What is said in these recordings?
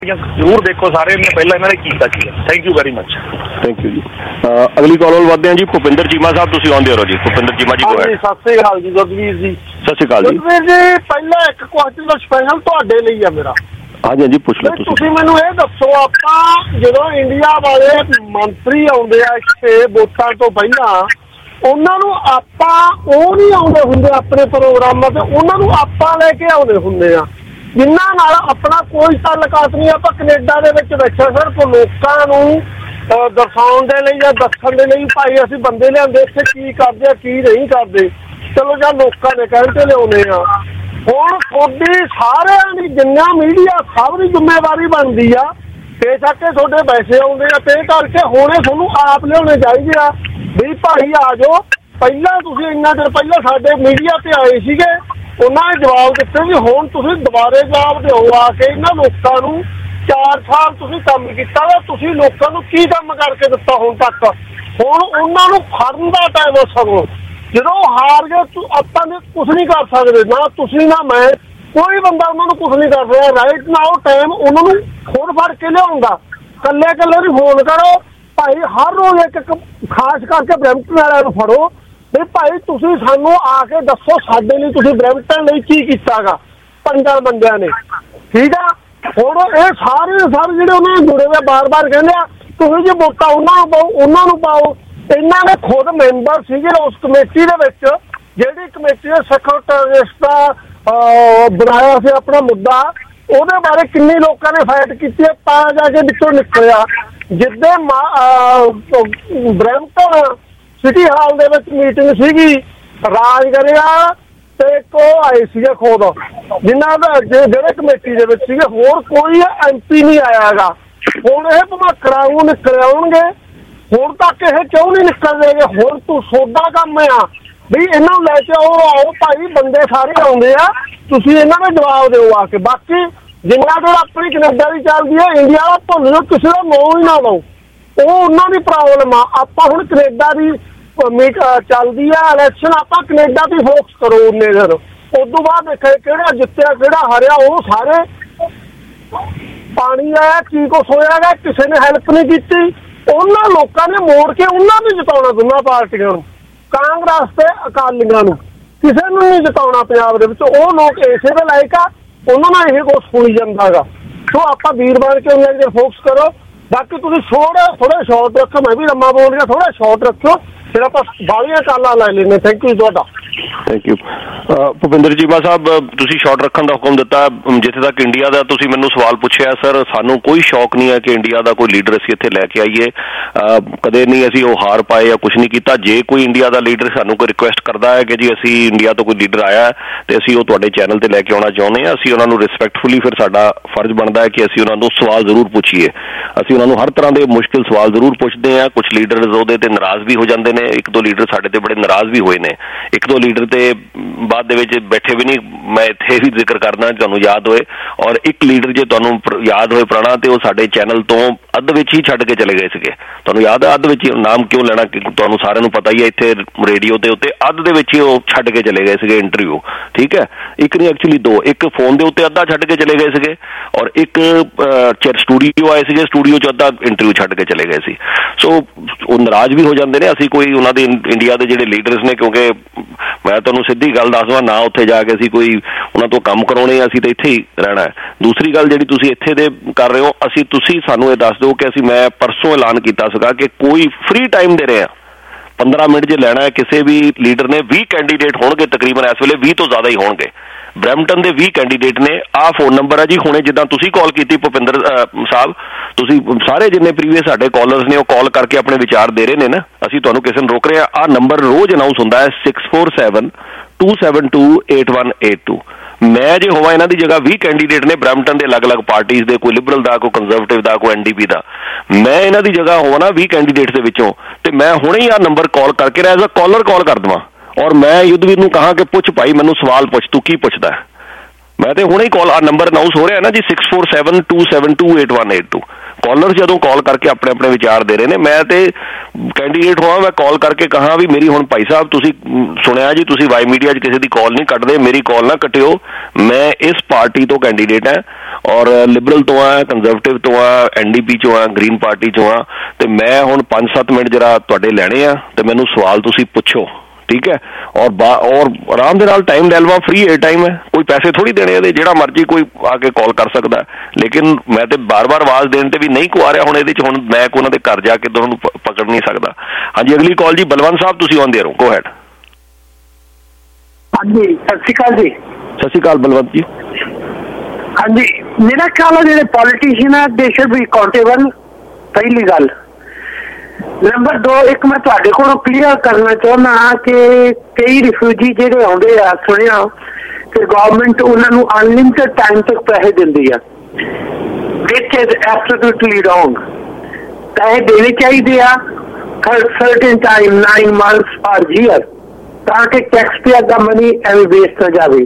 ਜ਼ਰੂਰ ਦੇਖੋ ਸਾਰੇ ਨੇ ਪਹਿਲਾਂ ਇਹਨਾਂ ਨੇ ਕੀਤਾ ਸੀ। Thank you very much. Thank you ਜੀ। ਅਗਲੀ ਕਾਲ ਵੱਲ ਵਧਦੇ ਹਾਂ ਜੀ। ਭੁਪਿੰਦਰ ਚੀਮਾ ਸਾਹਿਬ ਤੁਸੀਂ ਆਉਂਦੇ ਹੋ ਜੀ। ਭੁਪਿੰਦਰ ਚੀਮਾ ਜੀ ਸਤਿ ਸ੍ਰੀ ਅਕਾਲ ਜੀ ਗੁਰਵੀਰ ਜੀ। ਸਤਿ ਸ਼੍ਰੀ ਅਕਾਲ ਜੀ। ਗੁਰਵੀਰ ਜੀ ਪਹਿਲਾਂ ਇੱਕ ਕੁਐਸਚਨ ਦਾ ਸਪੈਸ਼ਲ ਤੁਹਾਡੇ ਲਈ ਆ ਮੇਰਾ। ਹਾਂਜੀ ਹਾਂਜੀ ਪੁੱਛ ਲਓ ਤੁਸੀਂ ਮੈਨੂੰ ਇਹ ਦੱਸੋ, ਆਪਾਂ ਜਦੋਂ ਇੰਡੀਆ ਵਾਲੇ ਮੰਤਰੀ ਆਉਂਦੇ ਆ ਇੱਥੇ ਵੋਟਾਂ ਤੋਂ ਪਹਿਲਾਂ, ਉਹਨਾਂ ਨੂੰ ਆਪਾਂ ਉਹ ਨਹੀਂ ਆਉਂਦੇ ਹੁੰਦੇ ਆਪਣੇ ਪ੍ਰੋਗਰਾਮਾਂ ਤੇ, ਉਹਨਾਂ ਨੂੰ ਆਪਾਂ ਲੈ ਕੇ ਆਉਂਦੇ ਹੁੰਦੇ ਆ ਜਿਨ੍ਹਾਂ ਨਾਲ ਆਪਣਾ ਕੋਈ ਤਾਲੁਕਾਤ ਨਹੀਂ। ਆਪਾਂ ਕੈਨੇਡਾ ਦੇ ਵਿੱਚ ਬੈਠੇ ਸਿਰਫ ਲੋਕਾਂ ਨੂੰ ਦਰਸਾਉਣ ਦੇ ਲਈ ਜਾਂ ਦੱਸਣ ਦੇ ਲਈ ਭਾਈ ਅਸੀਂ ਬੰਦੇ ਲਿਆਂਦੇ ਇੱਥੇ ਕੀ ਕਰਦੇ ਆ ਕੀ ਨਹੀਂ ਕਰਦੇ, ਚਲੋ ਜਾਂ ਲੋਕਾਂ ਦੇ ਕਹਿਣ ਤੇ ਲਿਆਉਂਦੇ ਆ। ਹੁਣ ਤੁਹਾਡੀ ਸਾਰਿਆਂ ਦੀ ਜਿੰਨਾ ਮੀਡੀਆ ਸਭ ਦੀ ਜ਼ਿੰਮੇਵਾਰੀ ਬਣਦੀ ਆ, ਬੇਸ਼ੱਕ ਤੁਹਾਡੇ ਪੈਸੇ ਆਉਂਦੇ ਆ ਤੇ ਕਰਕੇ ਹੁਣੇ ਤੁਹਾਨੂੰ ਆਪ ਲਿਆਉਣੇ ਚਾਹੀਦੇ ਆ ਵੀ ਭਾਈ ਆ ਜਾਓ। ਪਹਿਲਾਂ ਤੁਸੀਂ ਇੰਨਾ ਦਿਨ ਪਹਿਲਾਂ ਸਾਡੇ ਮੀਡੀਆ ਤੇ ਆਏ ਸੀਗੇ, ਉਹਨਾਂ ਨੇ ਜਵਾਬ ਦਿੱਤੇ ਵੀ ਹੁਣ ਤੁਸੀਂ ਦੁਬਾਰੇ ਜਵਾਬ ਦਿਓ ਆ ਕੇ। ਇਹਨਾਂ ਲੋਕਾਂ ਨੂੰ 4 ਸਾਲ ਤੁਸੀਂ ਕੰਮ ਕੀਤਾ ਵਾ, ਤੁਸੀਂ ਲੋਕਾਂ ਨੂੰ ਕੀ ਕੰਮ ਕਰਕੇ ਦਿੱਤਾ ਹੁਣ ਤੱਕ? ਹੁਣ ਉਹਨਾਂ ਨੂੰ ਫੜਨ ਦਾ ਟਾਈਮ ਆ। ਸਗੋਂ ਜਦੋਂ ਹਾਰ ਗਏ ਆਪਾਂ ਨੇ ਕੁਛ ਨਹੀਂ ਕਰ ਸਕਦੇ, ਨਾ ਤੁਸੀਂ ਨਾ ਮੈਂ, ਕੋਈ ਬੰਦਾ ਉਹਨਾਂ ਨੂੰ ਕੁਛ ਨਹੀਂ ਕਰ ਰਿਹਾ। ਰਾਈਟ ਨਾ ਉਹ ਟਾਈਮ ਉਹਨਾਂ ਨੂੰ ਖੁਦ ਫੜ ਕੇ ਲਿਆਉਂਦਾ। ਕੱਲੇ ਕੱਲੇ ਨੂੰ ਫੋਨ ਕਰੋ ਭਾਈ, ਹਰ ਰੋਜ਼ ਇੱਕ ਖਾਸ ਕਰਕੇ ਬਰੈਂਪਟਨ ਵਾਲਿਆਂ ਨੂੰ ਫੜੋ ਵੀ ਭਾਈ ਤੁਸੀਂ ਸਾਨੂੰ ਆ ਕੇ ਦੱਸੋ ਸਾਡੇ ਲਈ ਤੁਸੀਂ ਬਰੈਂਪਟਨ ਲਈ ਕੀ ਕੀਤਾ ਗਾ 5 ਬੰਦਿਆਂ ਨੇ, ਠੀਕ ਆ। ਹੁਣ ਇਹ ਸਾਰੇ ਜਿਹੜੇ ਉਹਨਾਂ ਨਾਲ ਜੁੜੇ ਹੋਏ ਬਾਰ-ਬਾਰ ਕਹਿੰਦੇ ਆ ਤੁਸੀਂ ਜੇ ਵੋਟਾਂ ਉਹਨਾਂ ਨੂੰ ਪਾਓ। ਇਹਨਾਂ ਨੇ ਖੁਦ ਮੈਂਬਰ ਸੀਗੇ ਉਸ ਕਮੇਟੀ ਦੇ ਵਿੱਚ, ਜਿਹੜੀ ਕਮੇਟੀ ਦੇ ਸੈਕਟਰੀਏਟ ਦਾ ਬਣਾਇਆ ਸੀ ਆਪਣਾ ਮੁੱਦਾ, ਉਹਦੇ ਬਾਰੇ ਕਿੰਨੇ ਲੋਕਾਂ ਨੇ ਫਾਈਟ ਕੀਤੀ ਹੈ ਤਾਂ ਜਾ ਕੇ ਵਿੱਚੋਂ ਨਿਕਲਿਆ। ਜਿੱਦਾਂ ਬਰੈਂਪਟਨ ਸਿਟੀ ਹਾਲ ਦੇ ਵਿੱਚ ਮੀਟਿੰਗ ਸੀਗੀ, ਰਾਜ ਕਰਿਆ ਤੇ ਉਹ ਆਏ ਸੀਗੇ ਖੁਦ ਜਿਨ੍ਹਾਂ ਦਾ ਜਿਹੜੇ ਕਮੇਟੀ ਦੇ ਵਿੱਚ ਸੀਗੇ, ਹੋਰ ਕੋਈ MP ਨਹੀਂ ਆਇਆ ਹੈਗਾ। ਹੁਣ ਇਹ ਭਮਕੜਾ ਨੂੰ ਨਿਕਲ ਆਉਣਗੇ, ਹੁਣ ਤੱਕ ਇਹ ਕਿਉਂ ਨਹੀਂ ਨਿਕਲਦੇਗੇ? ਹੁਣ ਤੂੰ ਸੋਡਾ ਕੰਮ ਆ ਵੀ ਇਹਨਾਂ ਨੂੰ ਲੈ ਕੇ ਆਓ ਭਾਈ, ਬੰਦੇ ਸਾਰੇ ਆਉਂਦੇ ਆ, ਤੁਸੀਂ ਇਹਨਾਂ ਨੂੰ ਜਵਾਬ ਦਿਓ ਆ ਕੇ। ਬਾਕੀ ਜਿੰਨਾ ਚਿਰ ਆਪਣੀ ਕੈਨੇਡਾ ਦੀ ਚੱਲਦੀ ਹੈ, ਇੰਡੀਆ ਦਾ ਭੁੱਲ ਜਾਓ, ਕਿਸੇ ਦਾ ਨਾਂ ਹੀ ਨਾ ਲਓ, ਉਹ ਉਹਨਾਂ ਦੀ ਪ੍ਰੋਬਲਮ ਆ। ਆਪਾਂ ਹੁਣ ਕੈਨੇਡਾ ਦੀ ਚੱਲਦੀ ਆ ਇਲੈਕਸ਼ਨ, ਆਪਾਂ ਕੈਨੇਡਾ ਦੀ ਫੋਕਸ ਕਰੋ ਉਨੇ ਦਿਨ, ਉਦੋਂ ਬਾਅਦ ਦੇਖੇ ਕਿਹੜਾ ਜਿੱਤਿਆ ਕਿਹੜਾ ਹਾਰਿਆ। ਉਹ ਸਾਰੇ ਪਾਣੀ ਆਇਆ ਕੀ ਕੁਛ ਹੋਇਆਗਾ, ਕਿਸੇ ਨੇ ਹੈਲਪ ਨਹੀਂ ਕੀਤੀ। ਉਹਨਾਂ ਲੋਕਾਂ ਨੇ ਮੋੜ ਕੇ ਉਹਨਾਂ ਨੂੰ ਜਿਤਾਉਣਾ, ਦੋਨਾਂ ਪਾਰਟੀਆਂ ਨੂੰ, ਕਾਂਗਰਸ ਤੇ ਅਕਾਲੀਆਂ ਨੂੰ, ਕਿਸੇ ਨੂੰ ਨਹੀਂ ਜਿਤਾਉਣਾ ਪੰਜਾਬ ਦੇ ਵਿੱਚ। ਉਹ ਲੋਕ ਇਸੇ ਦੇ ਲਾਇਕ ਆ, ਉਹਨਾਂ ਨਾਲ ਇਹ ਕੁਛ ਹੋਈ ਜਾਂਦਾ ਗਾ। ਸੋ ਆਪਾਂ ਵੀਰ ਬਣ ਕੇ ਉਹਨਾਂ ਦੇ ਫੋਕਸ ਕਰੋ। ਬਾਕੀ ਤੁਸੀਂ ਥੋੜਾ ਸ਼ਾਰਟ ਰੱਖੋ, ਮੈਂ ਵੀ ਲੰਮਾ ਬੋਲ ਰਿਹਾ, ਥੋੜਾ ਸ਼ਾਰਟ ਰੱਖੋ, ਫਿਰ ਆਪਾਂ ਬਾਹਲੀਆਂ ਕਾਲਾਂ ਲੈ ਲੈਂਦੇ। ਥੈਂਕ ਯੂ ਤੁਹਾਡਾ। Thank you. ਭੁਪਿੰਦਰ ਚੀਮਾ ਸਾਹਿਬ ਤੁਸੀਂ ਸ਼ਾਰਟ ਰੱਖਣ ਦਾ ਹੁਕਮ ਦਿੱਤਾ। ਜਿੱਥੇ ਤੱਕ ਇੰਡੀਆ ਦਾ ਤੁਸੀਂ ਮੈਨੂੰ ਸਵਾਲ ਪੁੱਛਿਆ, ਸਰ ਸਾਨੂੰ ਕੋਈ ਸ਼ੌਕ ਨਹੀਂ ਹੈ ਕਿ ਇੰਡੀਆ ਦਾ ਕੋਈ ਲੀਡਰ ਅਸੀਂ ਇੱਥੇ ਲੈ ਕੇ ਆਈਏ। ਕਦੇ ਨਹੀਂ ਅਸੀਂ ਉਹ ਹਾਰ ਪਾਏ ਜਾਂ ਕੁਛ ਨਹੀਂ ਕੀਤਾ। ਜੇ ਕੋਈ ਇੰਡੀਆ ਦਾ ਲੀਡਰ ਸਾਨੂੰ ਕੋਈ ਰਿਕੁਐਸਟ ਕਰਦਾ ਹੈ ਕਿ ਜੀ ਅਸੀਂ ਇੰਡੀਆ ਤੋਂ ਕੋਈ ਲੀਡਰ ਆਇਆ ਤੇ ਅਸੀਂ ਉਹ ਤੁਹਾਡੇ ਚੈਨਲ ਤੇ ਲੈ ਕੇ ਆਉਣਾ ਚਾਹੁੰਦੇ ਹਾਂ, ਅਸੀਂ ਉਹਨਾਂ ਨੂੰ ਰਿਸਪੈਕਟਫੁਲੀ, ਫਿਰ ਸਾਡਾ ਫਰਜ਼ ਬਣਦਾ ਹੈ ਕਿ ਅਸੀਂ ਉਹਨਾਂ ਨੂੰ ਸਵਾਲ ਜ਼ਰੂਰ ਪੁੱਛੀਏ। ਅਸੀਂ ਉਹਨਾਂ ਨੂੰ ਹਰ ਤਰ੍ਹਾਂ ਦੇ ਮੁਸ਼ਕਿਲ ਸਵਾਲ ਜ਼ਰੂਰ ਪੁੱਛਦੇ ਹਾਂ। ਕੁਛ ਲੀਡਰ ਉਹਦੇ ਤੇ ਨਾਰਾਜ਼ ਵੀ ਹੋ ਜਾਂਦੇ ਨੇ, 1-2 ਲੀਡਰ ਸਾਡੇ ਤੇ ਬੜੇ ਨਾਰਾਜ਼ ਵੀ ਹੋਏ ਨੇ। 1-2 ਲੀਡਰ ਤੇ ਬਾਅਦ ਦੇ ਵਿੱਚ ਬੈਠੇ ਵੀ ਨਹੀਂ। ਮੈਂ ਇੱਥੇ ਵੀ ਜ਼ਿਕਰ ਕਰਦਾ, ਤੁਹਾਨੂੰ ਯਾਦ ਹੋਏ, ਔਰ ਇੱਕ ਲੀਡਰ ਜੇ ਤੁਹਾਨੂੰ ਯਾਦ ਹੋਏ ਪੁਰਾਣਾ, ਤੇ ਉਹ ਸਾਡੇ ਚੈਨਲ ਤੋਂ ਅੱਧ ਵਿੱਚ ਹੀ ਛੱਡ ਕੇ ਚਲੇ ਗਏ ਸੀਗੇ। ਤੁਹਾਨੂੰ ਯਾਦ ਹੈ? ਅੱਧ ਵਿੱਚ ਹੀ, ਨਾਮ ਕਿਉਂ ਲੈਣਾ, ਤੁਹਾਨੂੰ ਸਾਰਿਆਂ ਨੂੰ ਪਤਾ ਹੀ ਹੈ, ਇੱਥੇ ਰੇਡੀਓ ਤੇ ਉੱਤੇ ਅੱਧ ਦੇ ਵਿੱਚ ਹੀ ਉਹ ਛੱਡ ਕੇ ਚਲੇ ਗਏ ਸੀਗੇ ਇੰਟਰਵਿਊ, ਠੀਕ ਹੈ। ਇੱਕ ਨਹੀਂ ਐਕਚੁਅਲੀ 2, ਇੱਕ ਫੋਨ ਦੇ ਉੱਤੇ ਅੱਧਾ ਛੱਡ ਕੇ ਚਲੇ ਗਏ ਸੀਗੇ, ਔਰ ਇੱਕ ਸਟੂਡੀਓ ਆਏ ਸੀਗੇ, ਸਟੂਡੀਓ 'ਚ ਅੱਧਾ ਇੰਟਰਵਿਊ ਛੱਡ ਕੇ ਚਲੇ ਗਏ ਸੀ। ਸੋ ਉਹ ਨਾਰਾਜ਼ ਵੀ ਹੋ ਜਾਂਦੇ ਨੇ। ਅਸੀਂ ਕੋਈ ਉਹਨਾਂ ਦੇ ਇੰਡੀਆ ਦੇ ਜਿਹੜੇ ਲੀਡਰਸ ਨੇ, ਕਿਉਂਕਿ ਮੈਂ ਤੁਹਾਨੂੰ ਸਿੱਧੀ ਗੱਲ ਦੱਸ ਦਵਾਂ, ਨਾ ਉੱਥੇ ਜਾ ਕੇ ਅਸੀਂ ਕੋਈ ਉਹਨਾਂ ਤੋਂ ਕੰਮ ਕਰਾਉਣੇ, ਅਸੀਂ ਤਾਂ ਇੱਥੇ ਹੀ ਰਹਿਣਾ ਹੈ। ਦੂਸਰੀ ਗੱਲ ਜਿਹੜੀ ਤੁਸੀਂ ਇੱਥੇ ਦੇ ਕਰ ਰਹੇ ਹੋ, ਤੁਸੀਂ ਸਾਨੂੰ ਇਹ ਦੱਸ ਦਿਓ ਕਿ ਮੈਂ ਪਰਸੋਂ ਐਲਾਨ ਕੀਤਾ ਸੀਗਾ ਕਿ ਕੋਈ ਫ੍ਰੀ ਟਾਈਮ ਦੇ ਰਹੇ ਹਾਂ, 15 ਮਿੰਟ ਜੇ ਲੈਣਾ ਹੈ ਕਿਸੇ ਵੀ ਲੀਡਰ ਨੇ। 20 ਕੈਂਡੀਡੇਟ ਹੋਣਗੇ ਤਕਰੀਬਨ ਇਸ ਵੇਲੇ, 20 ਤੋਂ ਜ਼ਿਆਦਾ ਹੀ ਹੋਣਗੇ। ਬਰੈਂਪਟਨ ਦੇ 20 ਕੈਂਡੀਡੇਟ ਨੇ। ਆਹ ਫੋਨ ਨੰਬਰ ਹੈ ਜੀ, ਹੁਣੇ ਜਿੱਦਾਂ ਤੁਸੀਂ ਕਾਲ ਕੀਤੀ ਭੁਪਿੰਦਰ ਸਾਹਿਬ, ਤੁਸੀਂ ਸਾਰੇ ਜਿੰਨੇ ਪ੍ਰੀਵੀਅਸ ਸਾਡੇ ਕਾਲਰਸ ਨੇ ਉਹ ਕਾਲ ਕਰਕੇ ਆਪਣੇ ਵਿਚਾਰ ਦੇ ਰਹੇ ਨੇ ਨਾ, ਅਸੀਂ ਤੁਹਾਨੂੰ ਕਿਸੇ ਨੂੰ ਰੋਕ ਰਹੇ ਹਾਂ। ਆਹ ਨੰਬਰ ਰੋਜ਼ ਅਨਾਊਂਸ ਹੁੰਦਾ ਹੈ 6472728182। ਮੈਂ ਜੇ ਹੋਵਾਂ ਇਹਨਾਂ ਦੀ ਜਗ੍ਹਾ 20 ਕੈਂਡੀਡੇਟ ਨੇ ਬਰੈਂਪਟਨ ਦੇ ਅਲੱਗ-ਅਲੱਗ ਪਾਰਟੀਜ਼ ਦੇ, ਕੋਈ ਲਿਬਰਲ ਦਾ, ਕੋਈ ਕੰਜ਼ਰਵੇਟਿਵ ਦਾ, ਕੋਈ NDP ਦਾ। ਮੈਂ ਇਹਨਾਂ ਦੀ ਜਗ੍ਹਾ ਹੋਵਾਂ ਨਾ 20 ਕੈਂਡੀਡੇਟ ਦੇ ਵਿੱਚੋਂ, ਤੇ ਮੈਂ ਹੁਣੇ ਹੀ ਆਹ ਨੰਬਰ ਕਾਲ ਕਰਕੇ ਐਜ਼ ਅ ਕਾਲਰ ਕਾਲ ਕਰ ਦੇਵਾਂ, ਔਰ ਮੈਂ ਯੁੱਧਵੀਰ ਨੂੰ ਕਹਾਂ ਕਿ ਪੁੱਛ ਭਾਈ, ਮੈਨੂੰ ਸਵਾਲ ਪੁੱਛ, ਤੂੰ ਕੀ ਪੁੱਛਦਾ। ਮੈਂ ਤੇ ਹੁਣੇ ਹੀ ਕਾਲ, ਆਹ ਨੰਬਰ ਅਨਾਊਂਸ ਹੋ ਰਿਹਾ ਨਾ ਜੀ 6472728182। कॉलर ਜਦੋਂ ਕਾਲ ਕਰਕੇ ਆਪਣੇ ਆਪਣੇ ਵਿਚਾਰ ਦੇ ਰਹੇ ਨੇ। ਮੈਂ ਤੇ ਕੈਂਡੀਡੇਟ ਹੋਵਾਂ, ਮੈਂ ਕਾਲ ਕਰਕੇ ਕਹਾਂ ਵੀ ਮੇਰੀ ਹੁਣ ਭਾਈ ਸਾਹਿਬ ਤੁਸੀਂ ਸੁਣਿਆ ਜੀ ਤੁਸੀਂ ਵਾਈ ਮੀਡੀਆ 'ਚ ਕਿਸੇ ਦੀ ਕਾਲ ਨਹੀਂ ਕੱਟਦੇ, ਮੇਰੀ ਕਾਲ ਨਾ ਕੱਟਿਓ, ਮੈਂ ਇਸ ਪਾਰਟੀ ਤੋਂ ਕੈਂਡੀਡੇਟ ਹਾਂ ਔਰ ਲਿਬਰਲ ਤੋਂ ਆ, ਕੰਜ਼ਰਵੇਟਿਵ ਤੋਂ ਆ, NDP ਚੋਂ ਆ, ਗ੍ਰੀਨ ਪਾਰਟੀ ਚੋਂ ਆ, ਤੇ ਮੈਂ ਹੁਣ 5-7 ਮਿੰਟ ਜਰਾ ਤੁਹਾਡੇ ਲੈਣੇ ਆ ਤੇ ਮੈਨੂੰ ਸਵਾਲ ਤੁਸੀਂ ਪੁੱਛੋ, ठीक है? और आराम दे नाल टाइम ले लवां, फ्री एयर टाइम है, कोई पैसे थोड़ी देने दे, जिहड़ा मर्जी कोई आके कॉल कर सकदा है। लेकिन मैं तो बार बार आवाज़ देने ते भी नहीं को आ रहा, हुण इहदे च हुण मैं उन्हां दे घर जाके तुहानूं पकड़ नहीं सकदा। हाँ जी, अगली कॉल जी बलवंत साहब, तुसीं ऑन देयर हो, गो हैड। हाँ जी, सत श्री अकाल जी। सत श्री अकाल बलवंत जी। हाँ जी, मेरा ख्याल है जिहड़े पॉलिटिशियन है दे शुड बी अकाउंटेबल, पहली गल। नंबर 2, एक मैं तुहाडे कोलों क्लीयर करना चाहुंदा हाँ कि कई रिफ्यूजी जिहड़े आउंदे आ, सुनिया कि गवर्नमेंट उन्होंने अनलिमिटेड टाइम तक पैसे दिंदी है, विच इज एब्सोल्युटली रॉन्ग। पैसे देने चाहिए आ सर्टेन टाइम, 9 months और ईयर, ताकि टैक्स पेयर का मनी एवं वेस्ट न जाए।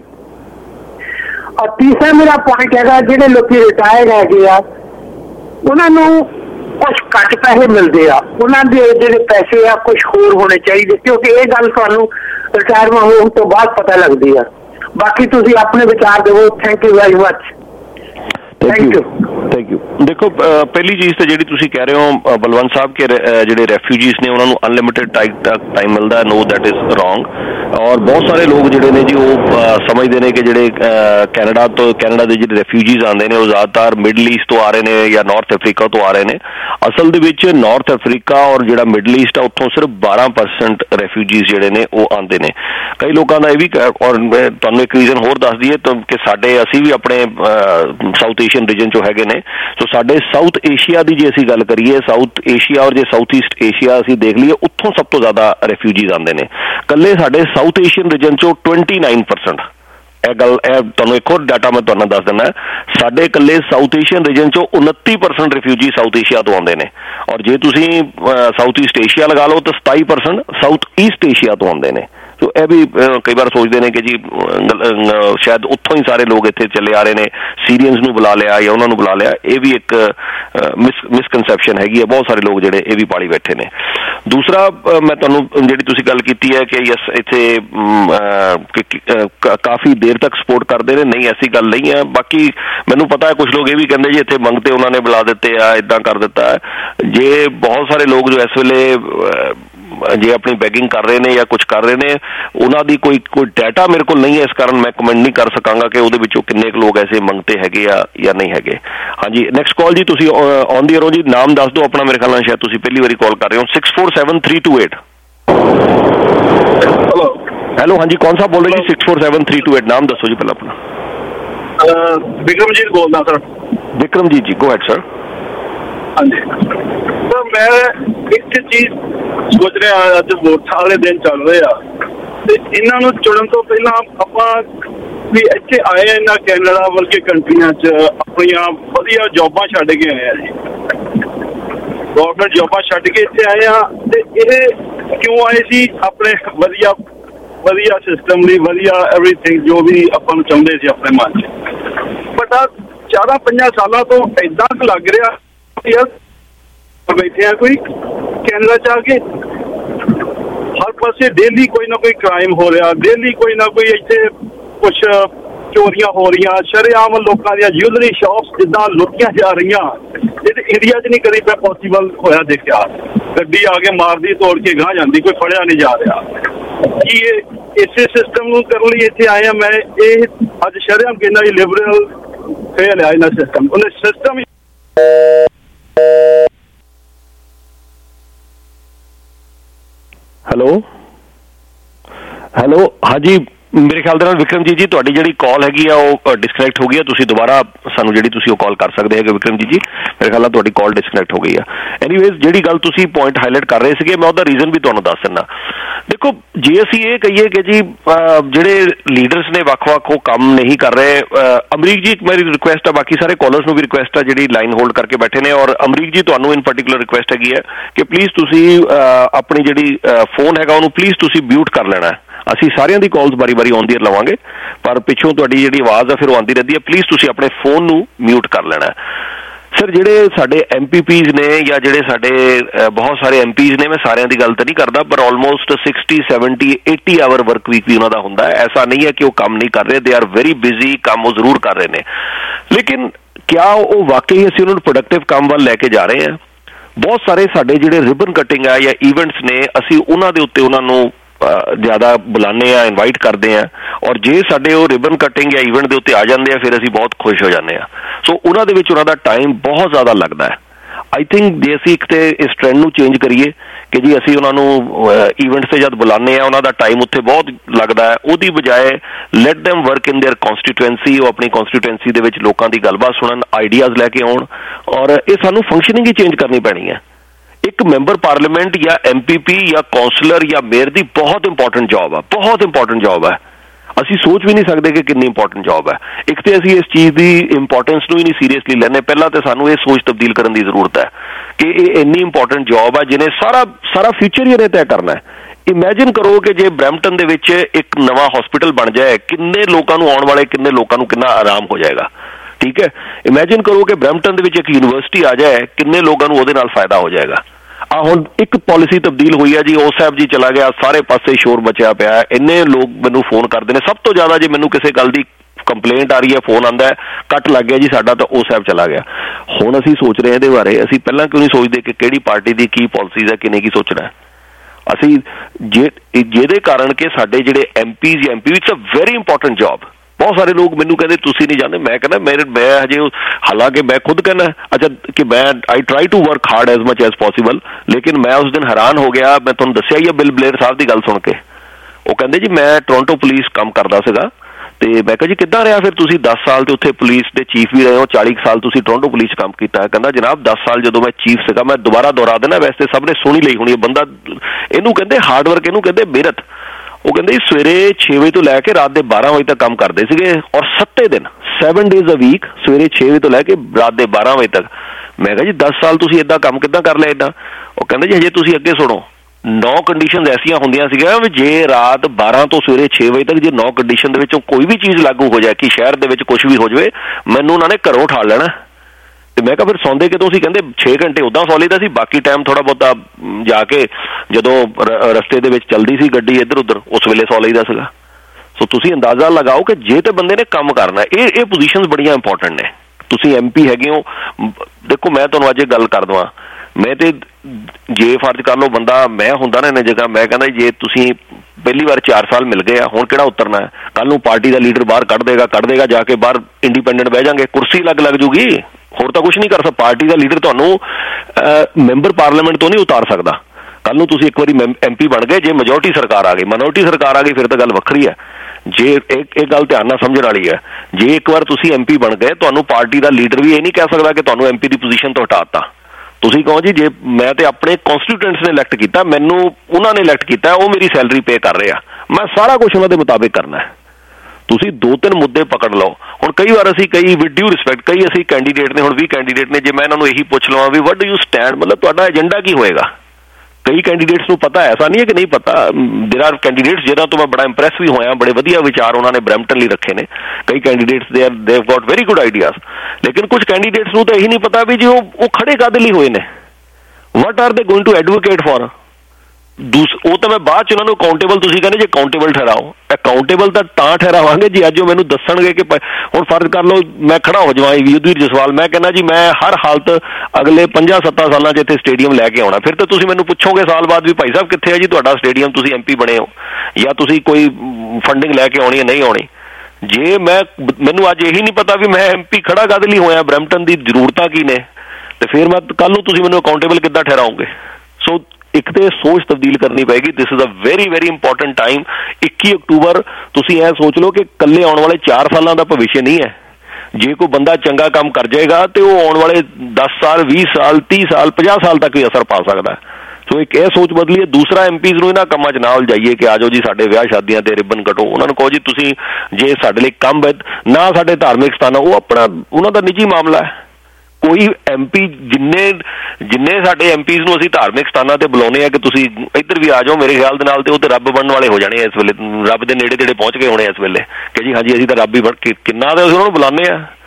और तीसरा मेरा पॉइंट है जिहड़े लोग रिटायर है उन्होंने कुछ घट पैसे मिलते हैं, उन्होंने जो पैसे आ कुछ होर होने चाहिए, क्योंकि ये गल तुहानूं रिटायरमेंट होने तो बाद पता लगती है। बाकी तुसीं अपने विचार देवो। Thank you very much. Thank you. देखो पहली चीज़ तो जी तुसीं कह रहे हो बलवंत साहब के जिहड़े रेफ्यूजीज ने उन्होंने अनलिमिटेड टाइम मिलता है, नो दैट इज़ रॉन्ग। और बहुत सारे लोग जिहड़े ने जी वो समझते हैं कि जिहड़े कैनेडा के जिहड़े रेफ्यूजीज आते हैं वो ज़्यादातर मिडल ईस्ट तो आ रहे हैं या नॉर्थ अफ्रीका तो आ रहे हैं। असल दे विच नॉर्थ अफ्रीका और जिहड़ा मिडल ईस्ट है उत्थों सिर्फ 12% रेफ्यूजीज जिहड़े ने वो आते हैं। कई लोगों का यह भी, और मैं तुहानूं एक रीजन होर दस दईए तो कि साडे असीं भी अपने साउथ एशियन रीजन चो हैगे ने, तो साडे साउथ एशिया की जे असीं गल करिए, साउथ एशिया और जे साउथ ईस्ट एशिया असीं देख लीए, उत्थों सब तो ज़्यादा रेफ्यूजीज आते हैं। कल्ले साडे साउथ एशियन रीजन चो 29%, गल तुहानूं एक होर डाटा मैं तुहानूं दस दिना, साडे कल्ले साउथ एशियन रीजन चो 29% रिफ्यूजी साउथ एशिया तो आते हैं। और जे तुसीं साउथ ईस्ट एशिया लगा लो तो 27% साउथ ईस्ट एशिया तो आते हैं। तो यह भी कई बार सोचते हैं कि जी शायद उत्थों ही सारे लोग इत्थे चले आ रहे हैं, सीरीयंस नूं बुला लिया या उन्होंने बुला लिया, ये भी एक मिसकनसैप्शन हैगी है। बहुत सारे लोग जिहड़े ये भी पाली बैठे ने। दूसरा मैं तुहानूं जिहड़ी तुसीं गल कीती है कि यस इत्थे काफ़ी देर तक सपोर्ट करते हैं, नहीं ऐसी गल नहीं है। बाकी मैनूं पता है कुछ लोग ये भी कहते जी इत्थे मंगते उन्होंने बुला दिते आ, इदां कर दिता है। जे बहुत सारे लोग जो इस वेले जे अपनी बैगिंग कर रहे हैं या कुछ कर रहे हैं, उन्होंने कोई डाटा मेरे को नहीं है, इस कारण मैं कमेंट नहीं कर सकांगा कि उहदे विचों किन्ने लोग ऐसे मंगते हैगे या नहीं हैगे। हाँ जी, नेक्स्ट कॉल जी, तुसीं ऑन दी एयर हो जी, नाम दस दो अपना। मेरे ख्याल नाल शायद तुसीं पहली बारी कॉल कर रहे हो। 647328। हेलो, हाँ जी, कौन सा बोल रहे जी? 647328, नाम दसो जी पहले अपना। विक्रमजीत बोलदा sir. Vikramjit ji, go ahead sir. हाँ जी सर, मैं एक चीज सोच रहा, अज वोटां वाले दिन चल रहे आ ते इन्हां नूं चुनन तो पहला आपां भी इत्थे आए इन्हां कैनेडा वर्गे कंट्रियां च अपनियां वधिया जॉबां छड्ड के आए जी, गवर्नमेंट जॉबां छड्ड के इत्थे आए आ ते इह क्यों आए सी? अपने वधिया सिस्टम लई, वधिया एवरीथिंग जो भी आपां नूं चाहुंदे सी अपने मन च। बट 4-5 सालां तो इदां लग रहा यार बैठे हैं कोई कैनेडा च आके हर पासे डेली कोई ना कोई क्राइम हो रहा, डेली कोई ना कोई इत्थे कुछ चोरियां हो रही, शरेआम लोगों दी ज्वेलरी शॉप्स जिद्दां लुटियां जा रही। इंडिया च नहीं कभी मैं पॉसीबल होया देखा, गड्डी आके मारदी तोड़ के गांह जाती, कोई फड़िया नहीं जा रहा। कि इस सिस्टम नूं करन लई इत्थे आए मैं अज शरेआम कहना लिबरल फेल है इन्हां सिस्टम, उन्हें सिस्टम। हेलो, हाँ जी, मेरे ख्याल दे नाल विक्रमजीत जी तुहाडी जिहड़ी कॉल हैगी आ वो डिस्कनैक्ट हो गई है। तुसीं दोबारा सानूं जिहड़ी तुसीं वो कॉल कर सकदे हो विक्रमजीत जी, मेरे ख्याल नाल तुहाडी कॉल डिस्कनैक्ट हो गई है। एनीवेज जिहड़ी गल तुसीं पॉइंट हाईलाइट कर रहे सीगे, मैं उहदा रीजन भी तुहानूं दस दिंदा। देखो, जे असीं ये कहिए कि जी जिहड़े लीडर्स ने वक्-वक् वो काम नहीं कर रहे, अमरीक जी मेरी रिक्वेस्ट है, बाकी सारे कॉलर्स नूं भी रिक्वेस्ट है जिहड़ी लाइन होल्ड करके बैठे ने, और अमरीक जी तुहानूं इन पर्टिकुलर रिक्वेस्ट हैगी है कि प्लीज़ तुसीं अपनी जिहड़ी फोन हैगा उहनूं प्लीज़ तुसीं म्यूट कर लेना है। ਅਸੀਂ ਸਾਰਿਆਂ ਦੀ ਕਾਲਸ ਬਾਰੀ-ਬਾਰੀ ਆਨ ਦੀ ਏਅਰ ਲਵਾਂਗੇ, ਪਰ ਪਿੱਛੋਂ ਤੁਹਾਡੀ ਜਿਹੜੀ ਆਵਾਜ਼ ਆ ਫਿਰ ਉਹ ਆਉਂਦੀ ਰਹਿੰਦੀ ਹੈ। ਪਲੀਜ਼ ਤੁਸੀਂ ਆਪਣੇ ਫੋਨ ਨੂੰ ਮਿਊਟ ਕਰ ਲੈਣਾ। ਸਰ ਜਿਹੜੇ ਸਾਡੇ MPPs ਨੇ ਜਾਂ ਜਿਹੜੇ ਸਾਡੇ ਬਹੁਤ ਸਾਰੇ MPs ਨੇ, ਮੈਂ ਸਾਰਿਆਂ ਦੀ ਗੱਲ ਤਾਂ ਨਹੀਂ ਕਰਦਾ, ਪਰ ਆਲਮੋਸਟ 60, 70, 80 ਆਵਰ ਵਰਕ ਵੀਕ ਵੀ ਉਹਨਾਂ ਦਾ ਹੁੰਦਾ ਹੈ। ਐਸਾ ਨਹੀਂ ਹੈ ਕਿ ਉਹ ਕੰਮ ਨਹੀਂ ਕਰ ਰਹੇ, ਦੇ ਆਰ ਵੈਰੀ ਬਿਜ਼ੀ, ਕੰਮ ਉਹ ਜ਼ਰੂਰ ਕਰ ਰਹੇ ਨੇ, ਲੇਕਿਨ ਕਿਆ ਉਹ ਵਾਕਈ ਅਸੀਂ ਉਹਨਾਂ ਨੂੰ ਪ੍ਰੋਡਕਟਿਵ ਕੰਮ ਵੱਲ ਲੈ ਕੇ ਜਾ ਰਹੇ ਹਾਂ? ਬਹੁਤ ਸਾਰੇ ਸਾਡੇ ਜਿਹੜੇ ਰਿਬਨ ਕਟਿੰਗ ਆ ਜਾਂ ਈਵੈਂਟਸ ਨੇ, ਅਸੀਂ ਉਹਨਾਂ ਦੇ ਉੱਤੇ ਉਹਨਾਂ ਨੂੰ ਜ਼ਿਆਦਾ ਬੁਲਾਉਂਦੇ ਹਾਂ, ਇਨਵਾਈਟ ਕਰਦੇ ਹਾਂ, ਔਰ ਜੇ ਸਾਡੇ ਉਹ ਰਿਬਨ ਕਟਿੰਗ ਜਾਂ ਈਵੈਂਟ ਦੇ ਉੱਤੇ ਆ ਜਾਂਦੇ ਆ ਫਿਰ ਅਸੀਂ ਬਹੁਤ ਖੁਸ਼ ਹੋ ਜਾਂਦੇ ਹਾਂ। ਸੋ ਉਹਨਾਂ ਦੇ ਵਿੱਚ ਉਹਨਾਂ ਦਾ ਟਾਈਮ ਬਹੁਤ ਜ਼ਿਆਦਾ ਲੱਗਦਾ ਹੈ। ਆਈ ਥਿੰਕ ਜੇ ਅਸੀਂ ਇੱਕ ਤਾਂ ਇਸ ਟ੍ਰੈਂਡ ਨੂੰ ਚੇਂਜ ਕਰੀਏ ਕਿ ਜੀ ਅਸੀਂ ਉਹਨਾਂ ਨੂੰ ਈਵੈਂਟਸ 'ਤੇ ਜਦ ਬੁਲਾਉਂਦੇ ਹਾਂ ਉਹਨਾਂ ਦਾ ਟਾਈਮ ਉੱਥੇ ਬਹੁਤ ਲੱਗਦਾ ਹੈ, ਉਹਦੀ ਬਜਾਏ let them work in their constituency, ਉਹ ਆਪਣੀ ਕੌਂਸਟੀਟੂਐਂਸੀ ਦੇ ਵਿੱਚ ਲੋਕਾਂ ਦੀ ਗੱਲਬਾਤ ਸੁਣਨ, ਆਈਡੀਆਜ਼ ਲੈ ਕੇ ਆਉਣ, ਔਰ ਇਹ ਸਾਨੂੰ ਫੰਕਸ਼ਨਿੰਗ ਹੀ ਚੇਂਜ ਕਰਨੀ ਪੈਣੀ ਹੈ। ਇੱਕ ਮੈਂਬਰ ਪਾਰਲੀਮੈਂਟ ਜਾਂ MPP ਜਾਂ ਕੌਂਸਲਰ ਜਾਂ ਮੇਅਰ ਦੀ ਬਹੁਤ ਇੰਪੋਰਟੈਂਟ ਜੌਬ ਆ, ਬਹੁਤ ਇੰਪੋਰਟੈਂਟ ਜੌਬ ਹੈ। ਅਸੀਂ ਸੋਚ ਵੀ ਨਹੀਂ ਸਕਦੇ ਕਿ ਕਿੰਨੀ ਇੰਪੋਰਟੈਂਟ ਜੌਬ ਹੈ। ਇੱਕ ਤਾਂ ਅਸੀਂ ਇਸ ਚੀਜ਼ ਦੀ ਇੰਪੋਰਟੈਂਸ ਨੂੰ ਹੀ ਨਹੀਂ ਸੀਰੀਅਸਲੀ ਲੈਂਦੇ। ਪਹਿਲਾਂ ਤਾਂ ਸਾਨੂੰ ਇਹ ਸੋਚ ਤਬਦੀਲ ਕਰਨ ਦੀ ਜ਼ਰੂਰਤ ਹੈ ਕਿ ਇਹ ਇੰਨੀ ਇੰਪੋਰਟੈਂਟ ਜੌਬ ਹੈ ਜਿਹਨੇ ਸਾਰਾ ਫਿਊਚਰ ਹੀ ਇਹਨੇ ਤੈਅ ਕਰਨਾ ਹੈ। ਇਮੈਜਿਨ ਕਰੋ ਕਿ ਜੇ ਬਰੈਂਪਟਨ ਦੇ ਵਿੱਚ ਇੱਕ ਨਵਾਂ ਹਸਪੀਟਲ ਬਣ ਜਾਏ, ਕਿੰਨੇ ਲੋਕਾਂ ਨੂੰ ਆਉਣ ਵਾਲੇ ਕਿੰਨੇ ਲੋਕਾਂ ਨੂੰ ਕਿੰਨਾ ਆਰਾਮ ਹੋ ਜਾਏਗਾ। ਠੀਕ ਹੈ, ਇਮੈਜਿਨ ਕਰੋ ਕਿ ਬਰੈਂਪਟਨ ਦੇ ਵਿੱਚ ਇੱਕ ਯੂਨੀਵਰਸਿਟੀ ਆ ਜਾਏ, ਕਿੰਨੇ ਲੋਕਾਂ ਨੂੰ ਉਹਦੇ ਨਾਲ ਫਾਇਦਾ ਹੋ ਜਾਏਗਾ। ਹੁਣ ਇੱਕ ਪਾਲਿਸੀ ਤਬਦੀਲ ਹੋਈ ਹੈ ਜੀ, ਉਹ ਸਾਹਿਬ ਜੀ ਚਲਾ ਗਿਆ, ਸਾਰੇ ਪਾਸੇ ਸ਼ੋਰ ਮਚਿਆ ਪਿਆ, ਇੰਨੇ ਲੋਕ ਮੈਨੂੰ ਫੋਨ ਕਰਦੇ ਨੇ। ਸਭ ਤੋਂ ਜ਼ਿਆਦਾ ਜੇ ਮੈਨੂੰ ਕਿਸੇ ਗੱਲ ਦੀ ਕੰਪਲੇਂਟ ਆ ਰਹੀ ਹੈ, ਫੋਨ ਆਉਂਦਾ ਹੈ, ਕੱਟ ਲੱਗ ਗਿਆ ਜੀ ਸਾਡਾ, ਤਾਂ ਉਹ ਸਾਹਿਬ ਚਲਾ ਗਿਆ। ਹੁਣ ਅਸੀਂ ਸੋਚ ਰਹੇ ਹਾਂ ਇਹਦੇ ਬਾਰੇ, ਅਸੀਂ ਪਹਿਲਾਂ ਕਿਉਂ ਨਹੀਂ ਸੋਚਦੇ ਕਿ ਕਿਹੜੀ ਪਾਰਟੀ ਦੀ ਕੀ ਪਾਲਿਸੀਜ਼ ਹੈ, ਕਿਨੇ ਕੀ ਸੋਚਣਾ। ਅਸੀਂ ਜਿਹਦੇ ਕਾਰਨ ਕਿ ਸਾਡੇ ਜਿਹੜੇ MPs ਜਾਂ MP, it's a very important job. ਬਹੁਤ ਸਾਰੇ ਲੋਕ ਮੈਨੂੰ ਕਹਿੰਦੇ ਤੁਸੀਂ ਨਹੀਂ ਜਾਣਦੇ, ਮੈਂ ਕਹਿੰਦਾ ਮੈਂ ਹਜੇ, ਹਾਲਾਂਕਿ ਮੈਂ ਖੁਦ ਕਹਿੰਦਾ ਅੱਛਾ ਕਿ ਮੈਂ I try to work hard as much as possible, ਲੇਕਿਨ ਮੈਂ ਉਸ ਦਿਨ ਹੈਰਾਨ ਹੋ ਗਿਆ। ਮੈਂ ਤੁਹਾਨੂੰ ਦੱਸਿਆ ਹੀ ਆ ਬਿਲ ਬਲੇਅਰ ਸਾਹਿਬ ਦੀ ਗੱਲ ਸੁਣ ਕੇ। ਉਹ ਕਹਿੰਦੇ ਜੀ ਮੈਂ ਟੋਰਾਂਟੋ ਪੁਲਿਸ ਕੰਮ ਕਰਦਾ ਸੀਗਾ, ਤੇ ਮੈਂ ਕਿਹਾ ਜੀ ਕਿੱਦਾਂ ਰਿਹਾ ਫਿਰ ਤੁਸੀਂ 10 ਸਾਲ ਤੇ ਉੱਥੇ ਪੁਲਿਸ ਦੇ ਚੀਫ ਵੀ ਰਹੇ ਹੋ, 40 ਸਾਲ ਤੁਸੀਂ ਟੋਰਾਂਟੋ ਪੁਲਿਸ 'ਚ ਕੰਮ ਕੀਤਾ। ਕਹਿੰਦਾ ਜਨਾਬ 10 ਸਾਲ ਜਦੋਂ ਮੈਂ ਚੀਫ ਸੀਗਾ, ਮੈਂ ਦੁਬਾਰਾ ਦੁਹਰਾ ਦੇਣਾ, ਵੈਸੇ ਸਭ ਨੇ ਸੁਣੀ ਲਈ ਹੋਣੀ, ਬੰਦਾ ਇਹਨੂੰ ਕਹਿੰਦੇ ਹਾਰਡ ਵਰਕ, ਇਹਨੂੰ ਕਹਿੰਦੇ ਮਿਹਨਤ। ਉਹ ਕਹਿੰਦੇ ਸਵੇਰੇ 6 ਵਜੇ ਤੋਂ ਲੈ ਕੇ ਰਾਤ ਦੇ 12 ਵਜੇ ਤੱਕ ਕੰਮ ਕਰਦੇ ਸੀਗੇ, ਔਰ 7 ਦਿਨ 7 days a week, ਸਵੇਰੇ 6 ਵਜੇ ਤੋਂ ਲੈ ਕੇ ਰਾਤ ਦੇ 12 ਵਜੇ ਤੱਕ। ਮੈਂ ਕਿਹਾ ਜੀ 10 ਸਾਲ ਤੁਸੀਂ ਏਦਾਂ ਕੰਮ ਕਿੱਦਾਂ ਕਰ ਲਿਆ ਏਦਾਂ? ਉਹ ਕਹਿੰਦੇ ਜੀ ਹਜੇ ਤੁਸੀਂ ਅੱਗੇ ਸੁਣੋ, 9 ਕੰਡੀਸ਼ਨਸ ਐਸੀਆਂ ਹੁੰਦੀਆਂ ਸੀਗੀਆਂ ਵੀ ਜੇ ਰਾਤ 12 ਤੋਂ ਸਵੇਰੇ 6 ਵਜੇ ਤੱਕ ਜੇ 9 ਕੰਡੀਸ਼ਨ ਦੇ ਵਿੱਚੋਂ ਕੋਈ ਵੀ ਚੀਜ਼ ਲਾਗੂ ਹੋ ਜਾਏ ਕਿ ਸ਼ਹਿਰ ਦੇ ਵਿੱਚ ਕੁਝ ਵੀ ਹੋ ਜਾਵੇ, ਮੈਨੂੰ ਉਹਨਾਂ ਨੇ ਘਰੋਂ ਉਠਾ ਲੈਣਾ। ਤੇ ਮੈਂ ਕਿਹਾ ਫਿਰ ਸੌਂਦੇ ਕਿਦੋਂ ਸੀ? ਕਹਿੰਦੇ 6 ਘੰਟੇ ਉੱਦਾਂ ਸੌ ਲਈਦਾ ਸੀ, ਬਾਕੀ ਟਾਈਮ ਥੋੜਾ ਬਹੁਤਾ ਜਾ ਕੇ ਜਦੋਂ ਰਸਤੇ ਦੇ ਵਿੱਚ ਚੱਲਦੀ ਸੀ ਗੱਡੀ ਇੱਧਰ ਉੱਧਰ, ਉਸ ਵੇਲੇ ਸੌ ਲਈਦਾ ਸੀਗਾ। ਸੋ ਤੁਸੀਂ ਅੰਦਾਜ਼ਾ ਲਗਾਓ ਕਿ ਜੇ ਤੇ ਬੰਦੇ ਨੇ ਕੰਮ ਕਰਨਾ, ਇਹ ਪੋਜੀਸ਼ਨਸ ਬੜੀਆਂ ਇੰਪੋਰਟੈਂਟ ਨੇ। ਤੁਸੀਂ MP ਹੈਗੇ ਹੋ, ਦੇਖੋ ਮੈਂ ਤੁਹਾਨੂੰ ਅੱਜ ਇਹ ਗੱਲ ਕਰ ਦਵਾਂ, ਮੈਂ ਤੇ ਜੇ ਫਰਜ਼ ਕਰ ਲਓ ਬੰਦਾ ਮੈਂ ਹੁੰਦਾ ਨਾ ਇਹਨਾਂ ਜਗ੍ਹਾ, ਮੈਂ ਕਹਿੰਦਾ ਜੇ ਤੁਸੀਂ ਪਹਿਲੀ ਵਾਰ 4 ਸਾਲ ਮਿਲ ਗਏ ਆ, ਹੁਣ ਕਿਹੜਾ ਉਤਰਨਾ ਹੈ? ਕੱਲ ਨੂੰ ਪਾਰਟੀ ਦਾ ਲੀਡਰ ਬਾਹਰ ਕੱਢ ਦੇਗਾ, ਜਾ ਕੇ ਬਾਹਰ ਇੰਡੀਪੈਂਡੈਂਟ ਬਹਿ ਜਾਾਂਗੇ, ਕੁਰਸੀ ਲੱਗ ਜੂਗੀ, ਹੋਰ ਤਾਂ ਕੁਛ ਨਹੀਂ ਕਰ ਸਕਦਾ। ਪਾਰਟੀ ਦਾ ਲੀਡਰ ਤੁਹਾਨੂੰ ਮੈਂਬਰ ਪਾਰਲੀਮੈਂਟ ਤੋਂ ਨਹੀਂ ਉਤਾਰ ਸਕਦਾ। ਕੱਲ ਨੂੰ ਤੁਸੀਂ ਇੱਕ ਵਾਰੀ MP ਬਣ ਗਏ, ਜੇ ਮੈਜੋਰਟੀ ਸਰਕਾਰ ਆ ਗਈ, ਮਾਈਨੋਰਟੀ ਸਰਕਾਰ ਆ ਗਈ, ਫਿਰ ਤਾਂ ਗੱਲ ਵੱਖਰੀ ਹੈ। ਜੇ ਇਹ ਗੱਲ ਧਿਆਨ ਨਾਲ ਸਮਝਣ ਵਾਲੀ ਹੈ, ਜੇ ਇੱਕ ਵਾਰ ਤੁਸੀਂ MP ਬਣ ਗਏ, ਤੁਹਾਨੂੰ ਪਾਰਟੀ ਦਾ ਲੀਡਰ ਵੀ ਇਹ ਨਹੀਂ ਕਹਿ ਸਕਦਾ ਕਿ ਤੁਹਾਨੂੰ MP ਦੀ ਪੋਜੀਸ਼ਨ ਤੋਂ ਹਟਾਤਾ। ਤੁਸੀਂ ਕਹੋ ਜੀ ਜੇ ਮੈਂ ਤੇ ਆਪਣੇ ਕੌਂਸਟੀਟਿਊਐਂਟਸ ਨੇ ਇਲੈਕਟ ਕੀਤਾ, ਮੈਨੂੰ ਉਹਨਾਂ ਨੇ ਇਲੈਕਟ ਕੀਤਾ, ਉਹ ਮੇਰੀ ਸੈਲਰੀ ਪੇ ਕਰ ਰਹੇ ਆ, ਮੈਂ ਸਾਰਾ ਕੁਝ ਉਹਨਾਂ ਦੇ ਮੁਤਾਬਿਕ ਕਰਨਾ ਹੈ। ਤੁਸੀਂ 2-3 ਮੁੱਦੇ ਪਕੜ ਲਓ। ਹੁਣ ਕਈ ਵਾਰ ਅਸੀਂ ਵਿਦ ਡਿਊ ਰਿਸਪੈਕਟ, ਕਈ ਅਸੀਂ ਕੈਂਡੀਡੇਟ ਨੇ, ਹੁਣ 20 ਕੈਂਡੀਡੇਟ ਨੇ, ਜੇ ਮੈਂ ਇਹਨਾਂ ਨੂੰ ਇਹੀ ਪੁੱਛ ਲਵਾਂ ਵੀ ਵਾਟ ਡੂ ਯੂ ਸਟੈਂਡ, ਮਤਲਬ ਤੁਹਾਡਾ ਏਜੰਡਾ ਕੀ ਹੋਏਗਾ? ਕਈ ਕੈਂਡੀਡੇਟਸ ਨੂੰ ਪਤਾ, ਐਸਾ ਨਹੀਂ ਹੈ ਕਿ ਨਹੀਂ ਪਤਾ। ਦੇਰ ਆਰ ਕੈਂਡੀਡੇਟਸ ਜਿਹਨਾਂ ਤੋਂ ਮੈਂ ਬੜਾ ਇੰਪ੍ਰੈਸ ਵੀ ਹੋਇਆ, ਬੜੇ ਵਧੀਆ ਵਿਚਾਰ ਉਹਨਾਂ ਨੇ ਬਰੈਂਪਟਨ ਲਈ ਰੱਖੇ ਨੇ। ਕਈ candidates they have got very good ideas, ਲੇਕਿਨ ਕੁਝ ਕੈਂਡੀਡੇਟਸ ਨੂੰ ਤਾਂ ਇਹੀ ਨਹੀਂ ਪਤਾ ਵੀ ਜੀ ਉਹ ਖੜੇ ਕਾਹਦੇ ਲਈ ਹੋਏ ਨੇ, what are they going to advocate for. ਉਹ ਤਾਂ ਮੈਂ ਬਾਅਦ ਚ ਉਹਨਾਂ ਨੂੰ ਅਕਾਊਂਟੇਬਲ, ਤੁਸੀਂ ਕਹਿੰਦੇ ਜੇ ਅਕਾਊਂਟੇਬਲ ਠਹਿਰਾਓ, ਅਕਾਊਂਟੇਬਲ ਤਾਂ ਠਹਿਰਾਵਾਂਗੇ ਜੀ ਅੱਜ ਉਹ ਮੈਨੂੰ ਦੱਸਣਗੇ ਕਿ ਹੁਣ ਫਰਜ਼ ਕਰ ਲਓ ਮੈਂ ਖੜਾ ਹੋ ਜਾਵਾਂ ਯੁੱਧਵੀਰ ਜਸਵਾਲ, ਮੈਂ ਕਹਿੰਦਾ ਜੀ ਮੈਂ ਹਰ ਹਾਲਤ ਅਗਲੇ 50-70 ਸਾਲਾਂ 'ਚ ਇੱਥੇ ਸਟੇਡੀਅਮ ਲੈ ਕੇ ਆਉਣਾ। ਫਿਰ ਤਾਂ ਤੁਸੀਂ ਮੈਨੂੰ ਪੁੱਛੋਗੇ ਸਾਲ ਬਾਅਦ ਵੀ ਭਾਈ ਸਾਹਿਬ ਕਿੱਥੇ ਹੈ ਜੀ ਤੁਹਾਡਾ ਸਟੇਡੀਅਮ, ਤੁਸੀਂ MP ਬਣੇ ਹੋ, ਜਾਂ ਤੁਸੀਂ ਕੋਈ ਫੰਡਿੰਗ ਲੈ ਕੇ ਆਉਣੀ ਹੈ ਨਹੀਂ ਆਉਣੀ। ਜੇ ਮੈਨੂੰ ਅੱਜ ਇਹੀ ਨਹੀਂ ਪਤਾ ਵੀ ਮੈਂ MP ਖੜਾ ਕਾਹਦੇ ਲਈ ਹੋਇਆ, ਬਰੈਂਪਟਨ ਦੀ ਜ਼ਰੂਰਤਾਂ ਕੀ ਨੇ, ਤੇ ਫਿਰ ਮੈਂ ਕੱਲ ਨੂੰ ਤੁਸੀਂ ਮੈਨੂੰ ਅਕਾਊਂਟੇਬਲ ਕਿੱਦਾਂ ਠਹਿਰਾਓਗੇ? ਸੋ ਇੱਕ ਤੇ ਸੋਚ ਤਬਦੀਲ ਕਰਨੀ ਪਏਗੀ। This is a very very important time. 21 ਅਕਤੂਬਰ ਤੁਸੀਂ ਇਹ ਸੋਚ ਲਓ ਕਿ ਇਕੱਲੇ ਆਉਣ ਵਾਲੇ 4 ਸਾਲਾਂ ਦਾ ਭਵਿੱਖ ਨਹੀਂ ਹੈ। ਜੇ ਕੋਈ ਬੰਦਾ ਚੰਗਾ ਕੰਮ ਕਰ ਜਾਏਗਾ ਤੇ ਉਹ ਆਉਣ ਵਾਲੇ 10 ਸਾਲ 20 ਸਾਲ 30 ਸਾਲ 50 ਸਾਲ ਤੱਕ ਵੀ ਅਸਰ ਪਾ ਸਕਦਾ। ਸੋ ਇੱਕ ਇਹ ਸੋਚ ਬਦਲੀਏ। ਦੂਸਰਾ MPs ਨੂੰ ਇਹਨਾਂ ਕੰਮਾਂ 'ਚ ਨਾ ਉਲਝਾਈਏ ਕਿ ਆ ਜਾਓ ਜੀ ਸਾਡੇ ਵਿਆਹ ਸ਼ਾਦੀਆਂ ਤੇ ਰਿਬਨ ਕੱਟੋ। ਉਹਨਾਂ ਨੂੰ ਕਹੋ ਜੀ ਤੁਸੀਂ ਜੇ ਸਾਡੇ ਲਈ ਕੰਮ ਨਾ ਸਾਡੇ ਧਾਰਮਿਕ ਸਥਾਨ, ਉਹ ਆਪਣਾ ਉਹਨਾਂ ਦਾ ਨਿੱਜੀ ਮਾਮਲਾ ਹੈ। ਕੋਈ MP ਜਿੰਨੇ ਸਾਡੇ MPs ਨੂੰ ਅਸੀਂ ਧਾਰਮਿਕ ਸਥਾਨਾਂ ਤੇ ਬੁਲਾਉਂਦੇ ਆ ਕਿ ਤੁਸੀਂ ਇੱਧਰ ਵੀ ਆ ਜਾਓ, ਮੇਰੇ ਖਿਆਲ ਦੇ ਨਾਲ ਤੇ ਉਹ ਤੇ ਰੱਬ ਬਣਨ ਵਾਲੇ ਹੋ ਜਾਣੇ ਇਸ ਵੇਲੇ, ਰੱਬ ਦੇ ਨੇੜੇ ਤੇੜੇ ਪਹੁੰਚ ਗਏ ਹੋਣੇ ਇਸ ਵੇਲੇ ਕਿ ਜੀ ਹਾਂਜੀ ਅਸੀਂ ਤਾਂ ਰੱਬ ਹੀ ਬਣ ਕੇ ਕਿੰਨਾ ਤਾਂ ਅਸੀਂ ਉਹਨਾਂ ਨੂੰ ਬੁਲਾਉਂਦੇ ਆ।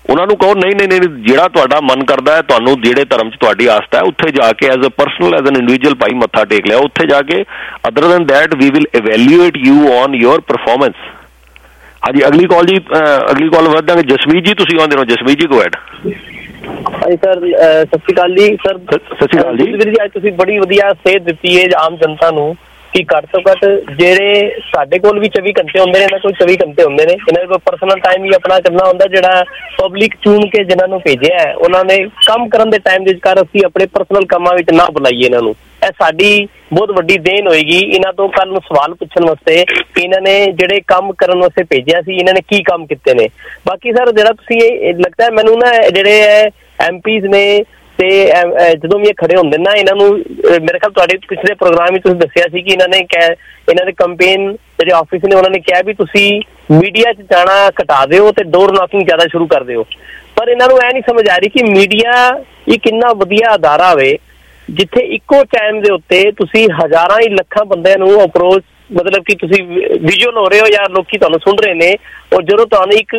ਉਹਨਾਂ ਨੂੰ ਕਹੋ ਨਹੀਂ ਨਹੀਂ ਨਹੀਂ, ਜਿਹੜਾ ਤੁਹਾਡਾ ਮਨ ਕਰਦਾ ਹੈ, ਤੁਹਾਨੂੰ ਜਿਹੜੇ ਧਰਮ 'ਚ ਤੁਹਾਡੀ ਆਸਥਾ ਹੈ ਉੱਥੇ ਜਾ ਕੇ as a personal as an individual ਭਾਈ ਮੱਥਾ ਟੇਕ ਲਿਆ ਉੱਥੇ ਜਾ ਕੇ। Other than that we will evaluate you on your performance. ਹਾਂਜੀ, ਅਗਲੀ ਕਾਲ ਜੀ, ਅਗਲੀ ਕਾਲ ਵੱਧ ਦਾਂਗੇ। ਜਸਮੀਤ ਜੀ ਤੁਸੀਂ ਆਉਂਦੇ ਹੋ। Jasmeet ji go head. ਹਾਂਜੀ ਸਰ, ਸਤਿ ਸ਼੍ਰੀ ਅਕਾਲ ਜੀ। ਸਰ ਸਤਿ ਸ਼੍ਰੀ ਅਕਾਲ ਜੀ। ਵੀਰ ਜੀ, ਅੱਜ ਤੁਸੀਂ ਬੜੀ ਵਧੀਆ ਸੇਧ ਦਿੱਤੀ ਹੈ ਆਮ ਜਨਤਾ ਨੂੰ ਕਿ ਘੱਟ ਤੋਂ ਘੱਟ ਜਿਹੜੇ ਸਾਡੇ ਕੋਲ ਵੀ 24 ਘੰਟੇ ਹੁੰਦੇ ਨੇ, ਇਹਨਾਂ ਕੋਲ 24 ਘੰਟੇ ਹੁੰਦੇ ਨੇ, ਇਹਨਾਂ ਕੋਲ ਪਰਸਨਲ ਟਾਈਮ ਵੀ ਆਪਣਾ ਕਰਨਾ ਹੁੰਦਾ। ਜਿਹੜਾ ਪਬਲਿਕ ਚੁਣ ਕੇ ਜਿਹਨਾਂ ਨੂੰ ਭੇਜਿਆ ਹੈ ਉਹਨਾਂ ਨੇ ਕੰਮ ਕਰਨ ਦੇ ਟਾਈਮ ਦੇ ਵਿਚਕਾਰ ਅਸੀਂ ਆਪਣੇ ਪਰਸਨਲ ਕੰਮਾਂ ਵਿੱਚ ਨਾ ਬੁਲਾਈਏ ਇਹਨਾਂ ਨੂੰ। ਇਹ ਸਾਡੀ ਬਹੁਤ ਵੱਡੀ ਦੇਣ ਹੋਏਗੀ ਇਹਨਾਂ ਤੋਂ ਕੱਲ ਨੂੰ ਸਵਾਲ ਪੁੱਛਣ ਵਾਸਤੇ ਕਿ ਇਹਨਾਂ ਨੇ ਜਿਹੜੇ ਕੰਮ ਕਰਨ ਵਾਸਤੇ ਭੇਜਿਆ ਸੀ ਇਹਨਾਂ ਨੇ ਕੀ ਕੰਮ ਕੀਤੇ ਨੇ। ਬਾਕੀ ਸਰ ਜਿਹੜਾ ਤੁਸੀਂ ਇਹ ਲੱਗਦਾ ਮੈਨੂੰ ਨਾ ਜਿਹੜੇ MPs ਨੇ ਤੇ ਜਦੋਂ ਵੀ ਇਹ ਖੜੇ ਹੁੰਦੇ ਨਾ, ਇਹਨਾਂ ਨੂੰ ਮੇਰੇ ਖਿਆਲ ਤੁਹਾਡੇ ਪਿਛਲੇ ਪ੍ਰੋਗਰਾਮ ਵਿੱਚ ਤੁਸੀਂ ਦੱਸਿਆ ਸੀ ਕਿ ਇਹਨਾਂ ਦੇ ਕੰਪੇਨ ਜਿਹੜੇ ਆਫਿਸ ਨੇ ਉਹਨਾਂ ਨੇ ਕਿਹਾ ਵੀ ਤੁਸੀਂ ਮੀਡੀਆ 'ਚ ਜਾਣਾ ਘਟਾ ਦਿਓ ਤੇ ਡੋਰ ਨੌਕਿੰਗ ਜ਼ਿਆਦਾ ਸ਼ੁਰੂ ਕਰ ਦਿਓ। ਪਰ ਇਹਨਾਂ ਨੂੰ ਇਹ ਨਹੀਂ ਸਮਝ ਆ ਰਹੀ ਕਿ ਮੀਡੀਆ ਇਹ ਕਿੰਨਾ ਵਧੀਆ ਅਦਾਰਾ ਹੋਵੇ ਜਿੱਥੇ ਇੱਕੋ ਟਾਈਮ ਦੇ ਉੱਤੇ ਤੁਸੀਂ ਹਜ਼ਾਰਾਂ ਹੀ ਲੱਖਾਂ ਬੰਦਿਆਂ ਨੂੰ ਅਪਰੋਚ, ਮਤਲਬ ਕਿ ਤੁਸੀਂ ਵਿਜ਼ੂਅਲ ਹੋ ਰਹੇ ਹੋ ਜਾਂ ਲੋਕੀ ਤੁਹਾਨੂੰ ਸੁਣ ਰਹੇ ਨੇ, ਔਰ ਜਦੋਂ ਤੁਹਾਨੂੰ ਇੱਕ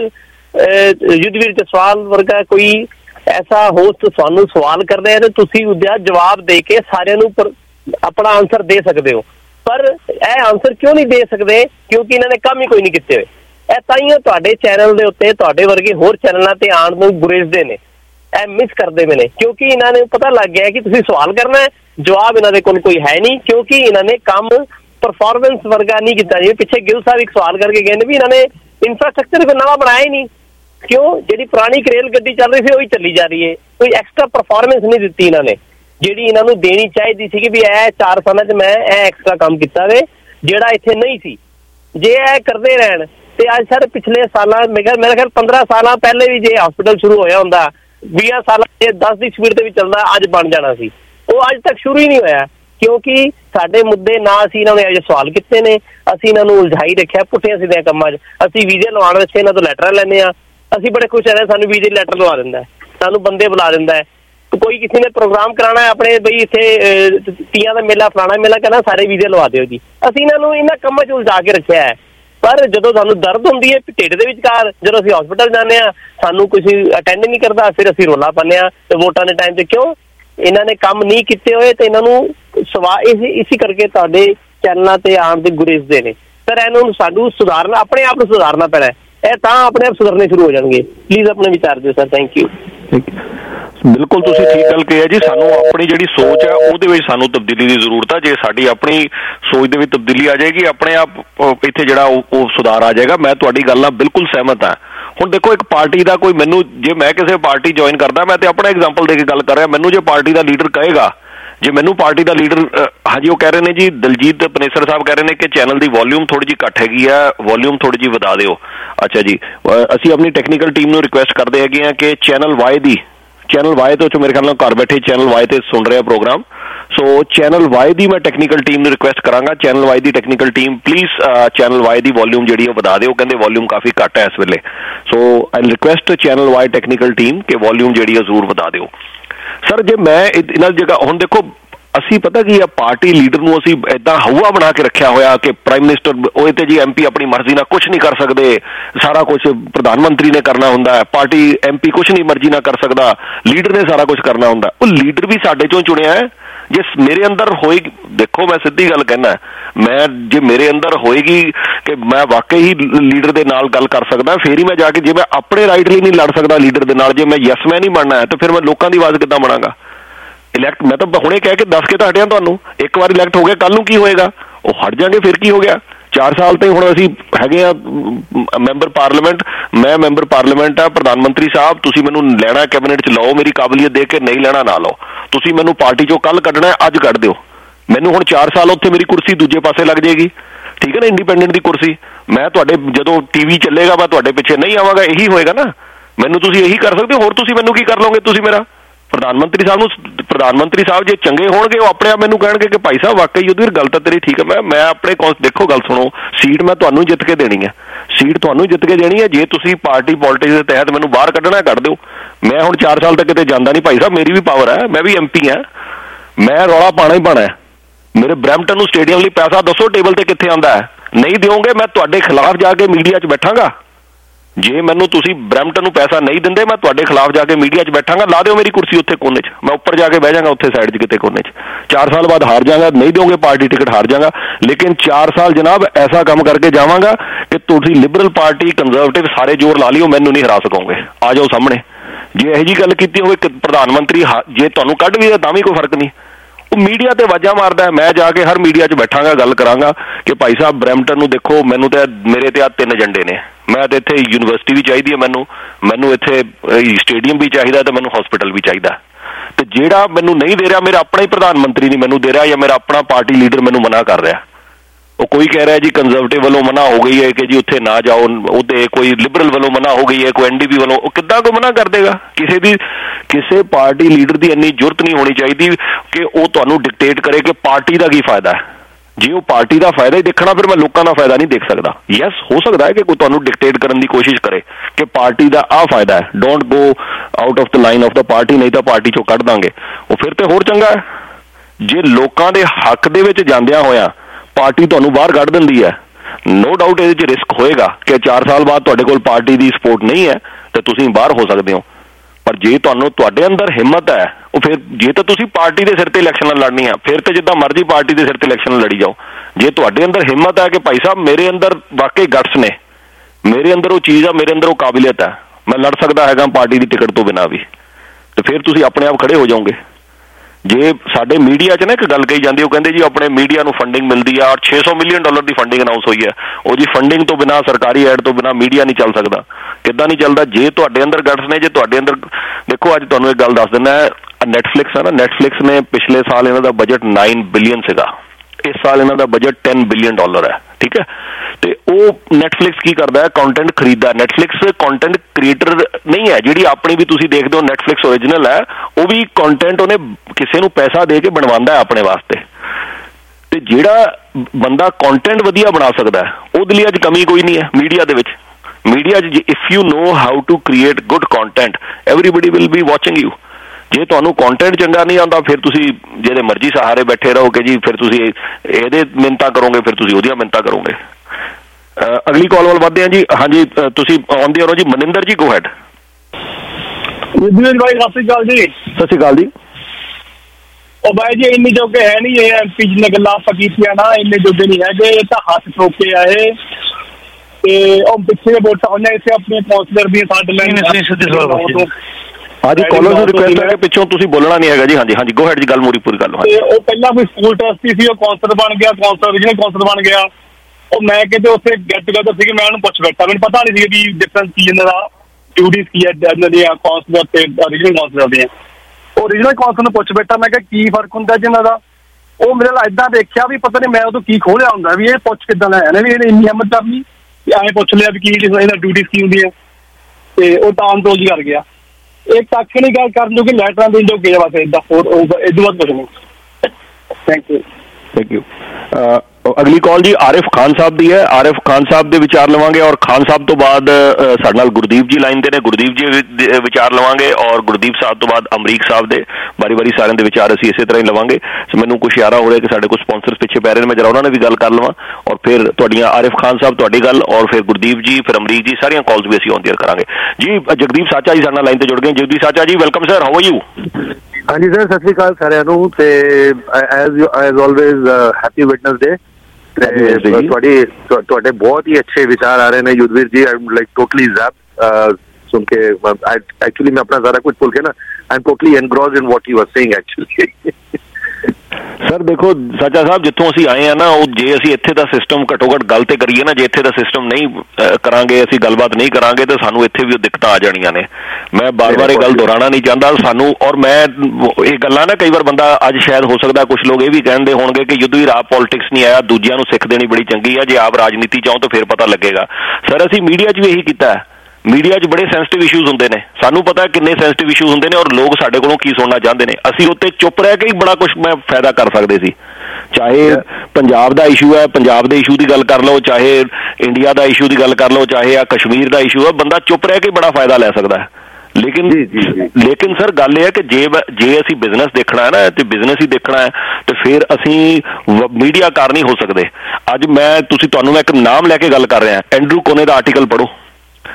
ਯੁੱਧਵੀਰ ਜਸਵਾਲ ਵਰਗਾ ਕੋਈ ਐਸਾ ਹੋਸਟ ਤੁਹਾਨੂੰ ਸਵਾਲ ਕਰਦੇ ਆ ਤੇ ਤੁਸੀਂ ਉਹਦਾ ਜਵਾਬ ਦੇ ਕੇ ਸਾਰਿਆਂ ਨੂੰ ਆਪਣਾ ਆਨਸਰ ਦੇ ਸਕਦੇ ਹੋ। ਪਰ ਇਹ ਆਨਸਰ ਕਿਉਂ ਨਹੀਂ ਦੇ ਸਕਦੇ? ਕਿਉਂਕਿ ਇਹਨਾਂ ਨੇ ਕੰਮ ਹੀ ਕੋਈ ਨਹੀਂ ਕੀਤੇ ਹੋਏ। ਇਹ ਤਾਈਓ ਤੁਹਾਡੇ ਚੈਨਲ ਦੇ ਉੱਤੇ ਤੁਹਾਡੇ ਵਰਗੇ ਹੋਰ ਚੈਨਲਾਂ ਤੇ ਆਉਣ ਨੂੰ ਗੁਰੇਜ਼ਦੇ ਨੇ, ਇਹ ਮਿਸ ਕਰਦੇ ਪਏ ਨੇ, ਕਿਉਂਕਿ ਇਹਨਾਂ ਨੂੰ ਪਤਾ ਲੱਗ ਗਿਆ ਕਿ ਤੁਸੀਂ ਸਵਾਲ ਕਰਨਾ ਹੈ, ਜਵਾਬ ਇਹਨਾਂ ਦੇ ਕੋਲ ਕੋਈ ਹੈ ਨਹੀਂ, ਕਿਉਂਕਿ ਇਹਨਾਂ ਨੇ ਕੰਮ ਪਰਫਾਰਮੈਂਸ ਵਰਗਾ ਨਹੀਂ ਕੀਤਾ। ਜਿਵੇਂ ਪਿੱਛੇ ਗਿੱਲ ਸਾਹਿਬ ਇੱਕ ਸਵਾਲ ਕਰਕੇ ਕਹਿੰਦੇ ਵੀ ਇਹਨਾਂ ਨੇ ਇਨਫਰਾਸਟ੍ਰਕਚਰ ਕੋਈ ਨਵਾਂ ਬਣਾਇਆ ਹੀ ਨਹੀਂ। ਕਿਉਂ? ਜਿਹੜੀ ਪੁਰਾਣੀ ਰੇਲ ਗੱਡੀ ਚੱਲ ਰਹੀ ਸੀ ਉਹੀ ਚੱਲੀ ਜਾ ਰਹੀ ਹੈ। ਕੋਈ ਐਕਸਟਰਾ ਪਰਫਾਰਮੈਂਸ ਨਹੀਂ ਦਿੱਤੀ ਇਹਨਾਂ ਨੇ ਜਿਹੜੀ ਇਹਨਾਂ ਨੂੰ ਦੇਣੀ ਚਾਹੀਦੀ ਸੀ ਕਿ ਵੀ ਇਹ 4 ਸਾਲਾਂ 'ਚ ਮੈਂ ਇਹ ਐਕਸਟਰਾ ਕੰਮ ਕੀਤਾ ਵੇ ਜਿਹੜਾ ਇੱਥੇ ਨਹੀਂ ਸੀ। ਜੇ ਇਹ ਕਰਦੇ ਰਹਿਣ ਤੇ ਅੱਜ ਸਰ ਪਿਛਲੇ ਸਾਲਾਂ ਮੇਰੇ ਖਿਆਲ 15 ਸਾਲਾਂ ਪਹਿਲੇ ਵੀ ਜੇ ਹਸਪੀਟਲ ਸ਼ੁਰੂ ਹੋਇਆ ਹੁੰਦਾ, 20 ਸਾਲਾਂ 10 ਦੀ ਸਪੀਡ ਤੇ ਵੀ ਚੱਲਦਾ, ਅੱਜ ਬਣ ਜਾਣਾ ਸੀ। ਉਹ ਅੱਜ ਤੱਕ ਸ਼ੁਰੂ ਹੀ ਨਹੀਂ ਹੋਇਆ ਕਿਉਂਕਿ ਸਾਡੇ ਮੁੱਦੇ ਨਾ ਅਸੀਂ ਇਹਨਾਂ ਨੇ ਅਜੇ ਸਵਾਲ ਕੀਤੇ ਨੇ, ਅਸੀਂ ਇਹਨਾਂ ਨੂੰ ਉਲਝਾਈ ਰੱਖਿਆ ਪੁੱਠਿਆਂ ਸਿੱਧਿਆਂ ਕੰਮਾਂ 'ਚ। ਅਸੀਂ ਵੀਜ਼ੇ ਲਵਾਉਣ ਵਾਸਤੇ ਇਹਨਾਂ ਤੋਂ ਲੈਟਰ ਲੈਂਦੇ ਹਾਂ, ਅਸੀਂ ਬੜੇ ਖੁਸ਼ ਹਾਂ ਸਾਨੂੰ ਵੀਜ਼ੇ ਲੈਟਰ ਲਵਾ ਦਿੰਦਾ, ਸਾਨੂੰ ਬੰਦੇ ਬੁਲਾ ਦਿੰਦਾ ਹੈ। ਕੋਈ ਕਿਸੇ ਨੇ ਪ੍ਰੋਗਰਾਮ ਕਰਾਉਣਾ ਆਪਣੇ ਬਈ ਇੱਥੇ ਤੀਆਂ ਦਾ ਮੇਲਾ ਫਲਾਣਾ ਮੇਲਾ ਕਹਿੰਦਾ ਸਾਰੇ ਵੀਜ਼ੇ ਲਵਾ ਦਿਓ ਜੀ। ਅਸੀਂ ਇਹਨਾਂ ਨੂੰ ਇਹਨਾਂ ਕੰਮਾਂ 'ਚ ਉਲਝਾ ਕੇ ਰੱਖਿਆ ਹੈ। ਪਰ ਜਦੋਂ ਸਾਨੂੰ ਦਰਦ ਹੁੰਦੀ ਹੈ ਢਿੱਡ ਦੇ ਵਿਚਕਾਰ, ਜਦੋਂ ਅਸੀਂ ਹਸਪੀਟਲ ਜਾਂਦੇ ਹਾਂ ਸਾਨੂੰ ਕਿਸੇ ਅਟੈਂਡ ਨਹੀਂ ਕਰਦਾ, ਫਿਰ ਅਸੀਂ ਰੋਲਾ ਪਾਉਂਦੇ ਹਾਂ ਤੇ ਵੋਟਾਂ ਦੇ ਟਾਈਮ ਤੇ ਕਿਉਂ ਇਹਨਾਂ ਨੇ ਕੰਮ ਨਹੀਂ ਕੀਤੇ ਹੋਏ ਤੇ ਇਹਨਾਂ ਨੂੰ ਇਸੇ ਕਰਕੇ ਤੁਹਾਡੇ ਚੈਨਲਾਂ ਤੇ ਆਉਣ ਦੇ ਗੁਰੇਜ਼ਦੇ ਨੇ। ਸਰ ਇਹਨੂੰ ਸਾਨੂੰ ਸੁਧਾਰਨਾ, ਆਪਣੇ ਆਪ ਨੂੰ ਸੁਧਾਰਨਾ ਪੈਣਾ, ਇਹ ਤਾਂ ਆਪਣੇ ਆਪ ਸੁਧਰਨੇ ਸ਼ੁਰੂ ਹੋ ਜਾਣਗੇ। ਪਲੀਜ਼ ਆਪਣੇ ਵਿਚਾਰ ਦਿਓ ਸਰ। Thank you. ਬਿਲਕੁਲ ਤੁਸੀਂ ਠੀਕ ਗੱਲ ਕਹੀ ਹੈ ਜੀ। ਸਾਨੂੰ ਆਪਣੀ ਜਿਹੜੀ ਸੋਚ ਹੈ ਉਹਦੇ ਵਿੱਚ ਸਾਨੂੰ ਤਬਦੀਲੀ ਦੀ ਜ਼ਰੂਰਤ ਹੈ। ਜੇ ਸਾਡੀ ਆਪਣੀ ਸੋਚ ਦੇ ਵਿੱਚ ਤਬਦੀਲੀ ਆ ਜਾਏਗੀ ਆਪਣੇ ਆਪ ਇੱਥੇ ਜਿਹੜਾ ਉਹ ਸੁਧਾਰ ਆ ਜਾਏਗਾ। ਮੈਂ ਤੁਹਾਡੀ ਗੱਲ ਨਾਲ ਬਿਲਕੁਲ ਸਹਿਮਤ ਹਾਂ। ਹੁਣ ਦੇਖੋ ਇੱਕ ਪਾਰਟੀ ਦਾ ਕੋਈ ਮੈਨੂੰ, ਜੇ ਮੈਂ ਕਿਸੇ ਪਾਰਟੀ ਜੁਆਇਨ ਕਰਦਾ, ਮੈਂ ਤੇ ਆਪਣਾ ਐਗਜ਼ਾਮਪਲ ਦੇ ਕੇ ਗੱਲ ਕਰ ਰਿਹਾ, ਮੈਨੂੰ ਜੇ ਪਾਰਟੀ ਦਾ ਲੀਡਰ ਕਹੇਗਾ, ਜੇ ਮੈਨੂੰ ਪਾਰਟੀ ਦਾ ਲੀਡਰ ਹਾਂਜੀ ਉਹ ਕਹਿ ਰਹੇ ਨੇ ਜੀ, ਦਲਜੀਤ ਪਨੇਸਰ ਸਾਹਿਬ ਕਹਿ ਰਹੇ ਨੇ ਕਿ ਚੈਨਲ ਦੀ ਵੋਲਿਊਮ ਥੋੜੀ ਜਿਹੀ ਘੱਟ ਹੈਗੀ ਆ, ਵੋਲਿਊਮ ਥੋੜੀ ਜਿਹੀ ਵਧਾ ਦਿਓ। ਅੱਛਾ ਜੀ, ਅਸੀਂ ਆਪਣੀ ਟੈਕਨੀਕਲ ਟੀਮ ਨੂੰ ਰਿਕੁਐਸਟ ਕਰਦੇ ਹੈਗੇ ਆ ਕਿ ਚੈਨਲ ਵਾਈ ਤੋਂ ਮੇਰੇ ਖਿਆਲ ਨਾਲ ਘਰ ਬੈਠੇ ਚੈਨਲ ਵਾਈ ਤੇ ਸੁਣ ਰਿਹਾ ਪ੍ਰੋਗਰਾਮ, ਸੋ ਚੈਨਲ ਵਾਈ ਦੀ ਮੈਂ ਟੈਕਨੀਕਲ ਟੀਮ ਨੂੰ ਰਿਕੁਐਸਟ ਕਰਾਂਗਾ, ਚੈਨਲ ਵਾਈ ਦੀ technical team please channel Y ਦੀ ਵੋਲਿਊਮ ਜਿਹੜੀ ਹੈ ਵਧਾ ਦਿਓ। ਕਹਿੰਦੇ ਵੋਲਿਊਮ ਕਾਫੀ ਘੱਟ ਹੈ ਇਸ ਵੇਲੇ, so I request channel Y technical team ਕਿ ਵੋਲਿਊਮ ਜਿਹੜੀ ਹੈ ਜ਼ਰੂਰ ਵਧਾ ਦਿਓ। ਸਰ ਜੇ ਮੈਂ ਇਹਨਾਂ ਜਗ੍ਹਾ, ਹੁਣ ਦੇਖੋ ਅਸੀਂ ਪਤਾ ਕੀ ਆ, ਪਾਰਟੀ ਲੀਡਰ ਨੂੰ ਅਸੀਂ ਏਦਾਂ ਹਊਆ ਬਣਾ ਕੇ ਰੱਖਿਆ ਹੋਇਆ ਕਿ ਪ੍ਰਾਈਮ ਮਿਨਿਸਟਰ ਉਹ ਤੇ ਜੀ MP ਆਪਣੀ ਮਰਜ਼ੀ ਨਾਲ ਕੁਛ ਨਹੀਂ ਕਰ ਸਕਦੇ, ਸਾਰਾ ਕੁਛ ਪ੍ਰਧਾਨ ਮੰਤਰੀ ਨੇ ਕਰਨਾ ਹੁੰਦਾ ਹੈ, ਪਾਰਟੀ MP ਕੁਛ ਨਹੀਂ ਮਰਜ਼ੀ ਨਾਲ ਕਰ ਸਕਦਾ, ਲੀਡਰ ਨੇ ਸਾਰਾ ਕੁਛ ਕਰਨਾ ਹੁੰਦਾ। ਉਹ ਲੀਡਰ ਵੀ ਸਾਡੇ ਚੋਂ ਚੁਣਿਆ ਹੈ। ਜੇ ਮੇਰੇ ਅੰਦਰ ਹੋਏਗੀ, ਦੇਖੋ ਮੈਂ ਸਿੱਧੀ ਗੱਲ ਕਹਿਣਾ, ਮੈਂ ਜੇ ਮੇਰੇ ਅੰਦਰ ਹੋਏਗੀ ਕਿ ਮੈਂ ਵਾਕਈ ਹੀ ਲੀਡਰ ਦੇ ਨਾਲ ਗੱਲ ਕਰ ਸਕਦਾ, ਫੇਰ ਹੀ ਮੈਂ ਜਾ ਕੇ, ਜੇ ਮੈਂ ਆਪਣੇ ਰਾਈਟ ਲਈ ਨਹੀਂ ਲੜ ਸਕਦਾ ਲੀਡਰ ਦੇ ਨਾਲ, ਜੇ ਮੈਂ ਯੈਸ ਮੈਨ ਨਹੀਂ ਬਣਨਾ ਹੈ ਤਾਂ ਫਿਰ ਮੈਂ ਲੋਕਾਂ ਦੀ ਆਵਾਜ਼ ਕਿੱਦਾਂ ਬਣਾਂਗਾ? ਇਲੈਕਟ ਮੈਂ ਤਾਂ ਹੁਣੇ ਕਹਿ ਕੇ ਦੱਸ ਕੇ ਤਾਂ ਹਟਿਆ ਤੁਹਾਨੂੰ, ਇੱਕ ਵਾਰ ਇਲੈਕਟ ਹੋ ਗਿਆ ਕੱਲ ਨੂੰ ਕੀ ਹੋਏਗਾ? ਉਹ ਹਟ ਜਾਗੇ, ਫਿਰ ਕੀ ਹੋ ਗਿਆ? 4 ਸਾਲ ਤੇ ਹੁਣ ਅਸੀਂ ਹੈਗੇ ਆ ਮੈਂਬਰ ਪਾਰਲੀਮੈਂਟ, ਮੈਂ ਮੈਂਬਰ ਪਾਰਲੀਮੈਂਟ ਆ। ਪ੍ਰਧਾਨ ਮੰਤਰੀ ਸਾਹਿਬ ਤੁਸੀਂ ਮੈਨੂੰ ਲੈਣਾ ਕੈਬਨਿਟ 'ਚ ਲਾਓ, ਮੇਰੀ ਕਾਬਲੀਅਤ ਦੇਖ ਕੇ, ਨਹੀਂ ਲੈਣਾ ਨਾ ਲਾਓ। ਤੁਸੀਂ ਮੈਨੂੰ ਪਾਰਟੀ 'ਚੋਂ ਕੱਲ ਕੱਢਣਾ ਅੱਜ ਕੱਢ ਦਿਓ, ਮੈਨੂੰ ਹੁਣ 4 ਸਾਲ ਉੱਥੇ ਮੇਰੀ ਕੁਰਸੀ ਦੂਜੇ ਪਾਸੇ ਲੱਗ ਜਾਏਗੀ, ਠੀਕ ਹੈ ਨਾ, ਇੰਡੀਪੈਂਡੈਂਟ ਦੀ ਕੁਰਸੀ। ਮੈਂ ਤੁਹਾਡੇ ਜਦੋਂ TV ਚੱਲੇਗਾ ਮੈਂ ਤੁਹਾਡੇ ਪਿੱਛੇ ਨਹੀਂ ਆਵਾਂਗਾ, ਇਹੀ ਹੋਏਗਾ ਨਾ। ਮੈਨੂੰ ਤੁਸੀਂ ਇਹੀ ਕਰ ਸਕਦੇ ਹੋ, ਹੋਰ ਤੁਸੀਂ ਮੈਨੂੰ ਕੀ ਕਰ ਲਓਗੇ? ਤੁਸੀਂ ਮੇਰਾ ਪ੍ਰਧਾਨ ਮੰਤਰੀ ਸਾਹਿਬ ਜੇ ਚੰਗੇ ਹੋਣਗੇ ਉਹ ਆਪਣੇ ਆਪ ਮੈਨੂੰ ਕਹਿਣਗੇ ਕਿ ਭਾਈ ਸਾਹਿਬ ਵਾਕਈ ਉਹਦੀ ਗੱਲ ਤਾਂ ਤੇਰੀ ਠੀਕ ਹੈ। ਮੈਂ ਆਪਣੇ ਦੇਖੋ ਗੱਲ ਸੁਣੋ, ਸੀਟ ਮੈਂ ਤੁਹਾਨੂੰ ਜਿੱਤ ਕੇ ਦੇਣੀ ਹੈ, ਸੀਟ ਤੁਹਾਨੂੰ ਜਿੱਤ ਕੇ ਦੇਣੀ ਹੈ। ਜੇ ਤੁਸੀਂ ਪਾਰਟੀ ਪੋਲਿਟਿਕਸ ਦੇ ਤਹਿਤ ਮੈਨੂੰ ਬਾਹਰ ਕੱਢਣਾ ਕੱਢ ਦਿਓ, ਮੈਂ ਹੁਣ 4 ਸਾਲ ਤੱਕ ਕਿਤੇ ਜਾਂਦਾ ਨਹੀਂ ਭਾਈ ਸਾਹਿਬ, ਮੇਰੀ ਵੀ ਪਾਵਰ ਹੈ, ਮੈਂ ਵੀ MP ਹਾਂ, ਮੈਂ ਰੌਲਾ ਪਾਣਾ ਹੀ ਪਾਣਾ ਹੈ। ਮੇਰੇ ਬਰੈਂਪਟਨ ਨੂੰ ਸਟੇਡੀਅਮ ਲਈ ਪੈਸਾ ਦੱਸੋ ਟੇਬਲ ਤੇ ਕਿੱਥੇ ਆਉਂਦਾ ਹੈ? ਨਹੀਂ ਦਿਓਗੇ ਮੈਂ ਤੁਹਾਡੇ ਖਿਲਾਫ ਜਾ ਕੇ ਮੀਡੀਆ 'ਚ ਬੈਠਾਂਗਾ, ਜੇ ਮੈਨੂੰ ਤੁਸੀਂ ਬਰੈਂਪਟਨ ਨੂੰ ਪੈਸਾ ਨਹੀਂ ਦਿੰਦੇ, ਮੈਂ ਤੁਹਾਡੇ ਖਿਲਾਫ ਜਾ ਕੇ ਮੀਡੀਆ 'ਚ ਬੈਠਾਂਗਾ, ਲਾ ਦਿਓ ਮੇਰੀ ਕੁਰਸੀ ਉੱਥੇ ਕੋਨੇ 'ਚ, ਮੈਂ ਉੱਪਰ ਜਾ ਕੇ ਬਹਿ ਜਾਵਾਂਗਾ ਉੱਥੇ ਸਾਈਡ 'ਚ ਕਿਤੇ ਕੋਨੇ 'ਚ। 4 ਸਾਲ ਬਾਅਦ ਹਾਰ ਜਾਵਾਂਗਾ, ਨਹੀਂ ਦਿਓਗੇ ਪਾਰਟੀ ਟਿਕਟ, ਹਾਰ ਜਾਵਾਂਗਾ, ਲੇਕਿਨ 4 ਸਾਲ ਜਨਾਬ ਐਸਾ ਕੰਮ ਕਰਕੇ ਜਾਵਾਂਗਾ ਕਿ ਤੁਸੀਂ ਲਿਬਰਲ ਪਾਰਟੀ, ਕੰਜ਼ਰਵੇਟਿਵ ਸਾਰੇ ਜ਼ੋਰ ਲਾ ਲਿਓ, ਮੈਨੂੰ ਨਹੀਂ ਹਰਾ ਸਕੋਗੇ। ਆ ਜਾਓ ਸਾਹਮਣੇ। ਜੇ ਇਹੋ ਜਿਹੀ ਗੱਲ ਕੀਤੀ ਹੋਵੇ ਕਿ ਪ੍ਰਧਾਨ ਮੰਤਰੀ ਜੇ ਤੁਹਾਨੂੰ ਕੱਢ ਵੀ ਤਾਂ ਵੀ ਕੋਈ ਫਰਕ ਨਹੀਂ, ਉਹ ਮੀਡੀਆ ਤੇ ਆਵਾਜ਼ਾਂ ਮਾਰਦਾ। ਮੈਂ ਜਾ ਕੇ ਹਰ ਮੀਡੀਆ 'ਚ ਬੈਠਾਂਗਾ, ਗੱਲ ਕਰਾਂਗਾ ਕਿ ਭਾਈ ਸਾਹਿਬ ਬਰੈਂਪਟਨ ਨੂੰ ਦੇਖੋ, ਮੈਨੂੰ ਤਾਂ ਮੇਰੇ ਤੇ ਆ 3 ਏਜੰਡੇ ਨੇ, ਮੈਂ ਤਾਂ ਇੱਥੇ ਯੂਨੀਵਰਸਿਟੀ ਵੀ ਚਾਹੀਦੀ ਹੈ, ਮੈਨੂੰ ਇੱਥੇ ਸਟੇਡੀਅਮ ਵੀ ਚਾਹੀਦਾ ਤੇ ਮੈਨੂੰ ਹਸਪੀਟਲ ਵੀ ਚਾਹੀਦਾ। ਤੇ ਜਿਹੜਾ ਮੈਨੂੰ ਨਹੀਂ ਦੇ ਰਿਹਾ, ਮੇਰਾ ਆਪਣਾ ਹੀ ਪ੍ਰਧਾਨ ਮੰਤਰੀ ਨਹੀਂ ਮੈਨੂੰ ਦੇ ਰਿਹਾ, ਜਾਂ ਮੇਰਾ ਆਪਣਾ ਪਾਰਟੀ ਲੀਡਰ ਮੈਨੂੰ ਮਨਾ ਕਰ ਰਿਹਾ। ਉਹ ਕੋਈ ਕਹਿ ਰਿਹਾ ਜੀ ਕੰਜ਼ਰਵੇਟਿਵ ਵੱਲੋਂ ਮਨਾ ਹੋ ਗਈ ਹੈ ਕਿ ਜੀ ਉੱਥੇ ਨਾ ਜਾਓ, ਉਹਦੇ ਕੋਈ ਲਿਬਰਲ ਵੱਲੋਂ ਮਨਾ ਹੋ ਗਈ ਹੈ, ਕੋਈ NDP ਵੱਲੋਂ, ਉਹ ਕਿੱਦਾਂ ਕੋਈ ਮਨਾ ਕਰ ਦੇਗਾ? ਕਿਸੇ ਪਾਰਟੀ ਲੀਡਰ ਦੀ ਇੰਨੀ ਜ਼ਰੂਰਤ ਨਹੀਂ ਹੋਣੀ ਚਾਹੀਦੀ ਕਿ ਉਹ ਤੁਹਾਨੂੰ ਡਿਕਟੇਟ ਕਰੇ ਕਿ ਪਾਰਟੀ ਦਾ ਕੀ ਫਾਇਦਾ ਹੈ। ਜੇ ਉਹ ਪਾਰਟੀ ਦਾ ਫਾਇਦਾ ਹੀ ਦੇਖਣਾ, ਫਿਰ ਮੈਂ ਲੋਕਾਂ ਦਾ ਫਾਇਦਾ ਨਹੀਂ ਦੇਖ ਸਕਦਾ। ਯੈਸ, ਹੋ ਸਕਦਾ ਹੈ ਕਿ ਕੋਈ ਤੁਹਾਨੂੰ ਡਿਕਟੇਟ ਕਰਨ ਦੀ ਕੋਸ਼ਿਸ਼ ਕਰੇ ਕਿ ਪਾਰਟੀ ਦਾ ਆਹ ਫਾਇਦਾ ਹੈ, don't go out of the line of the party, ਨਹੀਂ ਤਾਂ ਪਾਰਟੀ ਚੋਂ ਕੱਢ ਦਾਂਗੇ। ਉਹ ਫਿਰ ਤੇ ਹੋਰ ਚੰਗਾ ਹੈ। ਜੇ ਲੋਕਾਂ ਦੇ ਹੱਕ ਦੇ ਵਿੱਚ ਜਾਂਦਿਆਂ ਹੋਇਆਂ ਪਾਰਟੀ ਤੁਹਾਨੂੰ ਬਾਹਰ ਕੱਢ ਦਿੰਦੀ ਹੈ, ਨੋ ਡਾਊਟ ਇਹਦੇ 'ਚ ਰਿਸਕ ਹੋਏਗਾ ਕਿ 4 ਸਾਲ ਬਾਅਦ ਤੁਹਾਡੇ ਕੋਲ ਪਾਰਟੀ ਦੀ ਸਪੋਰਟ ਨਹੀਂ ਹੈ ਤੇ ਤੁਸੀਂ ਬਾਹਰ ਹੋ ਸਕਦੇ ਹੋ। ਪਰ ਜੇ ਤੁਹਾਡੇ ਅੰਦਰ ਹਿੰਮਤ ਹੈ, ਉਹ ਫਿਰ ਜੇ ਤਾਂ ਤੁਸੀਂ ਪਾਰਟੀ ਦੇ ਸਿਰ ਤੇ ਇਲੈਕਸ਼ਨਾਂ ਲੜਨੀ ਆ, ਫਿਰ ਤਾਂ ਜਿੱਦਾਂ ਮਰਜ਼ੀ ਪਾਰਟੀ ਦੇ ਸਿਰ ਤੇ ਇਲੈਕਸ਼ਨ ਲੜੀ ਜਾਓ। ਜੇ ਤੁਹਾਡੇ ਅੰਦਰ ਹਿੰਮਤ ਹੈ ਕਿ ਭਾਈ ਸਾਹਿਬ ਮੇਰੇ ਅੰਦਰ ਵਾਕਈ ਗਟਸ ਨੇ, ਮੇਰੇ ਅੰਦਰ ਉਹ ਚੀਜ਼ ਆ, ਮੇਰੇ ਅੰਦਰ ਉਹ ਕਾਬਲੀਅਤ ਹੈ, ਮੈਂ ਲੜ ਸਕਦਾ ਹੈਗਾ ਪਾਰਟੀ ਦੀ ਟਿਕਟ ਤੋਂ ਬਿਨਾਂ ਵੀ, ਤੇ ਫਿਰ ਤੁਸੀਂ ਆਪਣੇ ਆਪ ਖੜੇ ਹੋ ਜਾਓਗੇ। ਜੇ ਸਾਡੇ ਮੀਡੀਆ 'ਚ ਨਾ ਇੱਕ ਗੱਲ ਕਹੀ ਜਾਂਦੀ, ਉਹ ਕਹਿੰਦੇ ਜੀ ਆਪਣੇ ਮੀਡੀਆ ਨੂੰ ਫੰਡਿੰਗ ਮਿਲਦੀ ਆ, ਔਰ $600 ਮਿਲੀਅਨ ਦੀ ਫੰਡਿੰਗ ਅਨਾਊਂਸ ਹੋਈ ਹੈ। ਉਹ ਜੀ ਫੰਡਿੰਗ ਤੋਂ ਬਿਨਾਂ, ਸਰਕਾਰੀ ਐਡ ਤੋਂ ਬਿਨਾਂ ਮੀਡੀਆ ਨਹੀਂ ਚੱਲ ਸਕਦਾ। ਕਿੱਦਾਂ ਨਹੀਂ ਚੱਲਦਾ? ਜੇ ਤੁਹਾਡੇ ਅੰਦਰ ਗਟਸ ਨੇ, ਜੇ ਤੁਹਾਡੇ ਅੰਦਰ ਦੇਖੋ, ਅੱਜ ਤੁਹਾਨੂੰ ਇੱਕ ਗੱਲ ਦੱਸ ਦਿੰਦਾ, ਨੈਟਫਲਿਕਸ ਹੈ ਨਾ, ਨੈਟਫਲਿਕਸ ਨੇ ਪਿਛਲੇ ਸਾਲ ਇਹਨਾਂ ਦਾ ਬਜਟ 9 ਬਿਲੀਅਨ ਸੀਗਾ, ਇਸ ਸਾਲ ਇਹਨਾਂ ਦਾ ਬਜਟ $10 ਬਿਲੀਅਨ ਹੈ, ਠੀਕ ਹੈ। ਤੇ ਉਹ ਨੈਟਫਲਿਕਸ ਕੀ ਕਰਦਾ ਹੈ? ਕੰਟੈਂਟ ਖਰੀਦਦਾ। ਨੈਟਫਲਿਕਸ ਕੰਟੈਂਟ ਕ੍ਰੀਏਟਰ ਨਹੀਂ ਹੈ। ਜਿਹੜੀ ਆਪਣੀ ਵੀ ਤੁਸੀਂ ਦੇਖਦੇ ਹੋ ਨੈਟਫਲਿਕਸ ਓਰੀਜਨਲ ਹੈ, ਉਹ ਵੀ ਕੰਟੈਂਟ ਉਹਨੇ ਕਿਸੇ ਨੂੰ ਪੈਸਾ ਦੇ ਕੇ ਬਣਵਾਉਂਦਾ ਹੈ ਆਪਣੇ ਵਾਸਤੇ। ਤੇ ਜਿਹੜਾ ਬੰਦਾ ਕੰਟੈਂਟ ਵਧੀਆ ਬਣਾ ਸਕਦਾ ਹੈ, ਉਹਦੇ ਲਈ ਅੱਜ ਕਮੀ ਕੋਈ ਨਹੀਂ ਹੈ ਮੀਡੀਆ ਦੇ ਵਿੱਚ। ਮੀਡੀਆ 'ਚ if you know how to create good content, everybody will be watching you. ਜੇ ਤੁਹਾਨੂੰ ਕੰਟੈਂਟ ਚੰਗਾ ਨਹੀਂ ਆਉਂਦਾ, ਫਿਰ ਤੁਸੀਂ ਜਿਹੜੇ ਮਰਜ਼ੀ ਸਹਾਰੇ ਬੈਠੇ ਰਹੋਗੇ ਜੀ, ਫਿਰ ਤੁਸੀਂ ਇਹਦੇ ਮਿੰਨਤਾਂ ਕਰੋਗੇ, ਫਿਰ ਤੁਸੀਂ ਉਹਦੀਆਂ ਮਿੰਨਤਾਂ ਕਰੋਗੇ। ਅਗਲੀ ਕਾਲ ਵੱਲ ਵਧਦੇ ਹਾਂ ਜੀ। ਹਾਂਜੀ, ਤੁਸੀਂ ਆਉਂਦੇ ਹੋ ਜੀ। ਮਨਿੰਦਰ ਜੀ, ਗੋ ਹੈਡ। ਭਾਈ ਸਤਿ ਸ਼੍ਰੀ ਅਕਾਲ ਜੀ। ਸਤਿ ਸ਼੍ਰੀ ਅਕਾਲ ਜੀ। ਉਹ ਬਾਈ ਜੀ ਇੰਨੀ ਜੋਗੇ ਹੈ ਨਹੀਂ, ਇਹ MP ਜੀ ਨੇ ਗੱਲਾਂ ਆਪਾਂ ਕੀਤੀਆਂ ਨਾ, ਇੰਨੇ ਜੋਗੇ ਨਹੀਂ ਹੈਗੇ, ਇਹ ਤਾਂ ਹੱਥ ਠੋਕੇ ਆਏ। ਤੇ ਉਹ ਪਿੱਛੇ ਵੋਟਾਂ ਹੋਈਆਂ ਇੱਥੇ ਆਪਣੀਆਂ ਕੌਂਸਲਰ ਦੀਆਂ ਛੱਡ ਲੈਣ। ਹਾਂਜੀ, ਕਾਲਰ ਨੂੰ ਰਿਕੁਐਸਟ ਹੈ ਕਿ ਪਿੱਛੋਂ ਤੁਸੀਂ ਬੋਲਣਾ ਨਹੀਂ ਹੈਗਾ ਜੀ। ਹਾਂਜੀ ਹਾਂਜੀ, ਗੋ ਹੈਡ ਜੀ, ਗੱਲ ਪੂਰੀ ਗੱਲ। ਤੇ ਉਹ ਪਹਿਲਾਂ ਕੋਈ ਸਕੂਲ ਟਰਸਟੀ ਸੀ, ਉਹ ਕੌਂਸਲਰ ਬਣ ਗਿਆ, ਰੀਜਨਲ ਕੌਂਸਲਰ ਬਣ ਗਿਆ। ਉਹ ਮੈਂ ਕਿਤੇ ਉੱਥੇ ਗੈਟ ਟੂਗੇਦਰ ਸੀ, ਮੈਂ ਉਹਨੂੰ ਪੁੱਛ ਬੈਠਾ, ਮੈਨੂੰ ਪਤਾ ਨਹੀਂ ਸੀ ਵੀ ਡਿਫਰੈਂਸ ਕੀ ਇਹਨਾਂ ਦਾ, ਡਿਊਟੀਜ਼ ਕੀ ਹੈ ਇਹਨਾਂ ਦੀਆਂ ਕੌਂਸਲਰ ਤੇ ਰੀਜਨਲ ਕੌਂਸਲਰ ਦੀਆਂ। ਉਹ ਰੀਜਨਲ ਕੌਂਸਲਰ ਨੂੰ ਪੁੱਛ ਬੈਠਾ, ਮੈਂ ਕਿਹਾ ਕੀ ਫਰਕ ਹੁੰਦਾ ਜਿਹਨਾਂ ਦਾ। ਉਹ ਮੇਰੇ ਨਾਲ ਏਦਾਂ ਦੇਖਿਆ ਵੀ ਪਤਾ ਨਹੀਂ ਮੈਂ ਉਦੋਂ ਕੀ ਖੋਲਿਆ ਹੁੰਦਾ, ਵੀ ਇਹ ਪੁੱਛ ਕਿੱਦਾਂ ਲੈ ਆਣੇ, ਵੀ ਇਹਨੇ ਇੰਨੀ ਹਿੰਮਤ ਕਰਨੀ ਐਂ ਪੁੱਛ ਲਿਆ ਵੀ ਕੀ ਇਹਨਾਂ ਡਿਊਟੀਜ਼ ਕੀ ਹੁੰਦੀਆਂ। ਤੇ ਉਹ ਤਾਂ ਆਮ ਤੋਲ ਕਰ ਗਿਆ। ਇਹ ਕੱਖ ਨਹੀਂ ਗੱਲ ਕਰਨ ਜੋ ਕਿ ਲੈਟਰਾਂ ਦੇਣ ਜੋ ਗਿਆ, ਬਸ ਏਦਾਂ ਹੋਰ ਇਦੋਂ ਬਾਅਦ ਕੁਛ ਨਹੀਂ। Thank you. ਅਗਲੀ ਕਾਲ ਜੀ ਆਰਿਫ ਖਾਨ ਸਾਹਿਬ ਦੀ ਹੈ। ਆਰਿਫ ਖਾਨ ਸਾਹਿਬ ਦੇ ਵਿਚਾਰ ਲਵਾਂਗੇ, ਔਰ ਖਾਨ ਸਾਹਿਬ ਤੋਂ ਬਾਅਦ ਸਾਡੇ ਨਾਲ ਗੁਰਦੀਪ ਜੀ ਲਾਈਨ ਤੇ ਨੇ, ਗੁਰਦੀਪ ਜੀ ਵਿਚਾਰ ਲਵਾਂਗੇ, ਔਰ ਗੁਰਦੀਪ ਸਾਹਿਬ ਤੋਂ ਬਾਅਦ ਅਮਰੀਕ ਸਾਹਿਬ ਦੇ ਵਾਰੀ ਸਾਰਿਆਂ ਦੇ ਵਿਚਾਰ ਅਸੀਂ ਇਸੇ ਤਰ੍ਹਾਂ ਹੀ ਲਵਾਂਗੇ। ਮੈਨੂੰ ਕੁਛ ਇਸ਼ਾਰਾ ਹੋ ਰਿਹਾ ਕਿ ਸਾਡੇ ਕੋਲ ਸਪਾਂਸਰਸ ਪਿੱਛੇ ਪੈ ਰਹੇ ਨੇ, ਮੈਂ ਜਰਾ ਉਹਨਾਂ ਨੇ ਵੀ ਗੱਲ ਕਰ ਲਵਾਂ, ਔਰ ਫਿਰ ਤੁਹਾਡੀਆਂ ਆਰਿਫ ਖਾਨ ਸਾਹਿਬ ਤੁਹਾਡੀ ਗੱਲ, ਔਰ ਫਿਰ ਗੁਰਦੀਪ ਜੀ, ਫਿਰ ਅਮਰੀਕ ਜੀ, ਸਾਰੀਆਂ ਕਾਲਸ ਵੀ ਅਸੀਂ ਆਉਂਦੀਆਂ ਕਰਾਂਗੇ ਜੀ। ਜਗਦੀਪ ਸਾਚਾ ਜੀ ਸਾਡੇ ਨਾਲ ਲਾਈਨ ਤੇ ਜੁੜ ਗਏ। Jagdeep Sacha ji, welcome sir, how are you? ਹਾਂਜੀ ਸਰ, ਸਤਿ ਸ਼੍ਰੀ ਅਕਾਲ ਸਾਰਿਆਂ ਨੂੰ, ਤੇ as always happy Wednesday. ਤੇ ਤੁਹਾਡੇ ਬਹੁਤ ਹੀ ਅੱਛੇ ਵਿਚਾਰ ਆ ਰਹੇ ਨੇ Yudhveer ji. I am like totally zap ਸੁਣ ਕੇ। ਐਕਚੁਅਲੀ ਮੈਂ ਆਪਣਾ ਸਾਰਾ ਕੁਝ ਭੁੱਲ ਕੇ ਨਾ, I am totally engrossed in what you are saying actually. Sir ਦੇਖੋ ਸਾਚਾ ਸਾਹਿਬ, ਜਿੱਥੋਂ ਅਸੀਂ ਆਏ ਆ ਨਾ, ਉਹ ਜੇ ਅਸੀਂ ਇੱਥੇ ਦਾ ਸਿਸਟਮ ਘੱਟੋ ਘੱਟ ਗੱਲ ਤੇ ਕਰੀਏ ਨਾ, ਜੇ ਇੱਥੇ ਦਾ ਸਿਸਟਮ ਨਹੀਂ ਕਰਾਂਗੇ, ਅਸੀਂ ਗੱਲਬਾਤ ਨਹੀਂ ਕਰਾਂਗੇ, ਤਾਂ ਸਾਨੂੰ ਇੱਥੇ ਵੀ ਉਹ ਦਿੱਕਤਾਂ ਆ ਜਾਣੀਆਂ ਨੇ। ਮੈਂ ਬਾਰ-ਬਾਰ ਇਹ ਗੱਲ ਦੁਹਰਾਉਣਾ ਨਹੀਂ ਚਾਹੁੰਦਾ ਸਾਨੂੰ, ਔਰ ਮੈਂ ਇਹ ਗੱਲਾਂ ਨਾ ਕਈ ਵਾਰ ਬੰਦਾ ਅੱਜ ਸ਼ਾਇਦ ਹੋ ਸਕਦਾ ਕੁਝ ਲੋਕ ਇਹ ਵੀ ਕਹਿੰਦੇ ਹੋਣਗੇ ਕਿ ਯੁੱਧਵੀਰ ਆਪ ਪੋਲਿਟਿਕਸ ਨਹੀਂ ਆਇਆ, ਦੂਜਿਆਂ ਨੂੰ ਸਿੱਖ ਦੇਣੀ ਬੜੀ ਚੰਗੀ ਆ, ਜੇ ਆਪ ਰਾਜਨੀਤੀ ਚਾਹੋ ਤਾਂ ਫਿਰ ਪਤਾ ਲੱਗੇਗਾ। ਸਰ ਅਸੀਂ ਮੀਡੀਆ 'ਚ ਵੀ ਇਹੀ ਕੀਤਾ ਹੈ। ਮੀਡੀਆ 'ਚ ਬੜੇ ਸੈਂਸਿਟਿਵ ਇਸ਼ੂਜ਼ ਹੁੰਦੇ ਨੇ, ਸਾਨੂੰ ਪਤਾ ਕਿੰਨੇ ਸੈਂਸਿਟਿਵ ਇਸ਼ੂਜ਼ ਹੁੰਦੇ ਨੇ, ਔਰ ਲੋਕ ਸਾਡੇ ਕੋਲੋਂ ਕੀ ਸੁਣਨਾ ਚਾਹੁੰਦੇ ਨੇ। ਅਸੀਂ ਉੱਤੇ ਚੁੱਪ ਰਹਿ ਕੇ ਹੀ ਬੜਾ ਕੁਝ ਮੈਂ ਫਾਇਦਾ ਕਰ ਸਕਦੇ ਸੀ। ਚਾਹੇ ਪੰਜਾਬ ਦਾ ਇਸ਼ੂ ਹੈ, ਪੰਜਾਬ ਦੇ ਇਸ਼ੂ ਦੀ ਗੱਲ ਕਰ ਲਓ, ਚਾਹੇ ਇੰਡੀਆ ਦਾ ਇਸ਼ੂ ਦੀ ਗੱਲ ਕਰ ਲਓ, ਚਾਹੇ ਆ ਕਸ਼ਮੀਰ ਦਾ ਇਸ਼ੂ ਹੈ, ਬੰਦਾ ਚੁੱਪ ਰਹਿ ਕੇ ਬੜਾ ਫਾਇਦਾ ਲੈ ਸਕਦਾ ਹੈ। ਲੇਕਿਨ ਸਰ ਗੱਲ ਇਹ ਹੈ ਕਿ ਜੇ ਅਸੀਂ ਬਿਜ਼ਨਸ ਦੇਖਣਾ ਹੈ ਨਾ, ਤੇ ਬਿਜ਼ਨਸ ਹੀ ਦੇਖਣਾ ਹੈ, ਤੇ ਫਿਰ ਅਸੀਂ ਮੀਡੀਆਕਾਰ ਨਹੀਂ ਹੋ ਸਕਦੇ। ਅੱਜ ਤੁਹਾਨੂੰ ਮੈਂ ਇੱਕ ਨਾਮ ਲੈ ਕੇ ਗੱਲ ਕਰ ਰਿਹਾ, ਐਂਡਰੂ ਕੋਨੇ ਦਾ ਆਰਟੀਕਲ ਪੜ੍ਹੋ।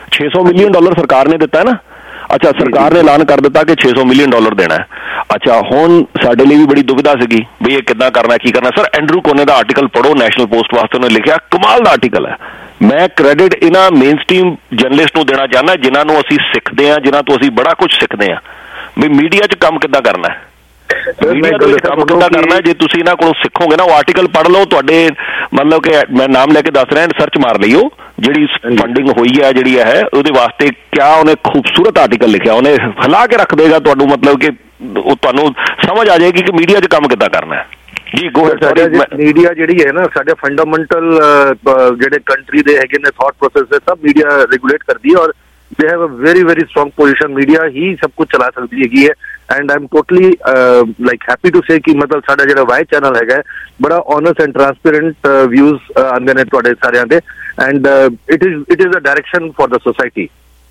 $600 ਮਿਲੀਅਨ ਸਰਕਾਰ ਨੇ ਦਿੱਤਾ ਹੈ ਨਾ। ਅੱਛਾ, ਸਰਕਾਰ ਨੇ ਐਲਾਨ ਕਰ ਦਿੱਤਾ ਕਿ $600 ਮਿਲੀਅਨ ਦੇਣਾ ਹੈ। ਅੱਛਾ, ਹੁਣ ਸਾਡੇ ਲਈ ਵੀ ਬੜੀ ਦੁਵਿਧਾ ਸੀਗੀ ਵੀ ਇਹ ਕਿੱਦਾਂ ਕਰਨਾ, ਕੀ ਕਰਨਾ। ਸਰ, ਐਂਡਰੂ ਕੋਨੇ ਦਾ ਆਰਟੀਕਲ ਪੜ੍ਹੋ, ਨੈਸ਼ਨਲ ਪੋਸਟ ਵਾਸਤੇ ਉਹਨੇ ਲਿਖਿਆ, ਕਮਾਲ ਦਾ ਆਰਟੀਕਲ ਹੈ। ਮੈਂ ਕ੍ਰੈਡਿਟ ਇਹਨਾਂ ਮੇਨ ਸਟ੍ਰੀਮ ਜਰਨਲਿਸਟ ਨੂੰ ਦੇਣਾ ਚਾਹੁੰਦਾ ਜਿਨ੍ਹਾਂ ਨੂੰ ਅਸੀਂ ਸਿੱਖਦੇ ਹਾਂ, ਜਿਨ੍ਹਾਂ ਤੋਂ ਅਸੀਂ ਬੜਾ ਕੁਝ ਸਿੱਖਦੇ ਹਾਂ ਵੀ ਮੀਡੀਆ 'ਚ ਕੰਮ ਕਿੱਦਾਂ ਕਰਨਾ ਹੈ, ਮੀਡੀਆ ਦੇ ਵਿੱਚ ਕੰਮ ਕਿੱਦਾਂ ਕਰਨਾ। ਜੇ ਤੁਸੀਂ ਇਹਨਾਂ ਕੋਲੋਂ ਸਿੱਖੋਗੇ ਨਾ, ਉਹ ਆਰਟੀਕਲ ਪੜ੍ਹ ਲਓ, ਤੁਹਾਡੇ ਮਤਲਬ ਕਿ ਮੈਂ ਨਾਮ ਲੈ ਕੇ ਦੱਸ ਰਿਹਾ, ਸਰਚ ਮਾਰ ਲਈਓ ਜਿਹੜੀ ਫੰਡਿੰਗ ਹੋਈ ਹੈ ਜਿਹੜੀ ਹੈ ਉਹਦੇ ਵਾਸਤੇ, ਕਿਆ ਉਹਨੇ ਖੂਬਸੂਰਤ ਆਰਟੀਕਲ ਲਿਖਿਆ, ਉਹਨੇ ਹਿਲਾ ਕੇ ਰੱਖ ਦੇਗਾ ਤੁਹਾਨੂੰ, ਮਤਲਬ ਕਿ ਉਹ ਤੁਹਾਨੂੰ ਸਮਝ ਆ ਜਾਏਗੀ ਕਿ ਮੀਡੀਆ 'ਚ ਕੰਮ ਕਿੱਦਾਂ ਕਰਨਾ ਹੈ। ਜੀ ਗੋ ਹੈਡ। ਮੀਡੀਆ ਜਿਹੜੀ ਹੈ ਨਾ, ਸਾਡੇ ਫੰਡਾਮੈਂਟਲ ਜਿਹੜੇ ਕੰਟਰੀ ਦੇ ਹੈਗੇ ਨੇ ਥਾਟ ਪ੍ਰੋਸੈਸ ਸਭ ਮੀਡੀਆ ਰੈਗੂਲੇਟ ਕਰਦੀ ਹੈ, ਔਰ they have a very very strong position। Media ही सब कुछ चला सकती हैगी है। And I am totally like happy to say कि मतलब साडा जेड़ा वाई चैनल हैगा बड़ा ऑनेस्ट एंड ट्रांसपेरेंट व्यूज आंदे ने तुहाडे सारियां दे, and it is a direction for the society।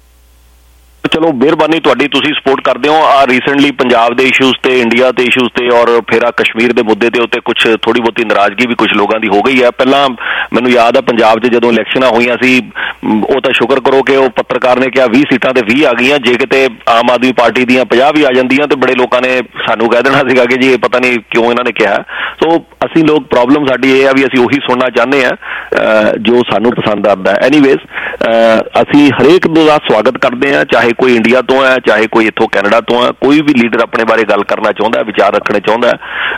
ਚਲੋ ਮਿਹਰਬਾਨੀ ਤੁਹਾਡੀ, ਤੁਸੀਂ ਸਪੋਰਟ ਕਰਦੇ ਹੋ। ਆ ਰੀਸੈਂਟਲੀ ਪੰਜਾਬ ਦੇ ਇਸ਼ੂਜ਼ ਤੇ, ਇੰਡੀਆ ਦੇ ਇਸ਼ੂਜ਼ ਤੇ, ਔਰ ਫਿਰ ਆ ਕਸ਼ਮੀਰ ਦੇ ਮੁੱਦੇ ਦੇ ਉੱਤੇ ਕੁਝ ਥੋੜੀ ਬਹੁਤੀ ਨਾਰਾਜ਼ਗੀ ਵੀ ਕੁਝ ਲੋਕਾਂ ਦੀ ਹੋ ਗਈ ਹੈ। ਪਹਿਲਾਂ ਮੈਨੂੰ ਯਾਦ ਆ ਪੰਜਾਬ 'ਚ ਜਦੋਂ ਇਲੈਕਸ਼ਨਾਂ ਹੋਈਆਂ ਸੀ, ਉਹ ਤਾਂ ਸ਼ੁਕਰ ਕਰੋ ਕਿ ਉਹ ਪੱਤਰਕਾਰ ਨੇ ਕਿਹਾ 20 ਸੀਟਾਂ ਤੇ 20 ਆ ਗਈਆਂ, ਜੇ ਕਿਤੇ ਆਮ ਆਦਮੀ ਪਾਰਟੀ ਦੀਆਂ 50 ਵੀ ਆ ਜਾਂਦੀਆਂ ਤੇ ਬੜੇ ਲੋਕਾਂ ਨੇ ਸਾਨੂੰ ਕਹਿ ਦੇਣਾ ਸੀਗਾ ਕਿ ਜੀ ਇਹ ਪਤਾ ਨਹੀਂ ਕਿਉਂ ਇਹਨਾਂ ਨੇ ਕਿਹਾ। ਸੋ ਅਸੀਂ ਲੋਕ, ਪ੍ਰੋਬਲਮ ਸਾਡੀ ਇਹ ਆ ਵੀ ਅਸੀਂ ਉਹੀ ਸੁਣਨਾ ਚਾਹੁੰਦੇ ਹਾਂ ਜੋ ਸਾਨੂੰ ਪਸੰਦ ਆਉਂਦਾ। ਐਨੀਵੇਜ਼, ਅਸੀਂ ਹਰੇਕ ਦਾ ਸਵਾਗਤ ਕਰਦੇ ਹਾਂ, ਚਾਹੇ ਕੋਈ ਇੰਡੀਆ ਤੋਂ ਹੈ, ਚਾਹੇ ਕੋਈ ਇੱਥੋਂ ਕੈਨੇਡਾ ਤੋਂ ਹੈ। ਕੋਈ ਵੀ ਲੀਡਰ ਆਪਣੇ ਬਾਰੇ ਗੱਲ ਕਰਨਾ ਚਾਹੁੰਦਾ, ਵਿਚਾਰ ਰੱਖਣੇ ਚਾਹੁੰਦਾ।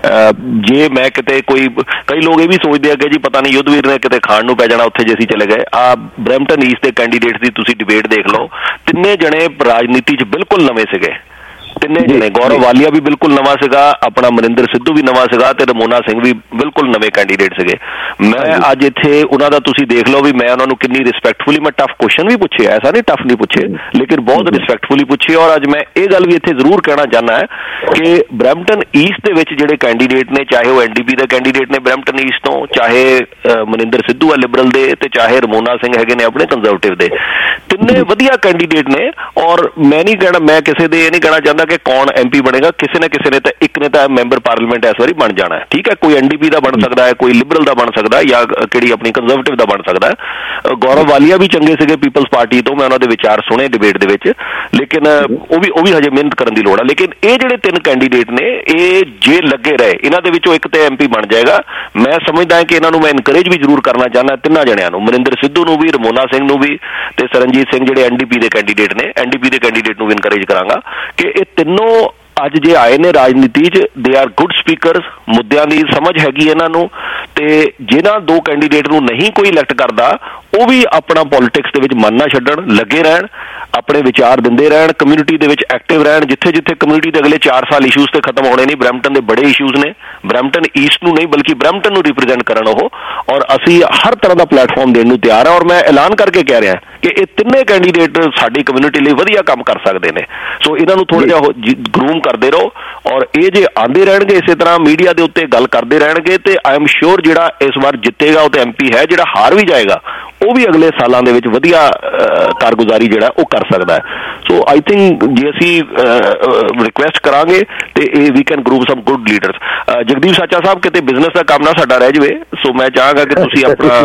ਜੇ ਮੈਂ ਕਿਤੇ ਕਈ ਲੋਕ ਇਹ ਵੀ ਸੋਚਦੇ ਆ ਕਿ ਜੀ ਪਤਾ ਨਹੀਂ ਯੁੱਧਵੀਰ ਨੇ ਕਿਤੇ ਖਾਣ ਨੂੰ ਪੈ ਜਾਣਾ ਉੱਥੇ ਜੇ ਅਸੀਂ ਚਲੇ ਗਏ। ਆ ਬਰੈਂਪਟਨ ਈਸਟ ਦੇ ਕੈਂਡੀਡੇਟਸ ਦੀ ਤੁਸੀਂ ਡਿਬੇਟ ਦੇਖ ਲਓ, ਤਿੰਨੇ ਜਣੇ ਰਾਜਨੀਤੀ 'ਚ ਬਿਲਕੁਲ ਨਵੇਂ ਸੀਗੇ, ਤਿੰਨੇ ਜਣੇ। ਗੌਰਵ ਵਾਲੀਆ ਵੀ ਬਿਲਕੁਲ ਨਵਾਂ ਸੀਗਾ, ਆਪਣਾ ਮਨਿੰਦਰ ਸਿੱਧੂ ਵੀ ਨਵਾਂ ਸੀਗਾ, ਤੇ ਰਮੋਨਾ ਸਿੰਘ ਵੀ ਬਿਲਕੁਲ ਨਵੇਂ ਕੈਂਡੀਡੇਟ ਸੀਗੇ। ਮੈਂ ਅੱਜ ਇੱਥੇ ਉਹਨਾਂ ਦਾ ਤੁਸੀਂ ਦੇਖ ਲਓ ਵੀ ਮੈਂ ਉਹਨਾਂ ਨੂੰ ਕਿੰਨੀ ਰਿਸਪੈਕਟਫੁਲੀ, ਮੈਂ ਟਫ ਕੁਐਸਚਨ ਵੀ ਪੁੱਛੇ, ਐਸਾ ਨਹੀਂ ਟਫ ਨਹੀਂ ਪੁੱਛੇ, ਲੇਕਿਨ ਬਹੁਤ ਰਿਸਪੈਕਟਫੁਲੀ ਪੁੱਛੇ। ਔਰ ਅੱਜ ਮੈਂ ਇਹ ਗੱਲ ਵੀ ਇੱਥੇ ਜ਼ਰੂਰ ਕਹਿਣਾ ਚਾਹੁੰਦਾ ਹੈ ਕਿ ਬਰੈਂਪਟਨ ਈਸਟ ਦੇ ਵਿੱਚ ਜਿਹੜੇ ਕੈਂਡੀਡੇਟ ਨੇ, ਚਾਹੇ ਉਹ NDP ਦੇ ਕੈਂਡੀਡੇਟ ਨੇ ਬਰੈਂਪਟਨ ਈਸਟ ਤੋਂ, ਚਾਹੇ ਮਨਿੰਦਰ ਸਿੱਧੂ ਆ ਲਿਬਰਲ ਦੇ, ਤੇ ਚਾਹੇ ਰਮੋਨਾ ਸਿੰਘ ਹੈਗੇ ਨੇ ਆਪਣੇ ਕੰਜ਼ਰਵੇਟਿਵ ਦੇ, ਤਿੰਨੇ ਵਧੀਆ ਕੈਂਡੀਡੇਟ ਨੇ। ਔਰ ਮੈਂ ਨਹੀਂ ਕਹਿਣਾ, ਮੈਂ ਕਿਸੇ ਦੇ ਇਹ ਨਹੀਂ ਕਹਿਣਾ ਚਾਹੁੰਦਾ ਕਿ ਕੌਣ MP ਬਣੇਗਾ, ਕਿਸੇ ਨੇ ਇੱਕ ਨੇ ਤਾਂ ਮੈਂਬਰ ਪਾਰਲੀਮੈਂਟ ਇਸ ਵਾਰੀ ਬਣ ਜਾਣਾ ਹੈ, ਠੀਕ ਹੈ। ਕੋਈ NDP ਦਾ ਬਣ ਸਕਦਾ ਹੈ, ਕੋਈ ਲਿਬਰਲ ਦਾ ਬਣ ਸਕਦਾ, ਜਾਂ ਕਿਹੜੀ ਆਪਣੀ ਕੰਜ਼ਰਵੇਟਿਵ ਦਾ ਬਣ ਸਕਦਾ ਹੈ। ਗੌਰਵ ਵਾਲੀਆ ਵੀ ਚੰਗੇ ਸੀਗੇ ਪੀਪਲਸ ਪਾਰਟੀ ਤੋਂ, ਮੈਂ ਉਹਨਾਂ ਦੇ ਵਿਚਾਰ ਸੁਣੇ ਡਿਬੇਟ ਦੇ ਵਿੱਚ, ਲੇਕਿਨ ਉਹ ਵੀ ਹਜੇ ਮਿਹਨਤ ਕਰਨ ਦੀ ਲੋੜ ਹੈ। ਲੇਕਿਨ ਇਹ ਜਿਹੜੇ ਤਿੰਨ ਕੈਂਡੀਡੇਟ ਨੇ, ਇਹ ਜੇ ਲੱਗੇ ਰਹੇ, ਇਹਨਾਂ ਦੇ ਵਿੱਚੋਂ ਇੱਕ ਤੇ MP ਬਣ ਜਾਏਗਾ। ਮੈਂ ਸਮਝਦਾ ਕਿ ਇਹਨਾਂ ਨੂੰ ਮੈਂ ਇਨਕਰੇਜ ਵੀ ਜ਼ਰੂਰ ਕਰਨਾ ਚਾਹੁੰਦਾ, ਤਿੰਨਾਂ ਜਣਿਆਂ ਨੂੰ, ਮਨਿੰਦਰ ਸਿੱਧੂ ਨੂੰ ਵੀ, ਰਮੋਨਾ ਸਿੰਘ ਨੂੰ ਵੀ, ਤੇ ਸਰਨਜੀਤ ਸਿੰਘ ਜਿਹੜੇ NDP ਦੇ ਕੈਂਡੀਡੇਟ ਨੇ, NDP ਦੇ ਕੈਂਡੀਡੇਟ ਨੂੰ ਵੀ ਇਨਕਰੇਜ ਕਰਾਂਗਾ ਕਿ ਇਹ ਤਿੰਨੋਂ ਅੱਜ ਜੇ ਆਏ ਨੇ ਰਾਜਨੀਤੀ 'ਚ, ਦੇ ਆਰ ਗੁੱਡ ਸਪੀਕਰਸ, ਮੁੱਦਿਆਂ ਦੀ ਸਮਝ ਹੈਗੀ ਇਹਨਾਂ ਨੂੰ। ਤੇ ਜਿਹਨਾਂ ਦੋ ਕੈਂਡੀਡੇਟ ਨੂੰ ਨਹੀਂ ਕੋਈ ਇਲੈਕਟ ਕਰਦਾ, ਉਹ ਵੀ ਆਪਣਾ ਪੋਲਿਟਿਕਸ ਦੇ ਵਿੱਚ ਮਨ ਨਾ ਛੱਡਣ, ਲੱਗੇ ਰਹਿਣ, ਆਪਣੇ ਵਿਚਾਰ ਦਿੰਦੇ ਰਹਿਣ, ਕਮਿਊਨਿਟੀ ਦੇ ਵਿੱਚ ਐਕਟਿਵ ਰਹਿਣ। ਜਿੱਥੇ ਜਿੱਥੇ ਕਮਿਊਨਿਟੀ ਦੇ ਅਗਲੇ 4 ਸਾਲ ਇਸ਼ੂਜ਼ ਤੇ ਖਤਮ ਹੋਣੇ ਨਹੀਂ, ਬਰੈਂਪਟਨ ਦੇ ਬੜੇ ਇਸ਼ੂਜ਼ ਨੇ, ਬਰੈਂਪਟਨ ਈਸਟ ਨੂੰ ਨਹੀਂ ਬਲਕਿ ਬਰੈਂਪਟਨ ਨੂੰ ਰਿਪਰੈਜ਼ੈਂਟ ਕਰਨ ਉਹ, ਔਰ ਅਸੀਂ ਹਰ ਤਰ੍ਹਾਂ ਦਾ ਪਲੇਟਫਾਰਮ ਦੇਣ ਨੂੰ ਤਿਆਰ ਹਾਂ। ਔਰ ਮੈਂ ਐਲਾਨ ਕਰਕੇ ਕਹਿ ਰਿਹਾ ਕਿ ਇਹ ਤਿੰਨੇ ਕੈਂਡੀਡੇਟ ਸਾਡੀ ਕਮਿਊਨਿਟੀ ਲਈ ਵਧੀਆ ਕੰਮ ਕਰ ਸਕਦੇ ਨੇ। ਸੋ ਇਹਨਾਂ ਨੂੰ ਥੋੜ੍ਹਾ ਜਿਹਾ ਗਰੂਮ ਕਰਦੇ ਰਹੋ, ਔਰ ਇਹ ਜੇ ਆਉਂਦੇ ਰਹਿਣਗੇ ਇਸੇ ਤਰ੍ਹਾਂ ਮੀਡੀਆ ਦੇ ਉੱਤੇ ਗੱਲ ਕਰਦੇ ਰਹਿਣਗੇ, ਤੇ ਆਈ ਐਮ ਸ਼ੋਰ ਜਿਹੜਾ ਇਸ ਵਾਰ ਜਿੱਤੇਗਾ ਉਹ ਤੇ MP ਹੈ, ਜਿਹੜਾ ਹਾਰ ਵੀ ਜਾਏਗਾ ਉਹ ਵੀ ਅਗਲੇ ਸਾਲਾਂ ਦੇ ਵਿੱਚ ਵਧੀਆ ਕਾਰਗੁਜ਼ਾਰੀ ਜਿਹੜਾ ਉਹ ਕਰ ਸਕਦਾ ਹੈ। ਸੋ ਆਈ ਥਿੰਕ ਜੇ ਅਸੀਂ ਰਿਕੁਐਸਟ ਕਰਾਂਗੇ ਤੇ ਇਹ ਵੀ can group some good leaders. Jagdeep Sacha sahib, ਕਿਤੇ ਬਿਜ਼ਨਸ ਦਾ ਕੰਮ ਨਾ ਸਾਡਾ ਰਹਿ ਜਾਵੇ, ਸੋ ਮੈਂ ਚਾਹਾਂਗਾ ਕਿ ਤੁਸੀਂ ਆਪਣਾ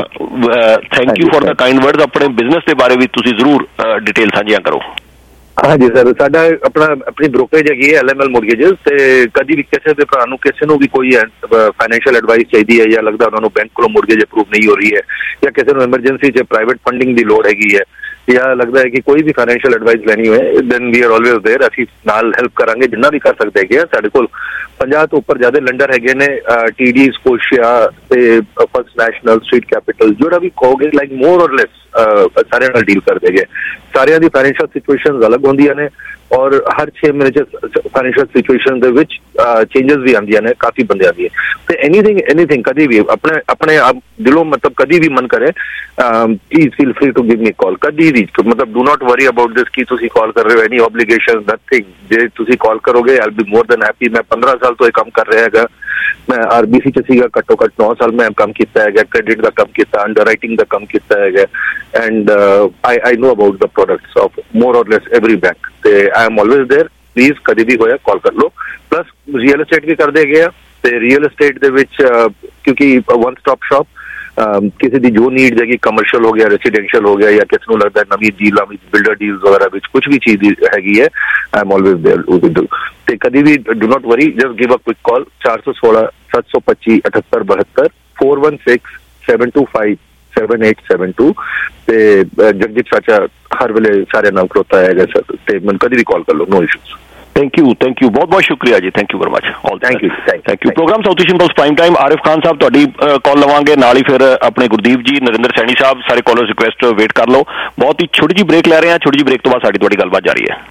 thank you for the kind words, ਆਪਣੇ ਬਿਜ਼ਨਸ ਦੇ ਬਾਰੇ ਵੀ ਤੁਸੀਂ ਜ਼ਰੂਰ ਡਿਟੇਲ ਸਾਂਝੀਆਂ ਕਰੋ। ਹਾਂਜੀ ਸਰ, ਸਾਡਾ ਆਪਣੀ ਬ੍ਰੋਕਰੇਜ ਹੈਗੀ ਹੈ LML ਮੋਰਗੇजेस, ਤੇ ਕਦੀ ਵੀ ਕਿਸੇ ਦੇ ਭਰਾ ਨੂੰ ਕਿਸੇ ਨੂੰ ਵੀ ਕੋਈ ਫਾਈਨੈਂਸ਼ੀਅਲ ਐਡਵਾਈਸ ਚਾਹੀਦੀ ਹੈ, ਜਾਂ ਲੱਗਦਾ ਉਹਨਾਂ ਨੂੰ ਬੈਂਕ ਕੋਲੋਂ ਮੋਰਗੇਜ ਅਪਰੂਵ ਨਹੀਂ ਹੋ ਰਹੀ ਹੈ, ਜਾਂ ਕਿਸੇ ਨੂੰ ਐਮਰਜੈਂਸੀ 'ਚ ਪ੍ਰਾਈਵੇਟ ਫੰਡਿੰਗ ਦੀ ਲੋੜ ਹੈਗੀ ਹੈ, ਜਾਂ ਲੱਗਦਾ ਹੈ ਕਿ ਕੋਈ ਵੀ ਫਾਈਨੈਂਸ਼ੀਅਲ ਐਡਵਾਈਸ ਲੈਣੀ ਹੋਏ, then we are always there. ਅਸੀਂ ਨਾਲ ਹੈਲਪ ਕਰਾਂਗੇ ਜਿੰਨਾ ਵੀ ਕਰ ਸਕਦੇ ਹੈਗੇ ਆ। ਸਾਡੇ ਕੋਲ 50 ਤੋਂ ਉੱਪਰ ਜ਼ਿਆਦਾ ਲੈਂਡਰ ਹੈਗੇ ਨੇ, TD, ਸਕੋਸ਼ੀਆ ਤੇ ਫਸਟ ਨੈਸ਼ਨਲ, ਸਟਰੀਟ ਕੈਪੀਟਲ, ਜਿਹੜਾ ਵੀ ਕਹੋਗੇ, ਲਾਈਕ ਮੋਰ ਔਰ ਲੈਸ ਸਾਰਿਆਂ ਨਾਲ ਡੀਲ ਕਰਦੇ ਹੈਗੇ। ਸਾਰਿਆਂ ਦੀ ਫਾਈਨੈਂਸ਼ੀਅਲ ਸਿਚੁਏਸ਼ਨ ਅਲੱਗ ਹੁੰਦੀਆਂ ਨੇ, ਔਰ ਹਰ 6 ਮਹੀਨੇ 'ਚ ਫਾਈਨੈਂਸ਼ੀਅਲ ਸਿਚੁਏਸ਼ਨ ਦੇ ਵਿੱਚ ਚੇਂਜਸ ਵੀ ਆਉਂਦੀਆਂ ਨੇ ਕਾਫੀ ਬੰਦਿਆਂ ਦੀਆਂ। ਤੇ ਐਨੀਥਿੰਗ ਕਦੀ ਵੀ ਆਪਣੇ ਆਪ ਦਿਲੋਂ ਮਤਲਬ ਕਦੀ ਵੀ ਮਨ ਕਰੇ, please feel free to give me call, ਕਦੀ ਵੀ। ਮਤਲਬ do not worry about this ਕਿ ਤੁਸੀਂ ਕਾਲ ਕਰ ਰਹੇ ਹੋ, ਐਨੀ ਓਬਲੀਗੇਸ਼ਨ, ਨਥਿੰਗ। ਜੇ ਤੁਸੀਂ ਕਾਲ ਕਰੋਗੇ I will be more than happy. ਮੈਂ 15 ਸਾਲ ਤੋਂ ਇਹ ਕੰਮ ਕਰ ਰਿਹਾ ਹੈਗਾ। ਮੈਂ RBC 'ਚ ਸੀਗਾ, ਘੱਟੋ ਘੱਟ 9 ਸਾਲ ਮੈਂ ਕੰਮ ਕੀਤਾ ਹੈਗਾ, ਕ੍ਰੈਡਿਟ ਦਾ ਕੰਮ ਕੀਤਾ, ਅੰਡਰ ਰਾਈਟਿੰਗ ਦਾ ਕੰਮ ਕੀਤਾ ਹੈਗਾ, and I know about the products of more or less every bank. ਤੇ I am always there, please ਕਦੇ ਵੀ ਹੋਇਆ ਕਾਲ ਕਰ ਲਓ। ਪਲੱਸ ਰੀਅਲ ਐਸਟੇਟ ਵੀ ਕਰਦੇ ਹੈਗੇ ਆ, ਤੇ ਰੀਅਲ ਐਸਟੇਟ ਦੇ ਵਿੱਚ ਕਿਉਂਕਿ ਵਨ ਸਟਾਪ ਸ਼ਾਪ ਕਿਸੇ ਦੀ ਜੋ ਨੀਡ ਹੈਗੀ ਕਮਰਸ਼ੀਅਲ ਹੋ ਗਿਆ ਰੈਸੀਡੈਂਸ਼ੀਅਲ ਹੋ ਗਿਆ ਜਾਂ ਕਿਸ ਨੂੰ ਲੱਗਦਾ ਨਵੀਂ ਡੀਲਾਂ ਵਿੱਚ ਬਿਲਡਰ ਡੀਲਸ ਵਗੈਰਾ ਵਿੱਚ ਕੁਝ ਵੀ ਚੀਜ਼ ਹੈਗੀ ਹੈ ਆਈ ਐਮ ਆਲਵੇਜ਼ देयर ਤੇ ਕਦੀ ਵੀ do not worry just give a quick call 416 725 7872 416 725 7872 ਤੇ ਜਗਦੀਪ ਚਾਚਾ ਹਰ ਵੇਲੇ ਸਾਰੇ ਨਾਲ ਖਲੋਤਾ ਹੈਗਾ ਸਰ ਤੇ ਮੈਨੂੰ ਕਦੀ ਵੀ ਕਾਲ ਕਰ ਲਓ ਨੋ ਇਸ਼ੂਜ਼ थैंक यू बहुत बहुत शुक्रिया जी thank you very much all thank you programme South Asian Pulse prime time Arif Khan sahab तुहाडी कॉल लवांगे नाल ही फिर अपने गुरदीप जी नरेंद्र सैनी साहब सारे कॉलर्स रिक्वेस्ट वेट कर लो बहुत ही छोटी जी ब्रेक ले रहे हैं छोटी जी ब्रेक तो बाद साडी तुहाडी गलबात जारी है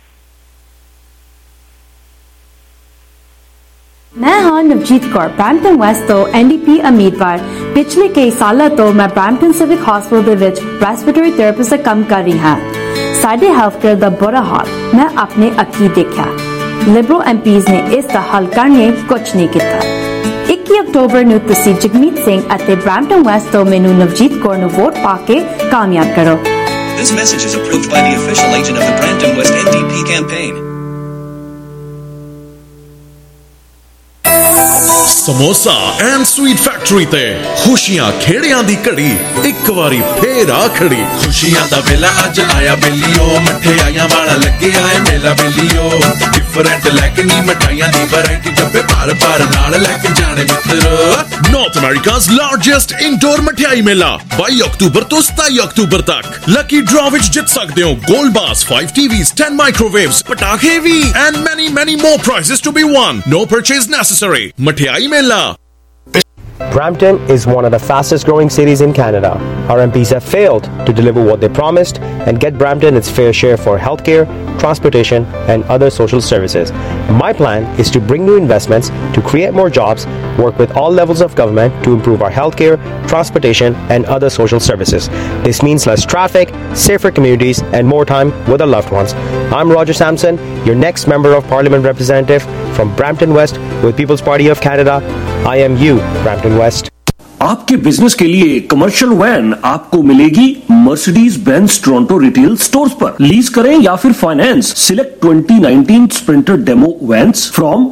मैं हाँ नवजीत कौर ब्रैम्पटन वैस्ट तो NDP उम्मीदवार पिछले कई सालों तो मैं ब्रैम्पटन सिविक हॉस्पिटल दे विच रेस्पिरेटरी थेरेपिस्ट दा काम कर रही हाँ साडे हेल्थ केयर दा बुरा हाल मैं अपने अखी देखा लिबरल MPs ने इस दा हल करने कुछ नहीं किया 21 अक्टूबर ਨੂੰ ਤੁਸੀਂ ਜਗਮੀਤ ਸਿੰਘ ਅਤੇ ਬ੍ਰੈਂਪਟਨ ਵੈਸਟ ਤੋਂ ਮੈਨੂੰ ਨਵਜੀਤ ਕੌਰ ਨੂੰ ਵੋਟ ਪਾ ਕੇ ਕਾਮਯਾਬ ਕਰੋ This message is approved by the official agent of the Brampton West NDP campaign. Samosa and sweet factory ते खुशियां खेड़ियां दी घड़ी एक बारी फेर आ खड़ी खुशियां दा वेला अज आया बेलियो मठियाइयां वाला लगे आए मेला बेलियो डिफरेंट लेके नी मिठाइयां दी वैरायटी डब्बे भर भर नाल लेके जाने मित्र North America's largest indoor Mathiyai Mela 22 अक्टूबर तो 27 अक्टूबर तक लकी ड्रॉ विच जित सकदे हो गोल्ड बार्स 5 TVs 10 माइक्रोवेव्स पटाखे भी and many more prizes to be won no purchase necessary Mathiyai Mela Brampton is one of the fastest growing cities in Canada. Our MPs have failed to deliver what they promised and get Brampton its fair share for healthcare, transportation and other social services. My plan is to bring new investments to create more jobs, work with all levels of government to improve our healthcare, transportation and other social services. This means less traffic, safer communities and more time with our loved ones. I'm Roger Sampson, your next Member of Parliament representative from Brampton West with People's Party of Canada. I am you, Brampton West. आपके business के लिए commercial van आपको मिलेगी Mercedes Benz Toronto retail stores पर lease करें या फिर finance select 2019 Sprinter demo vans from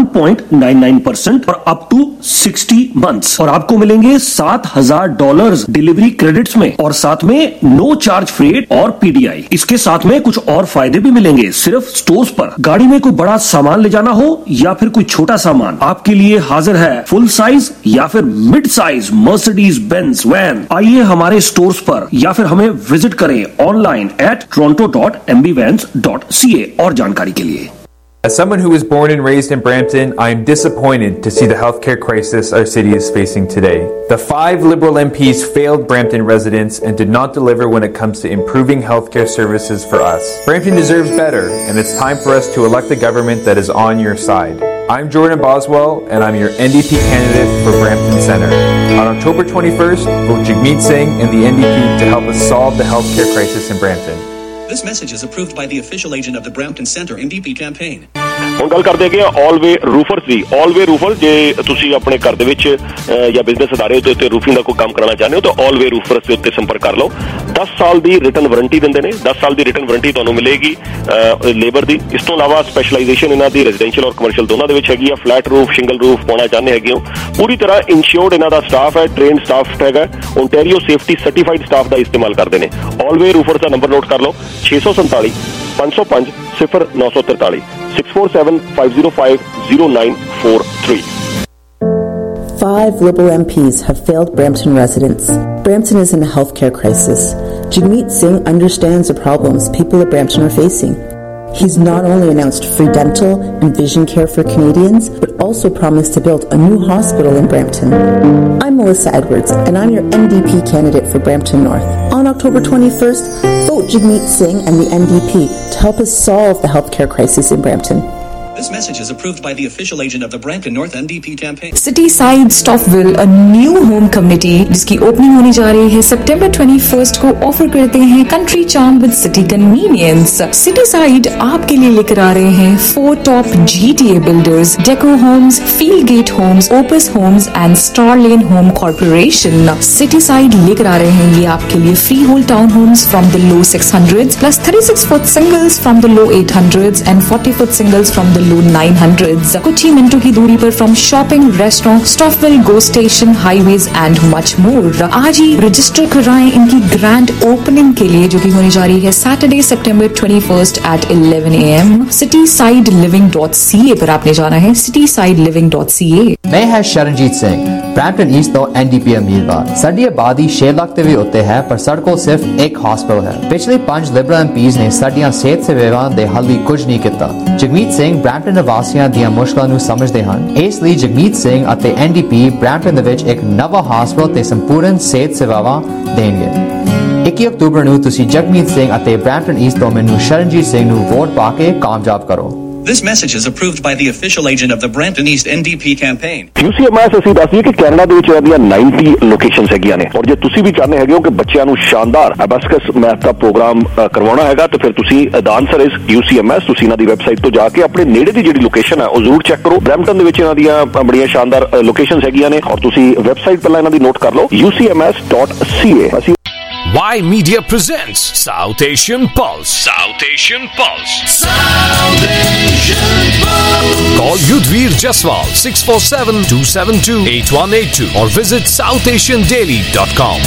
1.99% और अप टू 60 मंथ्स और आपको मिलेंगे $7,000 डिलीवरी क्रेडिट्स में और साथ में नो चार्ज फ्रेट और PDI इसके साथ में कुछ और फायदे भी मिलेंगे सिर्फ स्टोर्स पर गाड़ी में कोई बड़ा सामान ले जाना हो या फिर कोई छोटा सामान आपके लिए हाजिर है फुल साइज या फिर mid size Mercedes Benz van आइए हमारे स्टोर्स पर या फिर हमें विजिट करें ऑनलाइन at toronto.mbvans.ca और जानकारी के लिए As someone who was born and raised in Brampton, I am disappointed to see the healthcare crisis our city is facing today. The 5 Liberal MPs failed Brampton residents and did not deliver when it comes to improving healthcare services for us. Brampton deserves better, and it's time for us to elect a government that is on your side. I'm Jordan Boswell, and I'm your NDP candidate for Brampton Centre. On October 21st, vote Jagmeet Singh and the NDP to help us solve the healthcare crisis in Brampton. This message is approved by the official agent of the Brampton Centre NDP campaign. ਹੁਣ ਗੱਲ ਕਰਦੇ ਕਿ ਆਲਵੇ ਰੂਫਰਸ ਦੀ ਆਲਵੇ ਰੂਫਰ ਜੇ ਤੁਸੀਂ ਆਪਣੇ ਘਰ ਦੇ ਵਿੱਚ ਜਾਂ ਬਿਜ਼ਨਸ ਅਦਾਰੇ ਦੇ ਉੱਤੇ ਰੂਫਿੰਗ ਦਾ ਕੋਈ ਕੰਮ ਕਰਨਾ ਚਾਹੁੰਦੇ ਹੋ ਤਾਂ ਆਲਵੇ ਰੂਫਰਸ ਦੇ ਉੱਤੇ ਸੰਪਰਕ ਕਰ ਲਓ 10 ਸਾਲ ਦੀ ਰਿਟਰਨ ਵਾਰੰਟੀ ਦਿੰਦੇ ਨੇ 10 ਸਾਲ ਦੀ ਰਿਟਰਨ ਵਾਰੰਟੀ ਤੁਹਾਨੂੰ ਮਿਲੇਗੀ ਲੇਬਰ ਦੀ ਇਸ ਤੋਂ ਇਲਾਵਾ ਸਪੈਸ਼ਲਾਈਜੇਸ਼ਨ ਇਹਨਾਂ ਦੀ ਰੈਜ਼ੀਡੈਂਸ਼ੀਅਲ ਔਰ ਕਮਰਸ਼ੀਅਲ ਦੋਨਾਂ ਦੇ ਵਿੱਚ ਹੈਗੀ ਆ ਫਲੈਟ ਰੂਫ ਸਿੰਗਲ ਰੂਫ ਪਾਉਣਾ ਚਾਹੁੰਦੇ ਹੈਗੇ ਹੋ ਪੂਰੀ ਤਰ੍ਹਾਂ ਇੰਸ਼ੋਰਡ ਇਹਨਾਂ ਦਾ ਸਟਾਫ ਹੈ ਟ੍ਰੇਨਡ ਸਟਾਫ ਹੈਗਾ ਓਨਟਾਰੀਓ ਸੇਫਟੀ ਸਰਟੀਫਾਈਡ ਸਟਾਫ ਦਾ ਇਸਤੇਮਾਲ ਕਰਦੇ ਨੇ ਆਲਵੇ ਰੂਫਰਸ ਦਾ ਨੰਬਰ ਨੋਟ ਕਰ ਲਓ 647 505 0943 647-505-0943. 5 Liberal MPs have failed Brampton residents. Brampton is in a healthcare crisis. Jagmeet Singh understands the problems people of Brampton are facing. He's not only announced free dental and vision care for Canadians, but also promised to build a new hospital in Brampton. I'm Melissa Edwards, and I'm your NDP candidate for Brampton North. On October 21st, vote Jagmeet Singh and the NDP to help us solve the healthcare crisis in Brampton. This message is approved by the official agent of the Brampton North NDP campaign. Cityside Stoffville, a new home community जिसकी opening होने जा रही है सितंबर 21 को offer करते हैं country charm with city convenience. Cityside आपके लिए लेकर आ रहे हैं 4 top GTA builders Deco Homes, Fieldgate Homes, Opus Homes and Star Lane Home Corporation. Cityside लेकर आ रहे हैं ये आपके लिए freehold town homes from the low 600s plus 36 foot singles from the low 800s and 40 foot singles from the कुल्लू 900s, कुछ ही मिनटों की दूरी पर from shopping, restaurant, Stouffville, GO station, highways and much more. आज ही register कराएं इनकी ग्रैंड ओपनिंग के लिए, जो कि होने जा रही है Saturday September 21st at 11 AM। citysideliving.ca पर आपने जाना है, citysideliving.ca। मैं है शरणजीत सिंह, ब्रैम्पटन ईस्ट तो NDP उम्मीदवार। साडी आबादी 6 लाख ते भी उत्ते है, पर साडे कोल सिर्फ एक हॉस्पिटल है। पिछले 5 लिबरल MPs ने साडियां सेहत सेवावां दे हल दी कुछ नहीं किता। जगमीत सिंह ब्रैम्पटन निवासियों ਦੀਆਂ ਮੁਸ਼ਕਲਾਂ ਨੂੰ ਸਮਝਦੇ ਹਨ, ਇਸ ਲਈ ਜਗਮੀਤ ਸਿੰਘ ਅਤੇ NDP ਬ੍ਰੈਂਪਟਨ ਦੇ ਵਿੱਚ ਇੱਕ ਨਵਾਂ ਹਸਪਤਾਲ ਤੇ ਸੰਪੂਰਨ ਸਿਹਤ ਸੇਵਾਵਾਂ ਦੇਣਗੇ। 21 ਅਕਤੂਬਰ ਨੂੰ ਤੁਸੀਂ ਜਗਮੀਤ ਸਿੰਘ ਅਤੇ ਬ੍ਰੈਂਪਟਨ ਈਸਟ ਤੋਂ ਮੈਨੂੰ ਸ਼ਰਨਜੀਤ ਸਿੰਘ ਨੂੰ ਵੋਟ ਪਾ ਕੇ ਕਾਮਯਾਬ ਕਰੋ। This message is approved by the official agent of the Brampton East NDP campaign. UCMS ਅਸੀਂ ਦੱਸਦੇ ਕਿ ਕੈਨੇਡਾ ਦੇ ਵਿੱਚ ਇਹਦੀਆਂ 90 ਲੋਕੇਸ਼ਨਸ ਹੈਗੀਆਂ ਨੇ, ਔਰ ਜੇ ਤੁਸੀਂ ਵੀ ਚਾਹੁੰਦੇ ਹੈਗੇ ਹੋ ਕਿ ਬੱਚਿਆਂ ਨੂੰ ਸ਼ਾਨਦਾਰ ਅਬੈਸਕਸ ਮੈਥ ਦਾ ਪ੍ਰੋਗਰਾਮ ਕਰਵਾਉਣਾ ਹੈਗਾ, ਤੇ ਫਿਰ ਤੁਸੀਂ ਦ ਆਨਸਰ ਇਜ਼ UCMS। ਤੁਸੀਂ ਇਹਨਾਂ ਦੀ ਵੈਬਸਾਈਟ ਤੋਂ ਜਾ ਕੇ ਆਪਣੇ ਨੇੜੇ ਦੀ ਜਿਹੜੀ ਲੋਕੇਸ਼ਨ ਹੈ ਉਹ ਜ਼ਰੂਰ ਚੈੱਕ ਕਰੋ। ਬ੍ਰੈਂਪਟਨ ਦੇ ਵਿੱਚ ਇਹਨਾਂ ਦੀਆਂ ਬੜੀਆਂ ਸ਼ਾਨਦਾਰ ਲੋਕੇਸ਼ਨਸ ਹੈਗੀਆਂ ਨੇ, ਔਰ ਤੁਸੀਂ ਵੈਬਸਾਈਟ ਪਹਿਲਾਂ ਇਹਨਾਂ ਦੀ ਨੋਟ ਕਰ ਲਓ, UCMS.ca। ਅਸੀਂ Y Media presents South Asian Pulse. South Asian Pulse. South Asian Pulse. Call Yudhvir Jaswal 647-272-8182 or visit southasiandaily.com.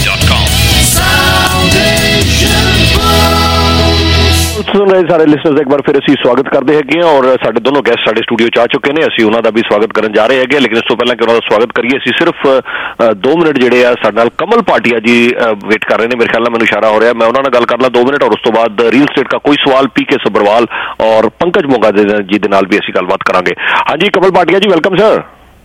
South Asian Pulse. सुन रहे सारे लिसनर्स, एक बार फिर ਅਸੀਂ ਸਵਾਗਤ ਕਰਦੇ ਹੈਗੇ ਹਾਂ, ਔਰ ਸਾਡੇ ਦੋਨੋਂ ਗੈਸਟ ਸਾਡੇ ਸਟੂਡੀਓ ਚ ਆ ਚੁੱਕੇ ਨੇ। ਅਸੀਂ ਉਹਨਾਂ ਦਾ ਵੀ ਸਵਾਗਤ ਕਰਨ ਜਾ ਰਹੇ ਹੈਗੇ, ਲੇਕਿਨ ਇਸ ਤੋਂ ਪਹਿਲਾਂ ਕਿ ਉਹਨਾਂ ਦਾ ਸਵਾਗਤ ਕਰੀਏ, ਅਸੀਂ ਸਿਰਫ 2 ਮਿੰਟ ਜਿਹੜੇ ਆ ਸਾਡੇ ਨਾਲ ਕਮਲ ਪਾਟਿਆ ਜੀ ਵੇਟ ਕਰ ਰਹੇ ਨੇ। ਮੇਰੇ ਖਿਆਲ ਨਾਲ ਮੈਨੂੰ ਇਸ਼ਾਰਾ ਹੋ ਰਿਹਾ, ਮੈਂ ਉਹਨਾਂ ਨਾਲ ਗੱਲ ਕਰ ਲਾਂ 2 ਮਿੰਟ, ਔਰ ਉਸ ਤੋਂ ਬਾਅਦ ਰੀਅਲ ਸਟੇਟ ਦਾ ਕੋਈ ਸਵਾਲ PK ਸੱਭਰਵਾਲ ਔਰ ਪੰਕਜ ਮੋਗਾ ਜੀ ਦੇ ਨਾਲ ਵੀ ਅਸੀਂ ਗੱਲਬਾਤ ਕਰਾਂਗੇ। ਹਾਂਜੀ ਕਮਲ ਪਾਟਿਆ ਜੀ, ਵੈਲਕਮ ਸਰ।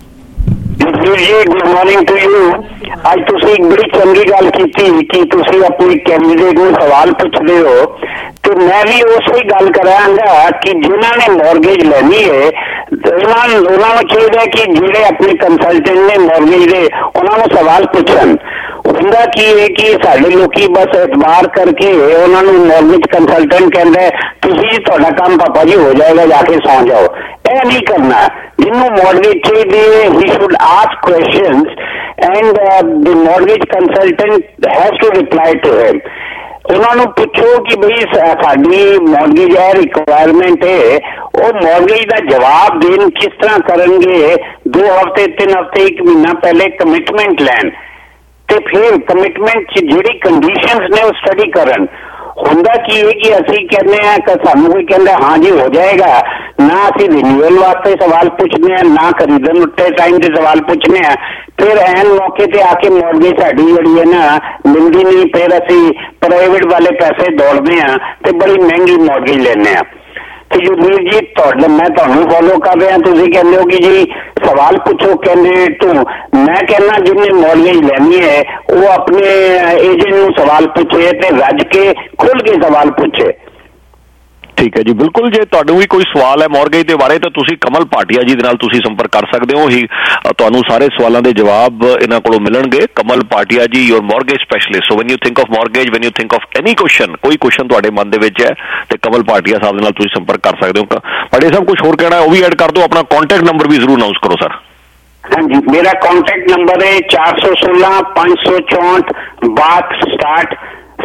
ਜੀ ਗੁੱਡ ਮਾਰਨਿੰਗ ਟੂ ਯੂ। ਅੱਜ ਤੁਸੀਂ ਇੱਕ ਬੜੀ ਚੰਗੀ ਗੱਲ ਕੀਤੀ ਕਿ ਤੁਸੀਂ ਆਪਣੇ ਕੈਂਡੀਡੇਟ ਨੂੰ ਸਵਾਲ ਪੁੱਛਦੇ ਹੋ, ਤੇ ਮੈਂ ਵੀ ਉਸੇ ਹੀ ਗੱਲ ਕਰਾਂਗਾ ਕਿ ਜਿਨ੍ਹਾਂ ਨੇ ਮੌਰਗੇਜ ਲੈਣੀ ਹੈ ਉਹਨਾਂ ਨੂੰ ਚਾਹੀਦਾ ਕਿ ਜਿਹੜੇ ਆਪਣੇ ਕੰਸਲਟੈਂਟ ਨੇ ਮੌਰਗੇਜ ਦੇ ਉਹਨਾਂ ਨੂੰ ਸਵਾਲ ਪੁੱਛਣ। ਹੁੰਦਾ ਕੀ ਹੈ ਕਿ ਸਾਡੇ ਲੋਕੀ ਬਸ ਇਤਬਾਰ ਕਰਕੇ ਉਹਨਾਂ ਨੂੰ ਮੌਰਗੇਜ ਕੰਸਲਟੈਂਟ ਕਹਿੰਦਾ ਤੁਸੀਂ ਤੁਹਾਡਾ ਕੰਮ ਪਾਪਾ ਜੀ ਹੋ ਜਾਏਗਾ, ਜਾ ਕੇ ਸੌਂ ਜਾਓ। ਇਹ ਨਹੀਂ ਕਰਨਾ। ਜਿਹਨੂੰ ਮੌਰਗੇਜ ਚਾਹੀਦੀ ਹੈ he should ask questions and the mortgage consultant has to reply to him। ਉਹਨਾਂ ਨੂੰ ਪੁੱਛੋ ਕਿ ਬਈ ਸਾਡੀ ਮੌਰਗੇਜ ਹੈ, ਰਿਕੁਆਇਰਮੈਂਟ ਹੈ, ਉਹ ਮੌਰਗੇਜ ਦਾ ਜਵਾਬ ਦੇਣ ਕਿਸ ਤਰ੍ਹਾਂ ਕਰਨਗੇ। 2 ਹਫ਼ਤੇ 3 ਹਫ਼ਤੇ 1 ਮਹੀਨਾ ਪਹਿਲੇ ਕਮਿਟਮੈਂਟ ਲੈਣ, ਤੇ ਫਿਰ ਕਮਿਟਮੈਂਟ 'ਚ ਜਿਹੜੀ ਕੰਡੀਸ਼ਨਸ ਨੇ ਉਹ ਸਟੱਡੀ ਕਰਨ। ਹੁੰਦਾ ਕੀ ਹੈ ਕਿ ਅਸੀਂ ਕਹਿੰਦੇ ਹਾਂ ਕਿ ਸਾਨੂੰ ਕੋਈ ਕਹਿੰਦਾ ਹਾਂ ਜੀ ਹੋ ਜਾਏਗਾ, ਨਾ ਅਸੀਂ ਰਿਨਿਊਅਲ ਵਾਸਤੇ ਸਵਾਲ ਪੁੱਛਦੇ ਹਾਂ, ਨਾ ਖਰੀਦਣ ਉੱਤੇ ਟਾਈਮ ਤੇ ਸਵਾਲ ਪੁੱਛਦੇ ਹਾਂ, ਫਿਰ ਐਨ ਮੌਕੇ ਤੇ ਆ ਕੇ ਮੌਰਗੇਜ ਸਾਡੀ ਜਿਹੜੀ ਹੈ ਨਾ ਮਿਲਦੀ ਨਹੀਂ, ਫਿਰ ਅਸੀਂ ਪ੍ਰਾਈਵੇਟ ਵਾਲੇ ਪੈਸੇ ਦੌੜਦੇ ਹਾਂ ਤੇ ਬੜੀ ਮਹਿੰਗੀ ਮੌਰਗੇਜ ਲੈਂਦੇ ਹਾਂ। ਤੇ ਯੁਧਵੀਰ ਜੀ ਮੈਂ ਤੁਹਾਨੂੰ ਫੋਲੋ ਕਰ ਰਿਹਾ, ਤੁਸੀਂ ਕਹਿੰਦੇ ਹੋ ਕਿ ਜੀ ਸਵਾਲ ਪੁੱਛੋ ਕੈਂਡੀਡੇਟ ਤੋਂ। ਮੈਂ ਕਹਿੰਦਾ ਜਿਹਨੇ ਮੌਰਗੇਜ ਲੈਣੀ ਹੈ ਉਹ ਆਪਣੇ ਏਜੰਟ ਨੂੰ ਸਵਾਲ ਪੁੱਛੇ ਤੇ ਰੱਜ ਕੇ ਖੁੱਲ ਕੇ ਸਵਾਲ ਪੁੱਛੇ। ਠੀਕ ਹੈ ਜੀ, ਬਿਲਕੁਲ। ਜੇ ਤੁਹਾਨੂੰ ਵੀ ਕੋਈ ਸਵਾਲ ਹੈ ਮੌਰਗੇਜ ਦੇ ਬਾਰੇ ਤਾਂ ਤੁਸੀਂ ਕਮਲ ਪਾਟਿਆ ਜੀ ਦੇ ਨਾਲ ਤੁਸੀਂ ਸੰਪਰਕ ਕਰ ਸਕਦੇ ਹੋ। ਹੀ ਤੁਹਾਨੂੰ ਸਾਰੇ ਸਵਾਲਾਂ ਦੇ ਜਵਾਬ ਇਹਨਾਂ ਕੋਲੋਂ ਮਿਲਣਗੇ। Kamal Patia ji, your mortgage specialist. So when you think of mortgage, when you think of any question, ਕੋਈ ਕੁਐਸਚਨ ਤੁਹਾਡੇ ਮਨ ਦੇ ਵਿੱਚ ਹੈ ਤੇ ਕਮਲ ਪਾਟਿਆ ਸਾਹਿਬ ਦੇ ਨਾਲ ਤੁਸੀਂ ਸੰਪਰਕ ਕਰ ਸਕਦੇ ਹੋ। ਪਾਟਿਆ ਸਾਹਿਬ ਕੁਝ ਹੋਰ ਕਹਿਣਾ ਉਹ ਵੀ ਐਡ ਕਰ ਦਿਓ, ਆਪਣਾ ਕੰਟੈਕਟ ਨੰਬਰ ਵੀ ਜ਼ਰੂਰ ਅਨਾਉਂਸ ਕਰੋ ਸਰ। ਹਾਂਜੀ, ਮੇਰਾ ਕੰਟੈਕਟ ਨੰਬਰ ਹੈ 416 564 ਬਾਤ ਸਟਾਰਟ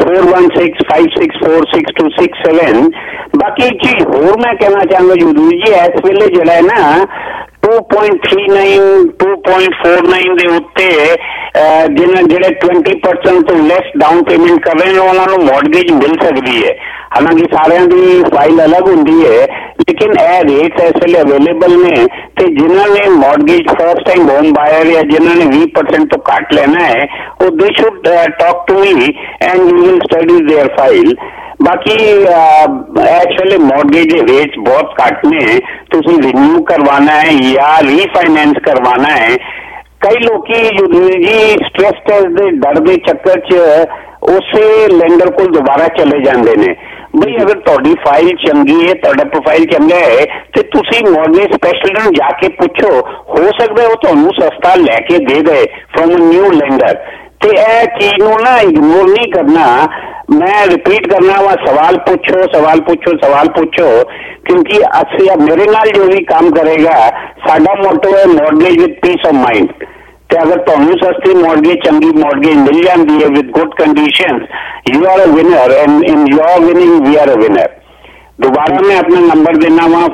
4165646267। ਬਾਕੀ ਚੀਜ਼ ਹੋਰ ਮੈਂ ਕਹਿਣਾ ਚਾਹਾਂਗਾ ਯੂਦਵੀਰ ਜੀ, ਇਸ ਵੇਲੇ ਜਿਹੜਾ ਹੈ ਨਾ 2.39 2.49 ਦੇ ਉੱਤੇ ਜਿਹੜੇ 20% ਤੋਂ ਲੈਸ ਡਾਊਨ ਪੇਮੈਂਟ ਕਰ ਰਹੇ ਨੇ ਉਹਨਾਂ ਨੂੰ ਮੌਰਗੇਜ ਮਿਲ ਸਕਦੀ ਹੈ। ਹਾਲਾਂਕਿ ਸਾਰਿਆਂ ਦੀ ਫਾਈਲ ਅਲੱਗ ਹੁੰਦੀ ਹੈ, ਲੇਕਿਨ ਇਹ ਰੇਟਸ ਇਸ ਵੇਲੇ ਅਵੇਲੇਬਲ ਨੇ। ਤੇ ਜਿਨ੍ਹਾਂ ਨੇ mortgage first time home buyer ਜਾਂ ਜਿਨ੍ਹਾਂ ਨੇ 20% ਤੋਂ ਘੱਟ ਲੈਣਾ ਹੈ ਉਹ they should talk to me and we will study their file. ਬਾਕੀ ਐਕਚੁਅਲੀ ਮੌਰਗੇਜ ਦੇ ਰੇਟਸ ਬਹੁਤ ਘੱਟ ਨੇ। ਤੁਸੀਂ ਰਿਨਿਊ ਕਰਵਾਉਣਾ ਹੈ ਜਾਂ ਰੀਫਾਈਨੈਂਸ ਕਰਵਾਉਣਾ ਹੈ। ਕਈ ਲੋਕੀ ਜੀ ਸਟ੍ਰੈਸ ਟੈਸਟ ਦੇ ਡਰ ਦੇ ਚੱਕਰ 'ਚ ਉਸੇ ਲੈਂਡਰ ਕੋਲ ਦੁਬਾਰਾ ਚਲੇ ਜਾਂਦੇ ਨੇ। ਬਈ ਅਗਰ ਤੁਹਾਡੀ ਫਾਈਲ ਚੰਗੀ ਹੈ, ਤੁਹਾਡਾ ਪ੍ਰੋਫਾਈਲ ਚੰਗਾ ਹੈ ਤੇ ਤੁਸੀਂ ਮੌਰਗੇਜ ਸਪੈਸ਼ਲਿਸਟ ਨੂੰ ਜਾ ਕੇ ਪੁੱਛੋ, ਹੋ ਸਕਦਾ ਉਹ ਤੁਹਾਨੂੰ ਸਸਤਾ ਲੈ ਕੇ ਦੇ ਦੇ ਫਰੋਮ ਅ ਨਿਊ ਲੈਂਡਰ। ਤੇ ਇਹ ਚੀਜ਼ ਨੂੰ ਨਾ ਇਗਨੋਰ ਨਹੀਂ ਕਰਨਾ। ਮੈਂ ਰਿਪੀਟ ਕਰਨਾ ਵਾ, ਸਵਾਲ ਪੁੱਛੋ ਸਵਾਲ ਪੁੱਛੋ ਸਵਾਲ ਪੁੱਛੋ, ਕਿਉਂਕਿ ਅਸੀਂ ਮੇਰੇ ਨਾਲ ਜੋ ਵੀ ਕੰਮ ਕਰੇਗਾ ਸਾਡਾ ਮੋਟੋ ਹੈ mortgage with peace of mind. ਤੇ ਅਗਰ ਤੁਹਾਨੂੰ ਸਸਤੀ ਮੌਰਗੇਜ ਚੰਗੀ ਮੌਰਗੇਜ ਮਿਲ ਜਾਂਦੀ ਹੈ with good conditions, you are a winner and in your winning we are a winner. दोबारा मैं अपना नंबर देना वहाँ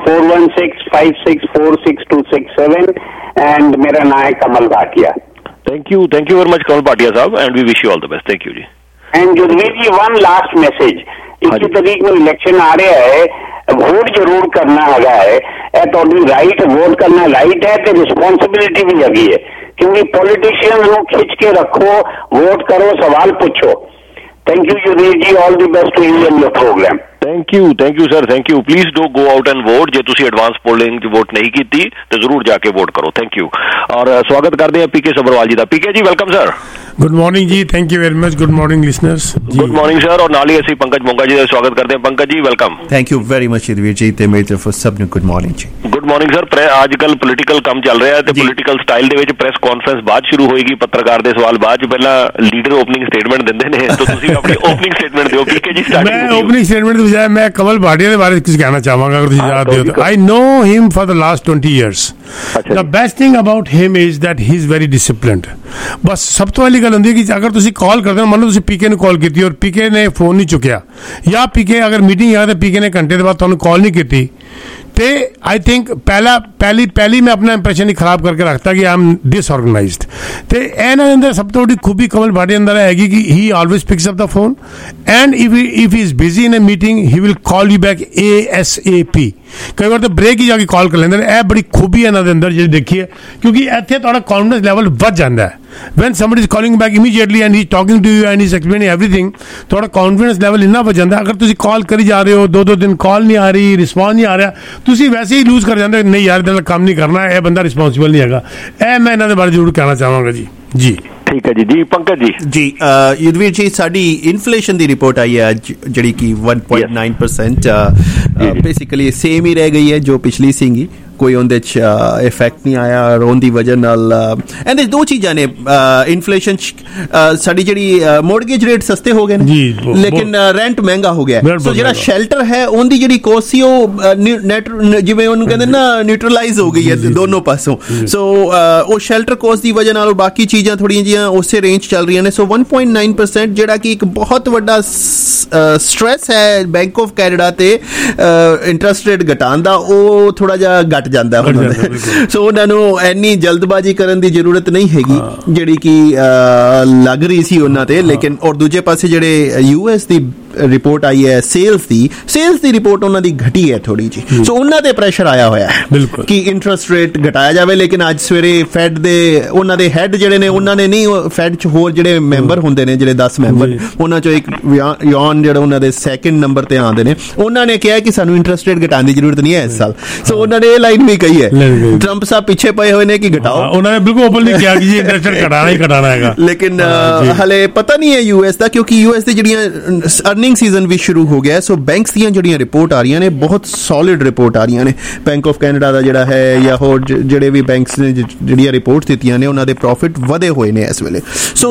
4165646267 एंड मेरा नाम है Kamal Bhatia. Thank you very much Kamal Bhatia साहब and we wish you all the best. Thank you जी। And Judveer ji one last message, 21 तारीख में इलेक्शन आ रहा है, वोट जरूर करना हैगा है, ਤੁਹਾਡੀ ਰਾਈਟ ਵੋਟ ਕਰਨਾ ਰਾਈਟ ਹੈ ਤੇ ਰਿਸਪੌਂਸਿਬਿਲਿਟੀ ਵੀ ਹੈਗੀ ਹੈ, ਕਿਉਂਕਿ ਪੋਲੀਟੀਸ਼ੀਅਨ ਨੂੰ ਖਿੱਚ ਕੇ ਰੱਖੋ, ਵੋਟ ਕਰੋ, ਸਵਾਲ ਪੁੱਛੋ। Thank you Judir ji, all the best to you and your program. Thank you sir, thank you. Please do go out and vote. जे तुसी एडवांस पोलिंग च वोट नहीं की तो जरूर जाके वोट करो। Thank you. और स्वागत करते हैं पीके सब्रवाल जी का। PK ji welcome sir. Good morning जी, thank you very much. Good morning listeners. Good morning sir. और नाल ही असीं पंकज मोंगा जी का स्वागत करते हैं। Pankaj ji welcome. Thank you very much Yudhvir ji, ते मेरी तरफ सब ने गुड मॉर्निंग जी। Good morning sir. अजकल पोलीटिकल काम चल रहा है तो पोलीटिकल स्टाइल दे विच प्रेस कॉन्फ्रेंस बाद शुरू होएगी, पत्रकार दे सवाल बाद, पहला लीडर ओपनिंग स्टेटमेंट दिंदे ने, तो तुसीं अपनी ओपनिंग स्टेटमेट दिओ। PK ji start. मैं ओपनिंग स्टेटमेंट के बजाय मैं कमल भाटिया के बारे में कुछ कहना चाहूंगा, अगर तुम याद हो तो। I know him for the last 20 years। The best thing about him is that he is very disciplined. बस सब तो पहली गल होंदी है कि अगर तुम कॉल करते हो, मान लो तुम पीके ने कॉल की और पीके ने फोन नहीं चुकया, या पीके अगर मीटिंग है तो पीके ने घंटे के बाद तुहानू कॉल नहीं की, तो आई थिंक पहली मैं अपना इंप्रैशन ही खराब करके रखता कि आई एम डिसऑर्गेनाइज्ड। तो इन्होंने अंदर सब तो बड़ी खूबी कमल भाटिया अंदर हैगी कि he always picks up the phone and if he is busy in a meeting he will call you back ASAP। कई बार तो ब्रेक ही जाके कॉल कर लेंगे। यह बड़ी खूबी है इन्होंने अंदर जी देखिए, क्योंकि इत्थे तुहाडा कॉन्फिडेंस लैवल बढ़ जाता है। When somebody is calling back immediately and he's talking to you and he's explaining everything, थोड़ा कॉन्फिडेंस लेवल इन्ना बढ़ जाता है। अगर तुम कॉल करी जा रहे हो, 2 दिन कॉल नहीं आ रही, रिस्पॉन्स नहीं आ रहा, तुम वैसे ही लूज कर जाते, नहीं यार इतना काम नहीं करना, यह बंदा रिस्पॉन्सिबल नहीं है। मैं इन्होंने बारे जरूर कहना चाहूँगा जी। ठीक है जी। पंकज जी युद्धवीर जी, साडी इन्फ्लेशन की रिपोर्ट आई है अज, जी कि 1.9% बेसिकली सेम ही रह गई है जो पिछली सीगी, कोई उहदे च इफेक्ट नहीं आया। और उहदी वजह नाल इहदे दो चीज़ां ने, इन्फ्लेशन साडी जिहड़ी मोर्गेज रेट सस्ते हो गए ने, लेकिन रेंट महंगा हो गया। सो जिहड़ा शेल्टर है उहदी जिहड़ी कॉस्ट सी नेट जिवें उहनूं कहंदे ना न्यूट्रलाइज हो गई है दोनों पासों। सो वो शेल्टर कॉस्ट की वजह नाल बाकी चीज़ां थोड़ियां जिहियां उसे रेंज चल रही ने। सो 1.9% जिहड़ा कि एक बहुत वड्डा स्ट्रेस है बैंक ऑफ कैनेडा ते इंटरस्ट रेट घटाउण दा, वो थोड़ा जिहा घट ਜਾਂਦਾ ਹੁਣ। ਸੋ ਉਹਨਾਂ ਨੂੰ ਇੰਨੀ ਜਲਦਬਾਜ਼ੀ ਕਰਨ ਦੀ ਜ਼ਰੂਰਤ ਨਹੀਂ ਹੈਗੀ ਜਿਹੜੀ ਕਿ ਲੱਗ ਰਹੀ ਸੀ ਉਹਨਾਂ ਤੇ। ਲੇਕਿਨ ਔਰ ਦੂਜੇ ਪਾਸੇ ਜਿਹੜੇ US ਦੀ ਰਿਪੋਰਟ ਆਈ ਹੈ ਸੇਲਸ ਦੀ ਰਿਪੋਰਟ ਉਹਨਾਂ ਦੀ ਘਟੀ ਹੈ ਥੋੜੀ ਜੀ। ਸੋ ਉਹਨਾਂ ਤੇ ਪ੍ਰੈਸ਼ਰ ਆਇਆ ਹੋਇਆ ਹੈ ਕਿ ਇੰਟਰਸਟ ਰੇਟ ਘਟਾਇਆ ਜਾਵੇ। ਲੇਕਿਨ ਅੱਜ ਸਵੇਰੇ ਫੈਡ ਦੇ ਉਹਨਾਂ ਦੇ ਹੈਡ ਜਿਹੜੇ ਨੇ, ਉਹਨਾਂ ਨੇ ਨਹੀਂ, ਫੈਡ ਚ ਹੋਰ ਜਿਹੜੇ ਮੈਂਬਰ ਹੁੰਦੇ ਨੇ, ਜਿਹੜੇ 10 ਮੈਂਬਰ, ਉਹਨਾਂ ਚੋਂ ਇੱਕ ਯੌਨ ਜਿਹੜਾ ਉਹਨਾਂ ਦੇ ਸੈਕਿੰਡ ਨੰਬਰ ਤੇ ਆਉਂਦੇ ਨੇ, ਉਹਨਾਂ ਨੇ ਕਿਹਾ ਕਿ ਸਾਨੂੰ ਇੰਟਰਸਟ ਰੇਟ ਘਟਾਉਣ ਦੀ ਜ਼ਰੂਰਤ ਨਹੀਂ ਹੈ ਇਸ ਸਾਲ। ਸੋ ਉਹਨਾਂ ਨੇ ਇਹ ਲਾਈਨ ਵੀ ਕਹੀ ਹੈ। ਟਰੰਪ ਸਾਹਿਬ ਪਿੱਛੇ ਪਏ ਹੋਏ ਨੇ ਕਿ ਘਟਾਓ, ਉਹਨਾਂ ਨੇ ਬਿਲਕੁਲ ਓਪਨਲੀ ਕਿਹਾ ਕਿ ਇੰਟਰਸਟ ਰੇਟ ਘਟਾਣਾ ਹੈਗਾ। ਲੇਕਿਨ ਹਲੇ ਪਤਾ ਨਹੀਂ ਹੈ US ਦਾ, ਕਿਉਂਕਿ US ਦੀ ਜਿਹੜੀਆਂ अर्निंग सीजन भी शुरू हो गया है। सो बैंक्स ਦੀਆਂ ਜਿਹੜੀਆਂ ਰਿਪੋर्ट आ रही ने बहुत सॉलिड रिपोर्ट आ रही ने। बैंक ऑफ कैनेडा ਦਾ ਜਿਹੜਾ ਹੈ ਜਾਂ ਹੋਰ ਜਿਹੜੇ ਵੀ ਬੈਂਕਸ ਨੇ ਜਿਹੜੀਆਂ ਰਿਪੋਰਟਸ ਦਿੱਤੀਆਂ ਨੇ, ਉਹਨਾਂ ਦੇ ਪ੍ਰੋਫਿਟ ਵਧੇ ਹੋਏ ਨੇ ਇਸ ਵੇਲੇ। ਸੋ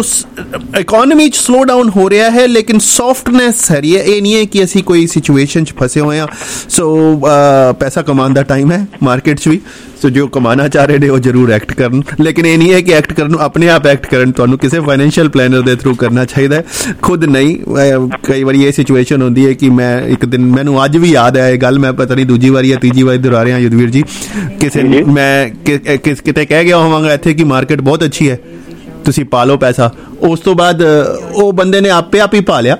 ਇਕਨੋਮੀ ਚ ਸਲੋ डाउन हो रहा है, लेकिन सॉफ्टनेस है रही है। ये नहीं है कि ਅਸੀਂ कोई सिचुएशन च फसे हुए हैं। सो पैसा कमाने का टाइम है मार्केट च भी। सो जो कमाना चाह रहे हैं वो जरूर एक्ट करन, लेकिन ये नहीं है कि एक्ट करन अपने आप एक्ट करन, तुहानू किसी फाइनेंशियल प्लानर के थ्रू करना चाहिए, खुद नहीं। कई बार ये सिचुएशन होती है कि मैं एक दिन, मैनू अज भी याद है गल, मैं पता नहीं दूजी बारी या तीजी बारी दोहरा रहा युद्धवीर जी, किसी मैं किते कह गया होवांगा इत्थे कि मार्केट बहुत अच्छी है, तुसी पा लो पैसा। उस तो बाद वो बंदे ने आपे आप ही पा लिया।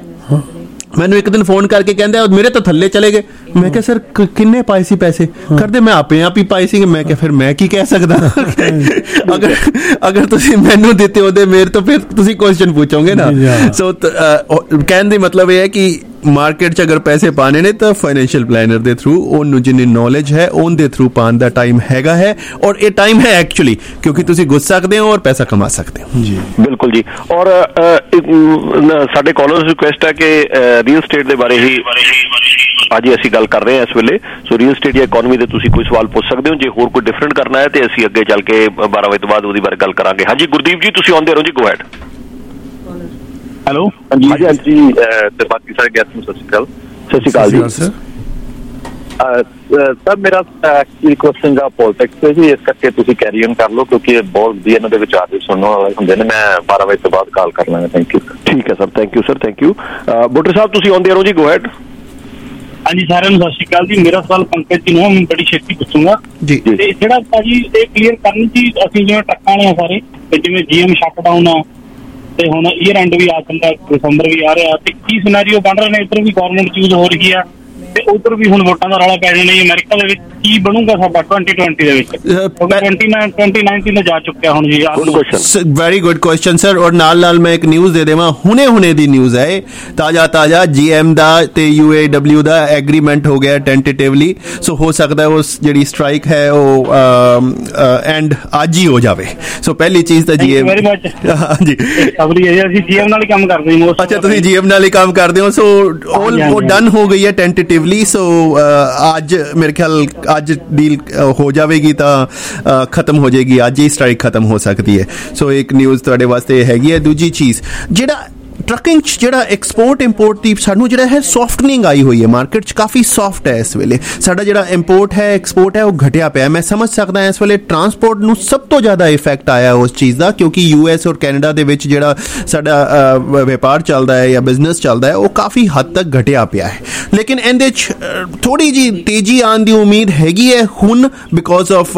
मैनू एक दिन फोन करके कहंदा मेरे तो थल्ले चले गए। मैं क्या सर किन्ने पाए सी पैसे? करदे मैं आपे आप ही पाए सी। मैं क्या फिर मैं की कह सकदा अगर तुसी मैनू दिते होदे मेरे तो फिर तुसी क्वेश्चन पूछोगे ना। सो कहने दा मतलब ये है कि मार्केट च अगर पैसे पाने ने तो फाइनेंशियल प्लानर दे थ्रू, उन्होंने जिन्नी नॉलेज है उन दे थ्रू पाने का टाइम हैगा है। और ये टाइम है एक्चुअली, क्योंकि तुसी घुस सकते हो और पैसा कमा सकते हो जी। बिल्कुल जी। और साडे कॉलर्स रिक्वेस्ट है कि रियल स्टेट के बारे ही आज असीं गल कर रहे हैं इस वेले। सो रियल स्टेट या इकोनॉमी दे तुसीं कोई सवाल पूछ सकते हो। जे होर कोई डिफरेंट करना है तो असीं अगे चल के 12 बजे तो बाद उहदी बारे गल करांगे। हाँ जी गुरदीप जी, तुसीं आउंदे रहो जी, गो हैड। हेलो जी ते बाकी सारे गेस्ट ਨੂੰ ਸਤਿ ਸ਼੍ਰੀ ਅਕਾਲ। ਸਤਿ ਸ਼੍ਰੀ ਅਕਾਲ ਜੀ ਸਰ। ਮੇਰਾ ਐਕਚੁਅਲੀ ਕੁਐਸਚਨ ਦਾ ਪੋਲਿਟਿਕਸ ਤੇ ਜੀ, ਇਸ ਕਰਕੇ ਤੁਸੀਂ ਕੈਰੀ ਔਨ ਕਰ ਲਓ ਕਿਉਂਕਿ ਬਹੁਤ ਵਧੀਆ ਇਹਨਾਂ ਦੇ ਵਿਚਾਰ ਵੀ ਸੁਣਨ ਵਾਲੇ ਹੁੰਦੇ ਨੇ। ਮੈਂ 12 ਵਜੇ ਤੋਂ ਬਾਅਦ ਕਾਲ ਕਰ ਲਾਂਗਾ। Thank you. ਠੀਕ ਹੈ sir, thank you sir, thank you. Buttar ਸਾਹਿਬ ਤੁਸੀਂ ਆਉਂਦੇ ਰਹੋ ਜੀ, ਗੋ ਹੈਡ। ਹਾਂਜੀ ਸਾਰਿਆਂ ਨੂੰ ਸਤਿ ਸ਼੍ਰੀ ਅਕਾਲ ਜੀ। ਮੇਰਾ ਸਵਾਲ ਪੰਕਜ ਜੀ ਨੂੰ ਮੈਂ ਬੜੀ ਛੇਤੀ ਪੁੱਛੂੰਗਾ ਜੀ। ਤੇ ਜਿਹੜਾ ਭਾਜੀ ਇਹ ਕਲੀਅਰ ਕਰਨ ਜੀ, ਅਸੀਂ ਜਿਵੇਂ ਟੱਕਾਂ ਵਾਲੇ ਆ ਸਾਰੇ, ਤੇ ਜਿਵੇਂ GM ਸ਼ਟਡਾਊਨ ਆ ਤੇ ਹੁਣ ਈਅਰ ਐਂਡ ਵੀ ਆ ਜਾਂਦਾ, ਦਸੰਬਰ ਵੀ ਆ ਰਿਹਾ, ਤੇ ਕੀ ਸਿਨੈਰੀਓ ਬਣ ਰਹੇ ਨੇ? ਇੱਧਰ ਵੀ ਗਵਰਨਮੈਂਟ ਚੂਜ਼ ਹੋ ਰਹੀ ਆ ਤੇ ਉਧਰ ਵੀ ਹੁਣ ਵੋਟਾਂ ਦਾ ਰੌਲਾ ਪੈ ਜਾਣਾ ਜੀ। ਅਮਰੀਕਾ ਦੇ ਵਿੱਚ ਕੀ ਬਣੂਗਾ ਸਾਡਾ 2020 ਦੇ ਵਿੱਚ? 2019 ਜਾ ਚੁੱਕਿਆ ਹੁਣ ਜੀ। Very good question sir. ਔਰ ਨਾਲ ਮੈਂ ਇੱਕ ਨਿਊਜ਼ ਦੇ ਦੇਵਾਂ, ਹੁਣੇ ਦੀ ਨਿਊਜ਼ ਹੈ ਤਾਜ਼ਾ GM ਦਾ ਤੇ UAW ਦਾ ਐਗਰੀਮੈਂਟ ਹੋ ਗਿਆ ਟੈਂਟੇਟਿਵਲੀ। ਸੋ ਹੋ ਸਕਦਾ ਉਸ ਜਿਹੜੀ ਸਟ੍ਰਾਈਕ ਹੈ ਉਹ ਐਂਡ ਅੱਜ ਹੀ ਹੋ ਜਾਵੇ। ਸੋ ਪਹਿਲੀ ਚੀਜ਼ ਤਾਂ GM ਹਾਂਜੀ ਅਸੀਂ GM ਨਾਲ ਹੀ ਕੰਮ ਕਰਦੇ ਹਾਂ। ਅੱਛਾ, ਤੁਸੀਂ GM ਨਾਲ ਹੀ ਕੰਮ ਕਰਦੇ ਹੋ। ਸੋ ਉਹ ਡਨ ਹੋ ਗਈ ਹੈ ਟੈਂਟੇਟਿਵਲੀ। ਸੋ ਅੱਜ ਮੇਰੇ ਖਿਆਲ ਅੱਜ ਡੀਲ ਹੋ ਜਾਵੇਗੀ ਤਾਂ ਖਤਮ ਹੋ ਜਾਏਗੀ, ਅੱਜ ਹੀ ਸਟ੍ਰਾਈਕ ਖਤਮ ਹੋ ਸਕਦੀ ਹੈ। ਸੋ ਇੱਕ ਨਿਊਜ਼ ਤੁਹਾਡੇ ਵਾਸਤੇ ਹੈਗੀ ਹੈ। ਦੂਜੀ ਚੀਜ਼, ਜਿਹੜਾ ਟਰੱਕਿੰਗ 'ਚ ਜਿਹੜਾ ਐਕਸਪੋਰਟ ਇੰਪੋਰਟ ਦੀ ਸਾਨੂੰ ਜਿਹੜਾ ਹੈ ਸੌਫਟਨਿੰਗ ਆਈ ਹੋਈ ਹੈ, ਮਾਰਕੀਟ 'ਚ ਕਾਫੀ ਸੌਫਟ ਹੈ ਇਸ ਵੇਲੇ। ਸਾਡਾ ਜਿਹੜਾ ਇੰਪੋਰਟ ਹੈ ਐਕਸਪੋਰਟ ਹੈ ਉਹ ਘਟਿਆ ਪਿਆ। ਮੈਂ ਸਮਝ ਸਕਦਾ ਇਸ ਵੇਲੇ ਟਰਾਂਸਪੋਰਟ ਨੂੰ ਸਭ ਤੋਂ ਜ਼ਿਆਦਾ ਇਫੈਕਟ ਆਇਆ ਉਸ ਚੀਜ਼ ਦਾ, ਕਿਉਂਕਿ US ਔਰ ਕੈਨੇਡਾ ਦੇ ਵਿੱਚ ਜਿਹੜਾ ਸਾਡਾ ਵਪਾਰ ਚੱਲਦਾ ਹੈ ਜਾਂ ਬਿਜ਼ਨਸ ਚੱਲਦਾ ਹੈ ਉਹ ਕਾਫੀ ਹੱਦ ਤੱਕ ਘਟਿਆ ਪਿਆ ਹੈ। ਲੇਕਿਨ ਇਹਦੇ 'ਚ ਥੋੜੀ ਜਿਹੀ ਤੇਜ਼ੀ ਆਉਣ ਦੀ ਉਮੀਦ ਹੈਗੀ ਹੈ ਹੁਣ, ਬਿਕੋਜ਼ ਆਫ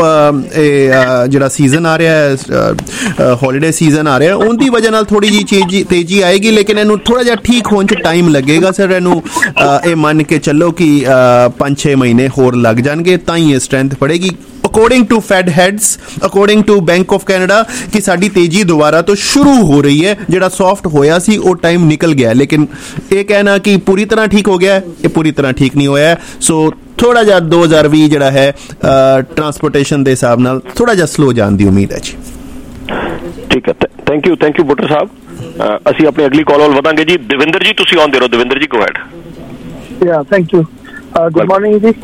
ਜਿਹੜਾ ਸੀਜ਼ਨ ਆ ਰਿਹਾ ਹੈ, ਹੌਲੀਡੇ ਸੀਜ਼ਨ ਆ ਰਿਹਾ, ਉਹਦੀ ਵਜ੍ਹਾ ਨਾਲ ਥੋੜੀ ਜਿਹੀ ਤੇਜ਼ੀ ਆਏਗੀ। ਲੇਕਿਨ ਇਹਨੂੰ ਥੋੜਾ ਜਿਹਾ ਠੀਕ ਹੋਣ 'ਚ ਟਾਈਮ ਲੱਗੇਗਾ ਸਰ। ਇਹਨੂੰ ਇਹ ਮੰਨ ਕੇ ਚੱਲੋ ਕਿ 5-6 ਮਹੀਨੇ ਹੋਰ ਲੱਗ ਜਾਣਗੇ ਤਾਂ ਹੀ ਇਹ ਸਟਰੈਂਥ ਪੜੇਗੀ। According to Fed heads, according to Bank of Canada, ਕਿ ਸਾਡੀ ਤੇਜ਼ੀ ਦੁਬਾਰਾ ਤੋਂ ਸ਼ੁਰੂ ਹੋ ਰਹੀ ਹੈ। ਜਿਹੜਾ ਸੌਫਟ ਹੋਇਆ ਸੀ ਉਹ ਟਾਈਮ ਨਿਕਲ ਗਿਆ, ਲੇਕਿਨ ਇਹ ਕਹਿਣਾ ਕਿ ਪੂਰੀ ਤਰ੍ਹਾਂ ਠੀਕ ਹੋ ਗਿਆ, ਇਹ ਪੂਰੀ ਤਰ੍ਹਾਂ ਠੀਕ ਨਹੀਂ ਹੋਇਆ। ਸੋ ਥੋੜਾ ਜਿਹਾ 2020 ਜਿਹੜਾ ਹੈ ਟਰਾਂਸਪੋਰਟੇਸ਼ਨ ਦੇ ਹਿਸਾਬ ਨਾਲ ਥੋੜਾ ਜਿਹਾ ਸਲੋ ਜਾਣ ਦੀ ਉਮੀਦ ਹੈ ਜੀ। ਠੀਕ ਹੈ, ਥੈਂਕ ਯੂ ਬੁੱਟਰ ਸਾਹਿਬ। ਅਸੀਂ ਆਪਣੀ ਅਗਲੀ ਕਾਲ ਵੱਲ ਵਧਾਂਗੇ ਜੀ। ਦਵਿੰਦਰ ਜੀ ਤੁਸੀਂ ਆਉਂਦੇ ਰਹੋ। Davinder ji go ahead. Yeah thank you. Good morning ਜੀ।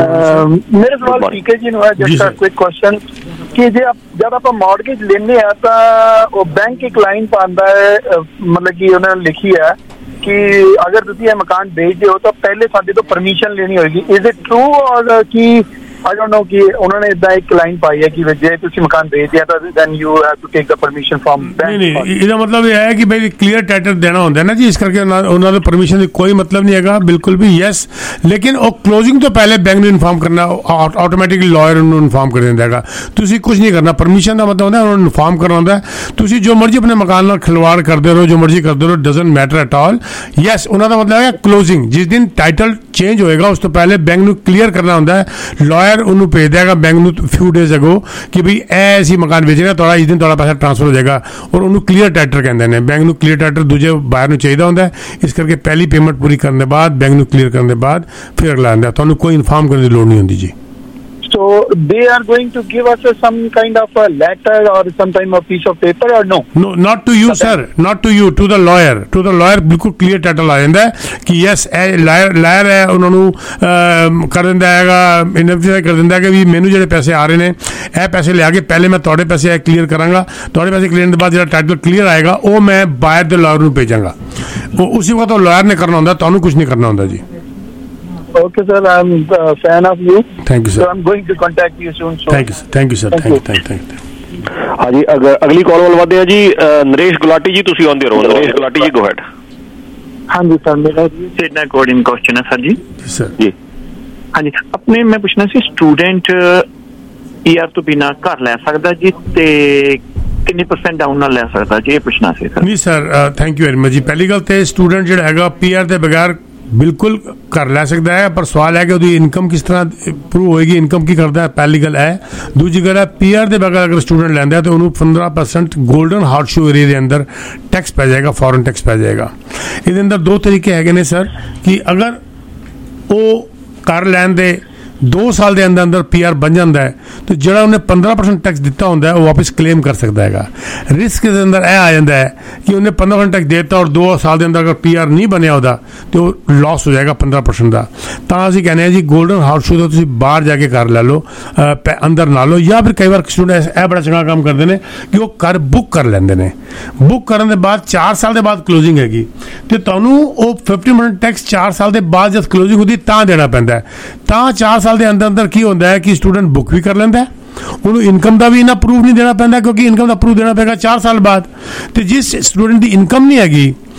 ਮੇਰੇ ਸਵਾਲ ਪੀਕੇ ਜੀ ਨੂੰ ਹੈ, ਜਸਟ ਅ ਕੁਇਕ ਕੁਐਸਚਨ ਕਿ ਜਦ ਆਪਾਂ ਮਾਰਗੇਜ ਲੈਂਦੇ ਆ ਤਾਂ ਉਹ ਬੈਂਕ ਇੱਕ ਲਾਈਨ ਪਾਉਂਦਾ ਹੈ, ਮਤਲਬ ਕਿ ਉਹਨਾਂ ਨੇ ਲਿਖੀ ਹੈ ਕਿ ਅਗਰ ਤੁਸੀਂ ਇਹ ਮਕਾਨ ਵੇਚਦੇ ਹੋ ਤਾਂ ਪਹਿਲੇ ਸਾਡੇ ਤੋਂ ਪਰਮਿਸ਼ਨ ਲੈਣੀ ਹੋਏਗੀ। ਇਜ਼ ਇਟ ਟਰੂ ਔਰ ਕਿ I don't know ਕਿ ਉਹਨਾਂ ਨੇ ਇਦਾਂ ਇੱਕ ਲਾਈਨ ਪਾਈ ਹੈ ਕਿ ਜੇ ਤੁਸੀਂ ਮਕਾਨ ਵੇਚਦੇ ਆ ਤਾਂ then you have to take the permission from bank? ਨਹੀਂ, ਇਹਦਾ ਮਤਲਬ ਇਹ ਹੈ ਕਿ ਬਈ ਕਲੀਅਰ ਟਾਈਟਲ ਦੇਣਾ ਹੁੰਦਾ ਨਾ ਜੀ, ਇਸ ਕਰਕੇ ਉਹਨਾਂ ਦੇ ਪਰਮਿਸ਼ਨ ਦੀ ਕੋਈ ਮਤਲਬ ਨਹੀਂ ਹੈਗਾ, ਬਿਲਕੁਲ ਵੀ ਯੈਸ। ਲੇਕਿਨ ਉਹ ਕਲੋਜ਼ਿੰਗ ਤੋਂ ਪਹਿਲੇ ਬੈਂਕ ਨੂੰ ਇਨਫਾਰਮ ਕਰਨਾ, ਆਟੋਮੈਟਿਕਲੀ ਲਾਇਰ ਨੂੰ ਇਨਫਾਰਮ ਕਰ ਦਿੰਦਾ ਹੈਗਾ। ਤੁਸੀਂ ਕੁਝ ਨਹੀਂ ਕਰਨਾ, ਪਰਮਿਸ਼ਨ ਦਾ ਮਤਲਬ ਹੁੰਦਾ ਉਹਨਾਂ ਨੂੰ ਇਨਫਾਰਮ ਕਰਨਾ ਹੁੰਦਾ। ਤੁਸੀਂ ਜੋ ਮਰਜ਼ੀ ਆਪਣੇ ਮਕਾਨ ਨਾਲ ਖਿਲਵਾੜ ਕਰਦੇ ਰਹੋ, ਜੋ ਮਰਜ਼ੀ ਕਰਦੇ ਰਹੋ, doesn't matter at all. Yes, ਉਹਨਾਂ ਦਾ ਮਤਲਬ ਹੈ ਕਲੋਜ਼ਿੰਗ। ਜਿਸ ਦਿਨ ਟਾਈਟਲ ਚੇਂਜ ਹੋਏਗਾ ਉਸ ਤੋਂ ਪਹਿਲੇ ਬੈਂਕ ਨੂੰ ਕਲੀਅਰ ਕਰਨਾ ਹੁੰਦਾ ਹੈ। ਲਾਇਰ ਉਹਨੂੰ ਭੇਜ ਦੇਗਾ ਬੈਂਕ ਨੂੰ ਫਿਊ ਡੇਜ਼ ਅਗੋ ਕਿ ਵੀ ਇਹ ਅਸੀਂ ਮਕਾਨ ਵੇਚਣਾ, ਤੁਹਾਡਾ ਇਸ ਦਿਨ ਤੁਹਾਡਾ ਪੈਸਾ ਟ੍ਰਾਂਸਫਰ ਹੋ ਜਾਏਗਾ, ਔਰ ਉਹਨੂੰ ਕਲੀਅਰ ਟਾਈਟਲ ਕਹਿੰਦੇ ਨੇ। ਬੈਂਕ ਨੂੰ ਕਲੀਅਰ ਟਾਈਟਲ ਦੂਜੇ ਬਾਇਰ ਨੂੰ ਚਾਹੀਦਾ ਹੁੰਦਾ ਹੈ, ਇਸ ਕਰਕੇ ਪਹਿਲੀ ਪੇਮੈਂਟ ਪੂਰੀ ਕਰਨ ਦੇ ਬਾਅਦ ਬੈਂਕ ਨੂੰ ਕਲੀਅਰ ਕਰਨ ਦੇ ਬਾਅਦ ਫਿਰ ਅਗਲਾ ਆਉਂਦਾ। ਤੁਹਾਨੂੰ ਕੋਈ ਇਨਫਾਰਮ ਕਰਨ ਦੀ ਲੋੜ ਨਹੀਂ ਹੁੰਦੀ ਜੀ। So they are going to give us some kind of a letter or some kind of piece of paper or no? No, not to you sir, not to you, to the lawyer. To the lawyer ਬਿਲਕੁਲ clear title ਆ ਜਾਂਦਾ ਹੈ ਕਿ yes ਇਹ lawyer ਹੈ, ਉਹਨਾਂ ਨੂੰ ਕਰ ਦਿੰਦਾ ਹੈਗਾ, ਇਨਫੋਰਮ ਕਰ ਦਿੰਦਾ ਕਿ ਵੀ ਮੈਨੂੰ ਜਿਹੜੇ ਪੈਸੇ ਆ ਰਹੇ ਨੇ ਇਹ ਪੈਸੇ ਲਿਆ ਕੇ ਪਹਿਲੇ ਮੈਂ ਤੁਹਾਡੇ ਪੈਸੇ ਕਲੀਅਰ ਕਰਾਂਗਾ, ਤੁਹਾਡੇ ਪੈਸੇ ਕਲੀਅਰ ਦੇ ਬਾਅਦ ਜਿਹੜਾ ਟਾਈਟਲ ਕਲੀਅਰ ਆਏਗਾ ਉਹ ਮੈਂ ਬਾਇਰ ਦੇ ਲਾਇਰ ਨੂੰ ਭੇਜਾਂਗਾ। ਉਹ ਉਸੇ ਵਕਤ ਉਹ ਲਾਇਰ ਨੇ ਕਰਨਾ ਹੁੰਦਾ, ਤੁਹਾਨੂੰ ਕੁਝ ਨਹੀਂ ਕਰਨਾ ਹੁੰਦਾ ਜੀ। Okay sir, I'm a fan of you. Thank you sir. So I'm going to contact you soon. So thank you sir. Thank you. ਹਾਂਜੀ, ਅਗਲੀ ਕਾਲ ਵੱਲ ਵਧਦੇ ਆ ਜੀ। ਨਰੇਸ਼ ਗੁਲਾਟੀ ਜੀ ਤੁਸੀਂ ਆਉਂਦੇ ਰਹੋ। ਨਰੇਸ਼ ਗੁਲਾਟੀ ਜੀ ਗੋ ਹੈਡ। ਹਾਂਜੀ ਸਰ, ਮੇਰਾ ਸਿੱਧਾ ਕੋਡਿੰਗ ਕੁਐਸਚਨ ਹੈ ਸਰ ਜੀ। ਸਰ ਜੀ ਹਾਂਜੀ, ਆਪਣੇ ਮੈਂ ਪੁੱਛਣਾ ਸੀ ਸਟੂਡੈਂਟ ER ਤੋਂ ਬਿਨਾਂ ਘਰ ਲੈ ਸਕਦਾ ਜੀ, ਤੇ ਕਿੰਨੇ % ਡਾਊਨ ਨਾਲ ਲੈ ਸਕਦਾ ਜੀ, ਇਹ ਪੁੱਛਣਾ ਸੀ ਸਰ। ਨਹੀਂ sir, thank you very much ਜੀ। ਪਹਿਲੀ ਗੱਲ ਤੇ ਸਟੂਡੈਂਟ ਜਿਹੜਾ ਹੈਗਾ PR ਦੇ ਬਗੈਰ ਬਿਲਕੁਲ ਕਰ ਲੈ ਸਕਦਾ ਹੈ, ਪਰ ਸਵਾਲ ਹੈ ਕਿ ਉਹਦੀ ਇਨਕਮ ਕਿਸ ਤਰ੍ਹਾਂ ਪ੍ਰੂਵ ਹੋਏਗੀ, ਇਨਕਮ ਕੀ ਕਰਦਾ ਹੈ, ਪਹਿਲੀ ਗੱਲ ਹੈ। ਦੂਜੀ ਗੱਲ ਹੈ PR ਦੇ ਬਗੈਰ ਅਗਰ ਸਟੂਡੈਂਟ ਲੈਂਦਾ ਹੈ ਤਾਂ ਉਹਨੂੰ 15% ਗੋਲਡਨ ਹਾਰਡਸ਼ੂ ਏਰੀਆ ਦੇ ਅੰਦਰ ਟੈਕਸ ਪੈ ਜਾਏਗਾ, ਫੋਰਨ ਟੈਕਸ ਪੈ ਜਾਏਗਾ। ਇਹਦੇ ਅੰਦਰ ਦੋ ਤਰੀਕੇ ਹੈਗੇ ਨੇ ਸਰ ਕਿ ਅਗਰ ਉਹ ਕਰ ਲੈਣ ਦੇ 2 ਸਾਲ ਦੇ ਅੰਦਰ PR ਬਣ ਜਾਂਦਾ ਹੈ ਤਾਂ ਜਿਹੜਾ ਉਹਨੇ 15% ਟੈਕਸ ਦਿੱਤਾ ਹੁੰਦਾ ਉਹ ਵਾਪਸ ਕਲੇਮ ਕਰ ਸਕਦਾ ਹੈਗਾ। ਰਿਸਕ ਦੇ ਅੰਦਰ ਇਹ ਆ ਜਾਂਦਾ ਹੈ ਕਿ ਉਹਨੇ 15% ਟੈਕਸ ਦੇਤਾ ਔਰ 2 ਸਾਲ ਦੇ ਅੰਦਰ ਅਗਰ PR ਨਹੀਂ ਬਣਿਆ ਉਹਦਾ ਤੇ ਉਹ ਲਾਸ ਹੋ ਜਾਏਗਾ 15% ਦਾ। ਤਾਂ ਅਸੀਂ ਕਹਿੰਦੇ ਹਾਂ ਜੀ ਗੋਲਡਨ ਹਾਊਸ ਦਾ ਤੁਸੀਂ ਬਾਹਰ ਜਾ ਕੇ ਘਰ ਲੈ ਲਓ, ਅੰਦਰ ਨਾ ਲਓ, ਜਾਂ ਫਿਰ ਕਈ ਵਾਰ ਸਟੂਡੈਂਟ ਇਹ ਬੜਾ ਚੰਗਾ ਕੰਮ ਕਰਦੇ ਨੇ ਕਿ ਉਹ ਘਰ ਬੁੱਕ ਕਰ ਲੈਂਦੇ ਨੇ। ਬੁੱਕ ਕਰਨ ਦੇ ਬਾਅਦ 4 ਸਾਲ ਦੇ ਬਾਅਦ ਕਲੋਜ਼ਿੰਗ ਹੈਗੀ ਤੇ ਤੁਹਾਨੂੰ ਉਹ 50% ਟੈਕਸ 4 ਸਾਲ ਦੇ ਬਾਅਦ ਜਦ ਕਲੋਜ਼ਿੰਗ ਹੁੰਦੀ ਤਾਂ ਦੇਣਾ ਪੈਂਦਾ ਹੈ। ਤਾਂ 4 ਸਾਲ ਦੇ ਅੰਦਰ ਕੀ ਹੁੰਦਾ ਹੈ ਕਿ ਸਟੂਡੈਂਟ ਬੁੱਕ ਵੀ ਕਰ ਲੈਂਦਾ ਹੈ, ਉਹਨੂੰ ਇਨਕਮ ਦਾ ਵੀ ਇੰਨਾ ਪ੍ਰੂਫ ਨਹੀਂ ਦੇਣਾ ਪੈਂਦਾ ਕਿਉਂਕਿ ਇਨਕਮ ਦਾ ਪ੍ਰੂਫ ਦੇਣਾ ਪਏਗਾ 4 ਸਾਲ ਬਾਅਦ। ਤੇ ਜਿਸ ਸਟੂਡੈਂਟ ਦੀ ਇਨਕਮ ਨਹੀਂ ਹੈਗੀ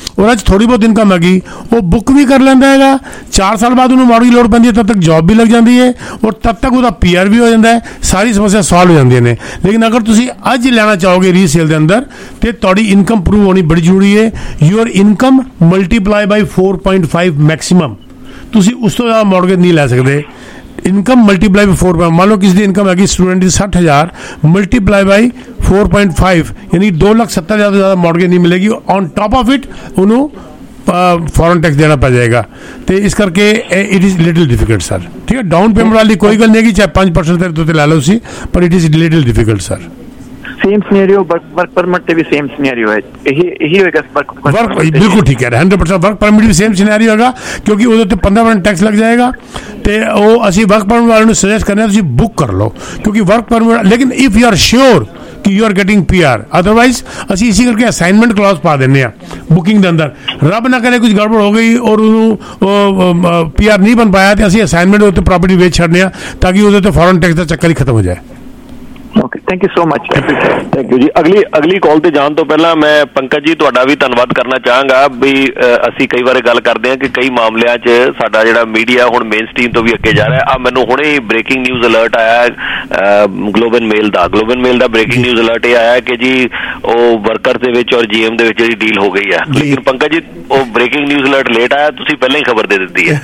ਉਹਨਾਂ 'ਚ ਥੋੜੀ ਬਹੁਤ ਇਨਕਮ ਹੈਗੀ, ਉਹ ਬੁੱਕ ਵੀ ਕਰ ਲੈਂਦਾ ਹੈਗਾ। 4 ਸਾਲ ਬਾਅਦ ਉਹਨੂੰ ਮੋੜ੍ਹਗੀ ਲੋੜ ਪੈਂਦੀ ਹੈ, ਤਦ ਤੱਕ ਜੌਬ ਵੀ ਲੱਗ ਜਾਂਦੀ ਹੈ ਔਰ ਤਦ ਤੱਕ ਉਹਦਾ PR ਵੀ ਹੋ ਜਾਂਦਾ ਹੈ। ਸਾਰੀ ਸਮੱਸਿਆ ਸੋਲਵ ਹੋ ਜਾਂਦੀਆਂ ਨੇ। ਲੇਕਿਨ ਅਗਰ ਤੁਸੀਂ ਅੱਜ ਲੈਣਾ ਚਾਹੋਗੇ ਰੀਸੇਲ ਦੇ ਅੰਦਰ, ਤੇ ਤੁਹਾਡੀ ਇਨਕਮ ਪ੍ਰੂਵ ਹੋਣੀ ਬੜੀ ਜ਼ਰੂਰੀ ਹੈ। Your income multiply by 4.5 maximum. ਤੁਸੀਂ ਉਸ ਤੋਂ ਜ਼ਿਆਦਾ ਮੋੜਗੇਜ ਨਹੀਂ ਲੈ ਸਕਦੇ। ਇਨਕਮ ਮਲਟੀਪਲਾਈ ਬਾਈ 4, ਮੰਨ ਲਓ ਕਿਸੇ ਦੀ ਇਨਕਮ ਹੈਗੀ ਸਟੂਡੈਂਟ ਦੀ 60,000, ਮਲਟੀਪਲਾਈ ਬਾਈ 4.5 ਯਾਨੀ 2,70,000 ਤੋਂ ਜ਼ਿਆਦਾ ਮੋੜਗੇਜ ਨਹੀਂ ਮਿਲੇਗੀ। ਔਨ ਟॉप ਆਫ ਇਟ ਉਹਨੂੰ ਫੋਰਨ ਟੈਕਸ ਦੇਣਾ ਪੈ ਜਾਏਗਾ। ਤੇ ਇਸ ਕਰਕੇ it is little difficult sir. ਠੀਕ ਹੈ, ਡਾਊਨ ਪੇਮੈਂਟ ਵਾਲੀ ਕੋਈ ਗੱਲ ਨਹੀਂ ਹੈਗੀ, ਚਾਹੇ 5% ਤੇ ਲੈ ਲਓ ਤੁਸੀਂ, ਪਰ it is little difficult sir. Same scenario work permit ਤੇ ਵੀ ਸੇਮ ਸਿਨੈਰੀਓ ਹੈ, ਇਹੀ ਹੋਏਗਾ ਵਰਕ ਬਿਲਕੁਲ ਠੀਕ ਹੈ। 100% ਵਰਕ ਪਰਮਿਟ ਵੀ ਸੇਮ ਸਿਨੈਰੀਓ ਹੋਗਾ, ਕਿਉਂਕਿ ਉਹਦੇ ਉੱਤੇ 15% ਟੈਕਸ ਲੱਗ ਜਾਏਗਾ। ਤੇ ਉਹ ਅਸੀਂ ਵਰਕ ਪਰਮਿਟ ਵਾਲਿਆਂ ਨੂੰ ਸੁਜੈਸਟ ਕਰਨੇ ਤੁਸੀਂ ਬੁੱਕ ਕਰ ਲਓ, ਕਿਉਂਕਿ ਵਰਕ ਪਰਮਿਟ, ਲੇਕਿਨ ਇਫ ਯੂ ਆਰ ਸ਼ੋਰ ਕਿ you are getting PR, otherwise ਅਸੀਂ ਇਸੇ ਕਰਕੇ ਅਸਾइनमेंट ਕਲੌਜ਼ ਪਾ ਦਿੰਦੇ ਆ ਬੁਕਿੰਗ ਦੇ ਅੰਦਰ। ਰੱਬ ਨਾ ਕਰੇ ਕੁਝ ਗੜਬੜ ਹੋ ਗਈ ਔਰ ਉਹਨੂੰ PR ਨਹੀਂ ਬਣ ਪਾਇਆ, ਤੇ ਅਸੀਂ ਅਸਾइनमेंट ਦੇ ਉੱਤੇ ਪ੍ਰਾਪਰਟੀ ਵੇਚ ਛੱਡਦੇ ਆ ਤਾਂ ਕਿ ਉਹਦੇ ਉੱਤੇ ਫੋਰਨ ਟੈਕਸ ਦਾ ਚੱਕਰ ਹੀ ਖਤਮ ਹੋ ਜਾਏ। Okay, thank you so much. Thank you ਜੀ। ਅਗਲੀ ਕਾਲ ਤੇ ਜਾਣ ਤੋਂ ਪਹਿਲਾਂ ਮੈਂ ਪੰਕਜ ਜੀ ਤੁਹਾਡਾ ਵੀ ਧੰਨਵਾਦ ਕਰਨਾ ਚਾਹਾਂਗਾ ਵੀ ਅਸੀਂ ਕਈ ਵਾਰ ਗੱਲ ਕਰਦੇ ਹਾਂ ਕਿ ਕਈ ਮਾਮਲਿਆਂ 'ਚ ਸਾਡਾ ਜਿਹੜਾ ਮੀਡੀਆ ਹੁਣ ਮੇਨ ਸਟ੍ਰੀਮ ਤੋਂ ਵੀ ਅੱਗੇ ਜਾ ਰਿਹਾ। ਮੈਨੂੰ ਹੁਣੇ ਹੀ ਬ੍ਰੇਕਿੰਗ ਨਿਊਜ਼ ਅਲਰਟ ਆਇਆ ਗਲੋਬ ਐਂਡ ਮੇਲ ਦਾ ਬ੍ਰੇਕਿੰਗ ਨਿਊਜ਼ ਅਲਰਟ ਇਹ ਆਇਆ ਕਿ ਜੀ ਉਹ ਵਰਕਰ ਦੇ ਵਿੱਚ ਔਰ GM ਦੇ ਵਿੱਚ ਜਿਹੜੀ ਡੀਲ ਹੋ ਗਈ ਹੈ। ਲੇਕਿਨ ਪੰਕਜ ਜੀ ਉਹ ਬ੍ਰੇਕਿੰਗ ਨਿਊਜ਼ ਅਲਰਟ ਲੇਟ ਆਇਆ, ਤੁਸੀਂ ਪਹਿਲਾਂ ਹੀ ਖਬਰ ਦੇ ਦਿੱਤੀ ਹੈ।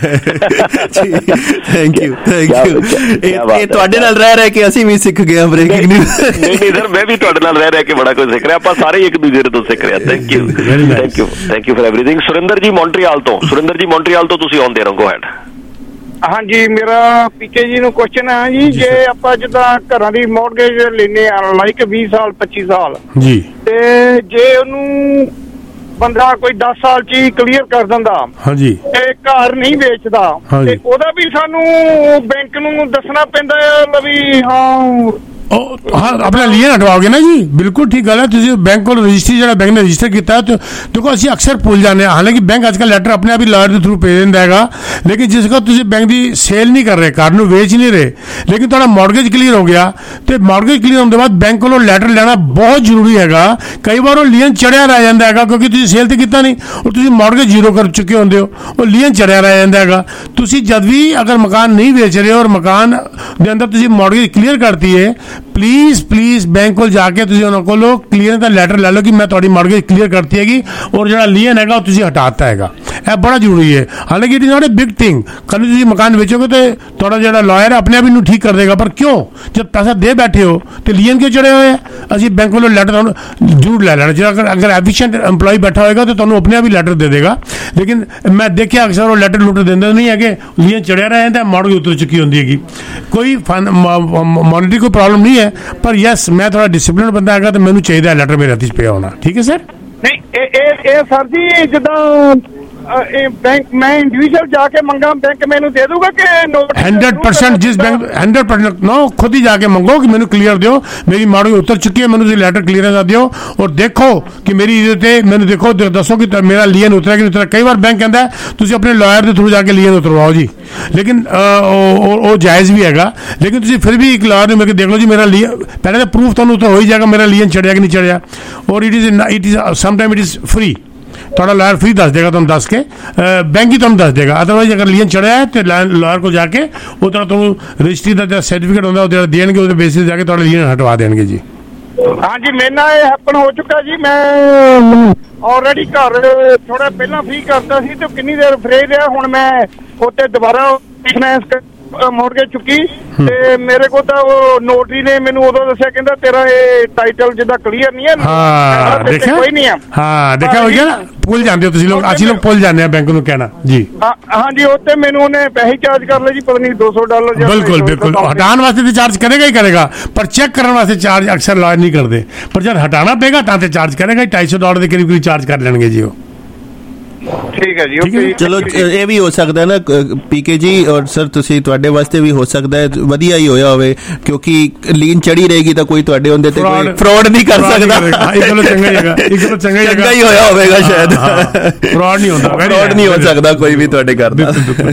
ਥੈਂਕ ਯੂ ਇਹ ਤੁਹਾਡੇ ਨਾਲ ਰਹਿ ਕੇ ਅਸੀਂ ਵੀ ਸਿੱਖ ਗਏ ਬ੍ਰੇਕਿੰਗ ਨਹੀਂ ਸਰ, ਮੈਂ ਵੀ ਤੁਹਾਡੇ ਨਾਲ ਰਹਿ ਕੇ ਬੜਾ ਕੁਝ ਸਿੱਖ ਰਿਹਾ। ਆਪਾਂ ਸਾਰੇ ਇੱਕ ਦੂਜੇ ਤੋਂ ਸਿੱਖ ਰਹੇ। Thank you for everything. Surinder ji Montreal ਤੋਂ ਤੁਸੀਂ ਆਉਂਦੇ ਰਹੋ, ਗੋ ਹੈਡ। ਹਾਂਜੀ, ਮੇਰਾ PK ਜੀ ਨੂੰ ਕੁਐਸਚਨ ਹੈ ਜੀ, ਜੇ ਆਪਾਂ ਜਿੱਦਾਂ ਘਰਾਂ ਦੀ ਮੌਰਗੇਜ ਲੈਨੇ ਆ ਲਾਈਕ 20 ਸਾਲ 25 ਸਾਲ ਜੀ, ਤੇ ਜੇ ਉਹਨੂੰ ਬੰਦਾ ਕੋਈ 10 ਸਾਲ ਚ ਹੀ ਕਲੀਅਰ ਕਰ ਦਿੰਦਾ, ਹਾਂਜੀ, ਤੇ ਘਰ ਨਹੀਂ ਵੇਚਦਾ, ਤੇ ਉਹਦਾ ਵੀ ਸਾਨੂੰ ਬੈਂਕ ਨੂੰ ਦੱਸਣਾ ਪੈਂਦਾ ਹੈ ਵੀ ਹਾਂ ਆਪਣਾ ਲੀਅਨ ਹਟਵਾਓਗੇ ਨਾ ਜੀ। ਬਿਲਕੁਲ ਠੀਕ ਗੱਲ ਹੈ। ਤੁਸੀਂ ਬੈਂਕ ਕੋਲ ਰਜਿਸਟਰੀ ਜਿਹੜਾ ਬੈਂਕ ਨੇ ਰਜਿਸਟਰ ਕੀਤਾ, ਦੇਖੋ ਅਸੀਂ ਅਕਸਰ ਭੁੱਲ ਜਾਂਦੇ ਹਾਂ। ਹਾਲਾਂਕਿ ਬੈਂਕ ਅੱਜ ਕੱਲ੍ਹ ਲੈਟਰ ਆਪਣੇ ਆਪ ਹੀ ਲਾਇਰ ਦੇ ਥਰੂ ਭੇਜ ਦਿੰਦਾ ਹੈਗਾ, ਲੇਕਿਨ ਜਿਸ ਵਕਤ ਤੁਸੀਂ ਬੈਂਕ ਦੀ ਸੇਲ ਨਹੀਂ ਕਰ ਰਹੇ, ਘਰ ਨੂੰ ਵੇਚ ਨਹੀਂ ਰਹੇ, ਲੇਕਿਨ ਤੁਹਾਡਾ ਮੌਰਗੇਜ ਕਲੀਅਰ ਹੋ ਗਿਆ, ਤੇ ਮੌਰਗੇਜ ਕਲੀਅਰ ਹੋਣ ਤੋਂ ਬਾਅਦ ਬੈਂਕ ਕੋਲੋਂ ਲੈਟਰ ਲੈਣਾ ਬਹੁਤ ਜ਼ਰੂਰੀ ਹੈਗਾ। ਕਈ ਵਾਰ ਉਹ ਲੀਅਨ ਚੜਿਆ ਰਹਿ ਜਾਂਦਾ ਹੈਗਾ, ਕਿਉਂਕਿ ਤੁਸੀਂ ਸੇਲ ਤੇ ਕੀਤਾ ਨਹੀਂ ਔਰ ਤੁਸੀਂ ਮੌਰਗੇਜ ਜ਼ੀਰੋ ਕਰ ਚੁੱਕੇ ਹੁੰਦੇ ਹੋ, ਉਹ ਲੀਅਨ ਚੜਿਆ ਰਹਿ ਜਾਂਦਾ ਹੈਗਾ। ਤੁਸੀਂ ਜਦ ਵੀ ਅਗਰ ਮਕਾਨ ਨਹੀਂ ਵੇਚ ਰਹੇ ਔਰ ਮਕਾਨ ਦੇ ਅੰਦਰ ਤੁਸੀਂ ਮੌਰਗੇਜ ਕਲੀਅਰ ਕਰਤੀ ਹੈ, ਪਲੀਜ਼ ਬੈਂਕ ਕੋਲ ਜਾ ਕੇ ਤੁਸੀਂ ਉਹਨਾਂ ਕੋਲੋਂ ਕਲੀਅਰ ਦਾ ਲੈਟਰ ਲੈ ਲਓ ਕਿ ਮੈਂ ਤੁਹਾਡੀ ਮੌਰਗੇਜ ਕਲੀਅਰ ਕਰਤੀ ਹੈਗੀ ਔਰ ਜਿਹੜਾ ਲੀਅਨ ਹੈਗਾ ਉਹ ਤੁਸੀਂ ਹਟਾਤਾ ਹੈਗਾ। ਇਹ ਬੜਾ ਜ਼ਰੂਰੀ ਹੈ। ਹਾਲਾਂਕਿ it is not a big thing. ਕੱਲ੍ਹ ਤੁਸੀਂ ਮਕਾਨ ਵੇਚੋਗੇ ਤੇ ਤੁਹਾਡਾ ਜਿਹੜਾ ਲਾਇਰ ਹੈ ਆਪਣੇ ਆਪ ਇਹਨੂੰ ਠੀਕ ਕਰ ਦੇਗਾ, ਪਰ ਕਿਉਂ ਜਦ ਪੈਸਾ ਦੇ ਬੈਠੇ ਹੋ ਤੇ ਲੀਅਨ ਕਿਉਂ ਚੜੇ ਹੋਏ ਆ? ਅਸੀਂ ਬੈਂਕ ਕੋਲੋਂ ਲੈਟਰ ਤੁਹਾਨੂੰ ਜ਼ਰੂਰ ਲੈ ਲੈਣਾ ਚਾਹੀਦਾ। ਅਗਰ ਐਫੀਸ਼ੀਐਂਟ EMPLOYE ਬੈਠਾ ਹੋਏਗਾ ਤਾਂ ਤੁਹਾਨੂੰ ਆਪਣੇ ਆਪ ਹੀ ਲੈਟਰ ਦੇ ਦੇਗਾ। ਲੇਕਿਨ ਮੈਂ ਦੇਖਿਆ ਅਕਸਰ ਉਹ ਲੈਟਰ ਲੂਟਰ ਦਿੰਦੇ ਨਹੀਂ ਹੈਗੇ, ਲੀਅਨ ਚੜਿਆ ਰਹਿ ਜਾਂਦਾ, ਮੌਰਗੇਜ ਉਤਰ ਚੁੱਕੀ ਹੁੰਦੀ ਹੈਗੀ। ਕੋਈ ਮੋਨਿਟਰੀ ਕੋਈ ਪ੍ਰੋਬਲਮ ਨਹੀਂ ਹੈ, ਪਰ ਯੈਸ ਮੈਂ ਥੋੜਾ ਡਿਸਿਪਲਿਨ ਬੰਦਾ ਹੈਗਾ ਤੇ ਮੈਨੂੰ ਚਾਹੀਦਾ ਲੈਟਰ ਮੇਰੇ ਹੱਥ 'ਚ ਪਿਆ ਹੋਣਾ। ਠੀਕ ਹੈ ਸਰ। ਨਹੀਂ ਇਹ ਸਰ ਜੀ ਜਿੱਦਾਂ बैंक मैं इंडिविजुअल जाके मंगा बैंक मैंने दे दूंगा कि 100% जिस बैंक 100% नो खुद ही जाके मंगो कि मैंने क्लियर दियो, मेरी मॉर्गेज उतर चुकी है, मैंने लेटर क्लियरेंस दियो और देखो कि मेरी मैंने देखो दसो कि मेरा लीन उतरा कि नहीं उतरा। कई बार बैंक कहता है तुम अपने लॉयर के थ्रू जाके लीन उतरवाओ जी, लेकिन वो जायज़ भी हैगा, लेकिन तुम फिर भी एक लॉयर ने मेरे देख लो जी मेरा लीन पहले तो प्रूफ तो हो ही जाएगा मेरा लीन चढ़िया कि नहीं चढ़िया। और it is sometime it is free, थोड़ा लॉयर फ्री दस देगा तुम दस के, बैंक ही तुम दस देगा। अदरवाइज अगर लीन चढ़िया है तो लॉयर को जाके वो थोड़ा तुम रजिस्ट्री का जो सर्टिफिकेट होता है वो देंगे, उस बेसिस जाके थोड़ा लीन हटवा देंगे जी। हाँ जी, मेरे नाल हैपन हो चुका जी। मैं ऑलरेडी घर थोड़ा पहला फ्री करता सी तो कितनी देर फ्री रहा, हुण मैं उत्ते दोबारा फाइनेंस मॉर्गेज चुकी ते मेरे को तो वो नोटरी ने मैनू उदों दस्सिया कहंदा तेरा ये टाइटल जिदा क्लियर नहीं है। हाँ देखा कोई नहीं है। हाँ देखा हो गया ना, भूल जाते हो तुसी लोग, अच्छी लोग भूल जाते हैं बैंक नूं कहना जी। हाँ जी, उत्ते मैनू उन्हें पैसे चार्ज कर ले जी, पता नहीं $200। बिल्कुल बिल्कुल, हटाने वास्ते तो चार्ज करेगा ही करेगा, पर चेक करने वास्ते चार्ज अक्सर लॉयर नहीं करते, पर जब हटाना पेगा तां ते चार्ज करेगा। $250 के करीब चार्ज कर लेंगे जी वो। ठीक है जी, ओके। चलो ये भी हो सकता है ना पीके जी और सर तुसी ਤੁਹਾਡੇ ਵਾਸਤੇ ਵੀ ਹੋ ਸਕਦਾ ਹੈ ਵਧੀਆ ਹੀ ਹੋਇਆ ਹੋਵੇ, ਕਿਉਂਕਿ ਲੀਨ ਚੜੀ ਰਹੇਗੀ ਤਾਂ ਕੋਈ ਤੁਹਾਡੇ ਹੁੰਦੇ ਤੇ ਕੋਈ ਫਰਾਡ ਨਹੀਂ ਕਰ ਸਕਦਾ। ਇਹ ਚਲੋ ਚੰਗਾ ਹੈਗਾ, ਇਹ ਚਲੋ ਚੰਗਾ ਹੀ ਹੋਇਆ ਹੋਵੇਗਾ ਸ਼ਾਇਦ। ਫਰਾਡ ਨਹੀਂ ਹੁੰਦਾ, ਫਰਾਡ ਨਹੀਂ ਹੋ ਸਕਦਾ ਕੋਈ ਵੀ ਤੁਹਾਡੇ ਘਰ ਦਾ।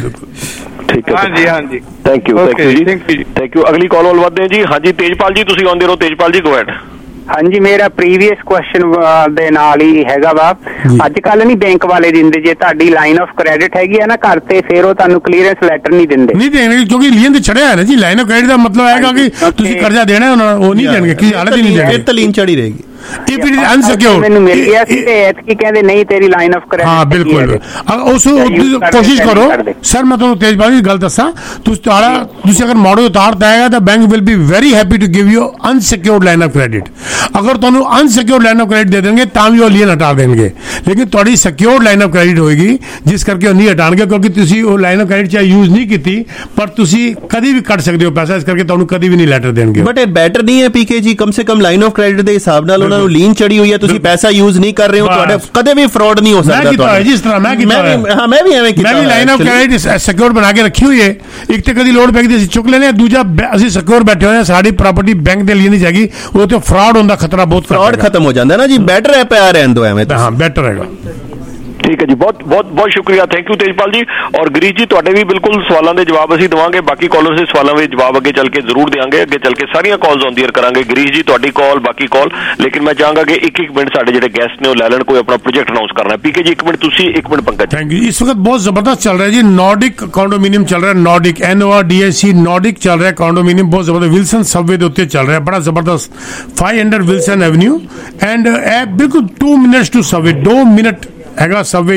ਠੀਕ ਹੈ, ਹਾਂਜੀ ਹਾਂਜੀ, ਥੈਂਕ ਯੂ ਜੀ, ਥੈਂਕ ਯੂ। ਅਗਲੀ ਕਾਲ ਵੱਲ ਵਧਦੇ ਹਾਂ ਜੀ। ਹਾਂਜੀ ਤੇਜਪਾਲ ਜੀ ਤੁਸੀਂ ਆਉਂਦੇ ਰਹੋ। ਤੇਜਪਾਲ ਜੀ ਗੋ ਹੈਡ। ਹਾਂਜੀ, ਮੇਰਾ ਪ੍ਰੀਵੀਅਸ ਕੁਐਸਚਨ ਦੇ ਨਾਲ ਹੀ ਹੈਗਾ ਵਾ। ਅੱਜ ਕੱਲ ਨਹੀਂ ਬੈਂਕ ਵਾਲੇ ਦਿੰਦੇ, ਜੇ ਤੁਹਾਡੀ ਲਾਈਨ ਆਫ ਕ੍ਰੈਡਿਟ ਹੈਗੀ ਹੈ ਨਾ ਘਰ ਤੇ, ਫਿਰ ਉਹ ਤੁਹਾਨੂੰ ਕਲੀਅਰੈਂਸ ਲੈਟਰ ਨਹੀਂ ਦੇਣਗੇ ਕਿਉਂਕਿ ਲੀਨ ਤੇ ਚੜਿਆ ਹੈ ਨਾ ਜੀ। ਲਾਈਨ ਆਫ ਕ੍ਰੈਡਿਟ ਦਾ ਮਤਲਬ ਹੈਗਾ ਕਿ ਤੁਸੀਂ ਕਰਜ਼ਾ ਦੇਣਾ ਉਹਨਾਂ ਨੂੰ, ਉਹ ਨਹੀਂ ਦੇਣਗੇ, ਕਿਸੇ ਹਾਲਤ ਹੀ ਨਹੀਂ ਦੇਣਗੇ। ਫਿਰ ਤਾਂ ਲੀਨ ਚੜੀ ਰਹੇਗੀ। If it is unsecured, ਮੈਨੂੰ ਮਿਲ ਗਿਆ ਸੀ ਤੇ ਐਤਕੀ ਕਹਿੰਦੇ ਨਹੀਂ ਤੇਰੀ ਲਾਈਨ ਆਫ ਕ੍ਰੈਡਿਟ। ਹਾਂ ਬਿਲਕੁਲ, ਉਸ ਕੋਸ਼ਿਸ਼ ਕਰੋ ਸਰ। ਮੈਂ ਤੁਹਾਨੂੰ ਤੇਜਪਾਲ ਜੀ ਗੱਲ ਦੱਸਾਂ, ਤੁਸੀਂ ਅਗਰ ਮੋਡਲ ਉਤਾਰਦਾ ਹੈਗਾ ਤਾਂ bank will be very happy to give you unsecured line of credit. ਅਗਰ ਤੁਹਾਨੂੰ ਅਨਸਿਕਿਉਰਡ ਲਾਈਨ ਆਫ ਕ੍ਰੈਡਿਟ ਦੇ ਦੇਣਗੇ ਤਾਂ ਵੀ ਉਹ ਲੀਨ ਹਟਾ ਦੇਣਗੇ, ਲੇਕਿਨ ਤੁਹਾਡੀ ਸਿਕਿਉਰਡ ਲਾਈਨ ਆਫ ਕ੍ਰੈਡਿਟ ਹੋਏਗੀ, ਜਿਸ ਕਰਕੇ ਉਹ ਨਹੀਂ ਹਟਾਣਗੇ, ਕਿਉਂਕਿ ਤੁਸੀਂ ਉਹ ਲਾਈਨ ਆਫ ਕ੍ਰੈਡਿਟ ਚਾਹੇ ਯੂਜ਼ ਨਹੀਂ ਕੀਤੀ ਪਰ ਤੁਸੀਂ ਕਦੀ ਵੀ ਕੱਢ ਸਕਦੇ ਹੋ ਪੈਸਾ, ਇਸ ਕਰਕੇ ਤੁਹਾਨੂੰ ਕਦੀ ਵੀ ਨਹੀਂ ਲੈਟਰ ਦੇਣਗੇ। ਬਟ ਇਹ ਬੈਟਰ ਨਹੀਂ ਹੈ ਪੀਕੇ ਜੀ, ਕਮ ਸੇ ਕਮ ਲਾਈਨ ਆਫ ਕ੍ਰੈਡਿਟ ਦੇ ਹਿਸਾਬ ਨਾਲ ਉਹਨਾਂ ਨੂੰ ਲੀਨ ਚੜੀ ਹੋਈ ਹੈ, ਤੁਸੀਂ ਪੈਸਾ ਯੂਜ਼ ਨਹੀਂ ਕਰ ਰਹੇ ਹੋ, ਤੁਹਾਡੇ ਕਦੇ ਵੀ ਫਰਾਡ ਨਹੀਂ ਹੋ ਸਕਦਾ। ਜਿਸ ਤਰ੍ਹਾਂ ਮੈਂ ਕੀਤਾ, ਮੈਂ ਵੀ ਐਵੇਂ ਕੀਤਾ, ਮੈਂ ਵੀ ਲਾਈਨ ਆਫ ਕ੍ਰੈਡਿਟ ਸਿਕਿਉਰ ਬਣਾ ਕੇ ਰੱਖੀ ਹੋਈ ਹੈ। ਇੱਕ ਤੇ ਕਦੀ ਲੋੜ ਪੈਂਦੀ ਅਸੀਂ ਚੁੱਕ ਲੈਨੇ, ਦੂਜਾ ਅਸੀਂ ਸਿਕਿਉਰ ਬੈਠੇ ਹੋਏ ਹਾਂ, ਸਾਡੀ ਪ੍ਰਾਪਰਟੀ ਬੈਂਕ ਦੇ ਲਈ ਨਹੀਂ ਜਾਏਗੀ, ਉਹ ਤੇ ਫਰਾਡ ਹੋਣ ਦਾ ਖਤਰਾ ਬਹੁਤ ਫਰਾਡ ਖਤਮ ਹੋ ਜਾਂਦਾ ਨਾ ਜੀ। ਬੈਟਰ ਹੈ ਪਿਆ ਰਹਿਣ ਦੋ ਐਵੇਂ। ਹਾਂ ਬੈਟਰ ਹੈਗਾ। ਠੀਕ ਹੈ ਜੀ, ਬਹੁਤ ਸ਼ੁਕਰੀਆ, ਥੈਂਕ ਯੂ ਤੇਜਪਾਲ ਜੀ। ਔਰ ਗਿਰੀਸ਼ ਜੀ ਤੁਹਾਡੇ ਵੀ ਬਿਲਕੁਲ ਸਵਾਲਾਂ ਦੇ ਜਵਾਬ ਅਸੀਂ ਦੇਵਾਂਗੇ, ਬਾਕੀ ਕਾਲਰਸ ਦੇ ਸਵਾਲਾਂ ਦੇ ਜਵਾਬ ਅੱਗੇ ਚੱਲ ਕੇ ਜ਼ਰੂਰ ਦੇਵਾਂਗੇ। ਅੱਗੇ ਚੱਲ ਕੇ ਸਾਰੀਆਂ ਕਾਲਸ ਆਨ ਦੀ ਏਅਰ ਕਰਾਂਗੇ। ਗਿਰੀਸ਼ ਜੀ ਤੁਹਾਡੀ ਕਾਲ, ਬਾਕੀ ਕਾਲ, ਲੇਕਿਨ ਮੈਂ ਚਾਹਾਂਗਾ ਕਿ ਇੱਕ ਮਿੰਟ ਸਾਡੇ ਜਿਹੜੇ ਗੈਸਟ ਨੇ ਉਹ ਲੈ ਲੈਣ, ਕੋਈ ਆਪਣਾ ਪ੍ਰੋਜੈਕਟ ਅਨਾਉਂਸ ਕਰਨਾ। ਪੀਕੇ ਜੀ 1 ਮਿੰਟ ਤੁਸੀਂ, 1 ਮਿੰਟ ਪੰਕਜ। Thank you. ਇਸ ਵਕਤ ਬਹੁਤ ਜ਼ਬਰਦਸਤ ਚੱਲ ਰਿਹਾ ਜੀ, ਨੋਰਡਿਕ ਕੰਡੋਮੀਨੀਅਮ ਚੱਲ ਰਿਹਾ, ਨੋਰਡਿਕ NORDIC ਨੋਰਡਿਕ ਚੱਲ ਰਿਹਾ ਕੰਡੋਮੀਨੀਅਮ, ਬਹੁਤ ਜ਼ਬਰਦਸਤ। ਵਿਲਸਨ ਸਬਵੇ ਦੇ ਉੱਤੇ ਚੱਲ ਰਿਹਾ, ਬੜਾ ਜ਼ਬਰਦਸਤ, 500 ਵਿਲਸਨ ਐਵਨਿਊ ਐਂਡ ਇਹ ਬਿਲਕੁਲ 2 ਮਿੰਟਸ ਟੂ ਸਬਵੇ, 2 ਮਿੰਟ ਹੈਗਾ ਸਬਵੇ।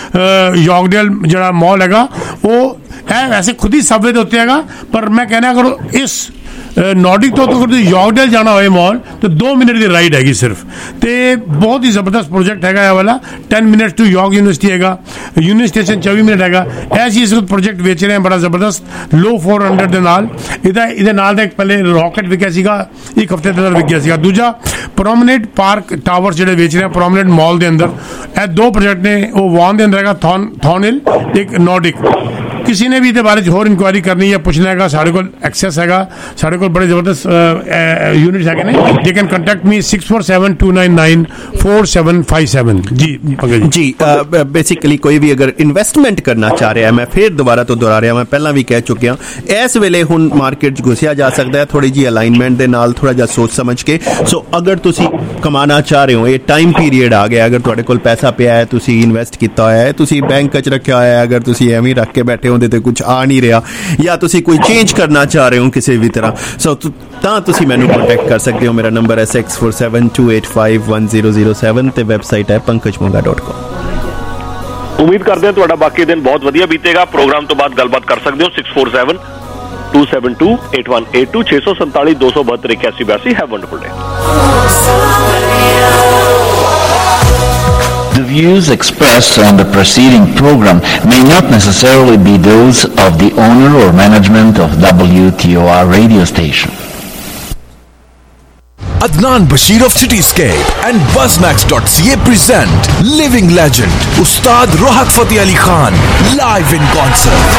ਯੋਗਡੇਲ ਜਿਹੜਾ ਮਾਲ ਹੈਗਾ ਉਹ ਹੈ ਵੈਸੇ ਖੁਦ ਹੀ ਸਬਵੇ ਦੇ ਉੱਤੇ ਹੈਗਾ, ਪਰ ਮੈਂ ਕਹਿਣਾ ਅਗਰ ਇਸ ਨੋਰਡਿਕ ਤੋਂ ਅਗਰ ਤੁਸੀਂ ਯੋਗਡੇਲ ਜਾਣਾ ਹੋਏ ਮਾਲ ਤਾਂ 2 ਮਿੰਟ ਦੀ ਰਾਈਡ ਹੈਗੀ ਸਿਰਫ, ਤੇ ਬਹੁਤ ਹੀ ਜ਼ਬਰਦਸਤ ਪ੍ਰੋਜੈਕਟ ਹੈਗਾ ਇਹ ਵਾਲਾ। 10 ਮਿੰਟਸ ਟੂ ਯੋਗ ਯੂਨੀਵਰਸਿਟੀ ਹੈਗਾ, ਯੂਨੀਅਨ ਸਟੇਸ਼ਨ 24 ਮਿੰਟ ਹੈਗਾ। ਐਸੀ ਇਸ ਪ੍ਰੋਜੈਕਟ ਵੇਚ ਰਹੇ ਬੜਾ ਜ਼ਬਰਦਸਤ ਲੋ 400 ਦੇ ਨਾਲ। ਇਹਦੇ ਨਾਲ ਦਾ ਇੱਕ ਪਹਿਲੇ ਰੌਕਟ ਵਿਕਿਆ ਸੀਗਾ, 1 ਹਫ਼ਤੇ ਦੇ ਅੰਦਰ ਵਿਕਿਆ ਸੀਗਾ। ਦੂਜਾ ਪ੍ਰੋਮਨੇਟ ਪਾਰਕ ਟਾਵਰ ਜਿਹੜੇ ਵੇਚ ਰਹੇ ਪ੍ਰੋਮਨੇਟ ਮਾਲ ਦੇ ਅੰਦਰ, ਇਹ 2 ਪ੍ਰੋਜੈਕਟ ਨੇ। ਉਹ ਵਾਨ ਦੇ ਅੰਦਰ ਹੈਗਾ ਥੌਨਹਿਲ, ਇੱਕ ਨੋਰਡਿਕ। ਕਿਸੇ ਨੇ ਵੀ ਇਹਦੇ ਬਾਰੇ ਹੋਰ ਇਨਕੁਆਇਰੀ ਕਰਨੀ ਜਾਂ ਪੁੱਛਣਾ ਹੈਗਾ, ਸਾਡੇ ਕੋਲ ਐਕਸੈਸ ਹੈਗਾ, ਸਾਡੇ ਕੋਲ ਬੜੇ ਜ਼ਬਰਦਸਤ ਯੂਨਿਟਸ ਹੈਗੇ ਨੇ। ਯੂ ਕੈਨ ਕੰਟੈਕਟ ਮੀ 6472994757 ਜੀ ਪੰਕਜ ਜੀ। ਬੇਸਿਕਲੀ ਕੋਈ ਵੀ ਅਗਰ ਇਨਵੈਸਟਮੈਂਟ ਕਰਨਾ ਚਾਹ ਰਿਹਾ, ਮੈਂ ਫਿਰ ਦੁਬਾਰਾ ਤੋਂ ਦੁਹਰਾ ਰਿਹਾ, ਮੈਂ ਪਹਿਲਾਂ ਵੀ ਕਹਿ ਚੁੱਕਿਆ, ਇਸ ਵੇਲੇ ਹੁਣ ਮਾਰਕੀਟ 'ਚ ਘੁਸਿਆ ਜਾ ਸਕਦਾ ਹੈ ਥੋੜੀ ਜਿਹੀ ਅਲਾਈਨਮੈਂਟ ਦੇ ਨਾਲ, ਥੋੜਾ ਜਿਹਾ ਸੋਚ ਸਮਝ ਕੇ। ਸੋ ਅਗਰ ਤੁਸੀਂ ਕਮਾਣਾ ਚਾਹ ਰਹੇ ਹੋ, ਇਹ ਟਾਈਮ ਪੀਰੀਅਡ ਆ ਗਿਆ, ਅਗਰ ਤੁਹਾਡੇ ਕੋਲ ਪੈਸਾ ਪਿਆ ਹੈ, ਤੁਸੀਂ ਇਨਵੈਸਟ ਕੀਤਾ ਹੋਇਆ ਹੈ, ਤੁਸੀਂ ਬੈਂਕ 'ਚ ਰੱਖਿਆ ਹੋਇਆ ਹੈ, ਅਗਰ ਤੁਸੀਂ ਐਵੇਂ ਰੱਖ ਕੇ ਬੈਠੇ ਉਹਦੇ ਤੇ ਕੁਝ ਆ ਨਹੀਂ ਰਿਹਾ, ਜਾਂ ਤੁਸੀਂ ਕੋਈ ਚੇਂਜ ਕਰਨਾ ਚਾਹ ਰਹੇ ਹੋ ਕਿਸੇ ਵੀ ਤਰ੍ਹਾਂ, ਸੋ ਤਾਂ ਤੁਸੀਂ ਮੈਨੂੰ ਕੰਟੈਕਟ ਕਰ ਸਕਦੇ ਹੋ। ਮੇਰਾ ਨੰਬਰ ਹੈ 6472851007 ਤੇ ਵੈਬਸਾਈਟ ਹੈ pankajmonga.com। ਉਮੀਦ ਕਰਦੇ ਹਾਂ ਤੁਹਾਡਾ ਬਾਕੀ ਦਿਨ ਬਹੁਤ ਵਧੀਆ ਬੀਤੇਗਾ। ਪ੍ਰੋਗਰਾਮ ਤੋਂ ਬਾਅਦ ਗੱਲਬਾਤ ਕਰ ਸਕਦੇ ਹੋ 6472728182 647 272 8182। Have wonderful day. The views expressed on the preceding program may not necessarily be those of the owner or management of WTOR radio station. Adnan Bashir of Cityscape and Buzzmax.ca present living legend Ustad Rohat Fateh Ali Khan live in concert.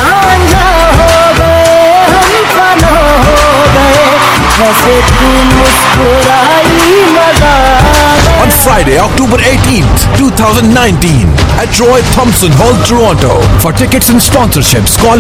On Friday, October 18th, 2019 at Roy Thompson Hall, Toronto. For tickets and sponsorships, call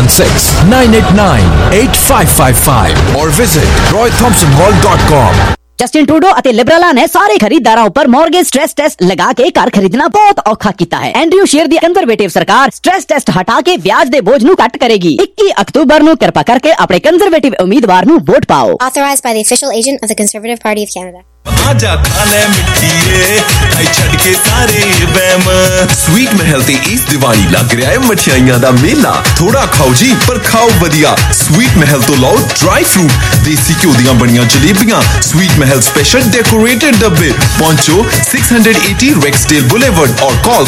416-989-8555 or visit roythompsonhall.com. Justin Trudeau ਅਤੇ ਲਿਬਰਲਾਂ ਨੇ ਸਾਰੇ ਖਰੀਦਦਾਰਾਂ ਉੱਪਰ mortgage stress test ਲਗਾ ਕੇ ਘਰ ਖਰੀਦਣਾ ਬਹੁਤ ਔਖਾ ਕੀਤਾ ਹੈ। ਐਂਡਰਿਊ ਸ਼ੀਰ ਦੀ ਕੰਜ਼ਰਵੇਟਿਵ ਸਰਕਾਰ ਸਟ੍ਰੈਸ ਟੈਸਟ ਹਟਾ ਕੇ ਵਿਆਜ ਦੇ ਬੋਝ ਨੂੰ ਘੱਟ ਕਰੇਗੀ। 21 ਅਕਤੂਬਰ ਨੂੰ ਕਿਰਪਾ ਕਰਕੇ ਆਪਣੇ ਕੰਜ਼ਰਵੇਟਿਵ ਉਮੀਦਵਾਰ ਨੂੰ ਵੋਟ ਪਾਓ। Authorized by the official agent of the Conservative Party of Canada. आजा खाने मिठिए आई छड़ के सारे वहम। स्वीट महल ते इस दिवाली लग रहा है मठियाइयां दा मेला। थोड़ा खाओ जी पर खाओ वधिया। स्वीट महल तो लाओ ड्राई फ्रूट, देसी घ्यो दियां बनियां जलेबियां, स्वीट महल स्पेशल डेकोरेटेड डब्बे। पहुंचो 680 Rexdale Boulevard और call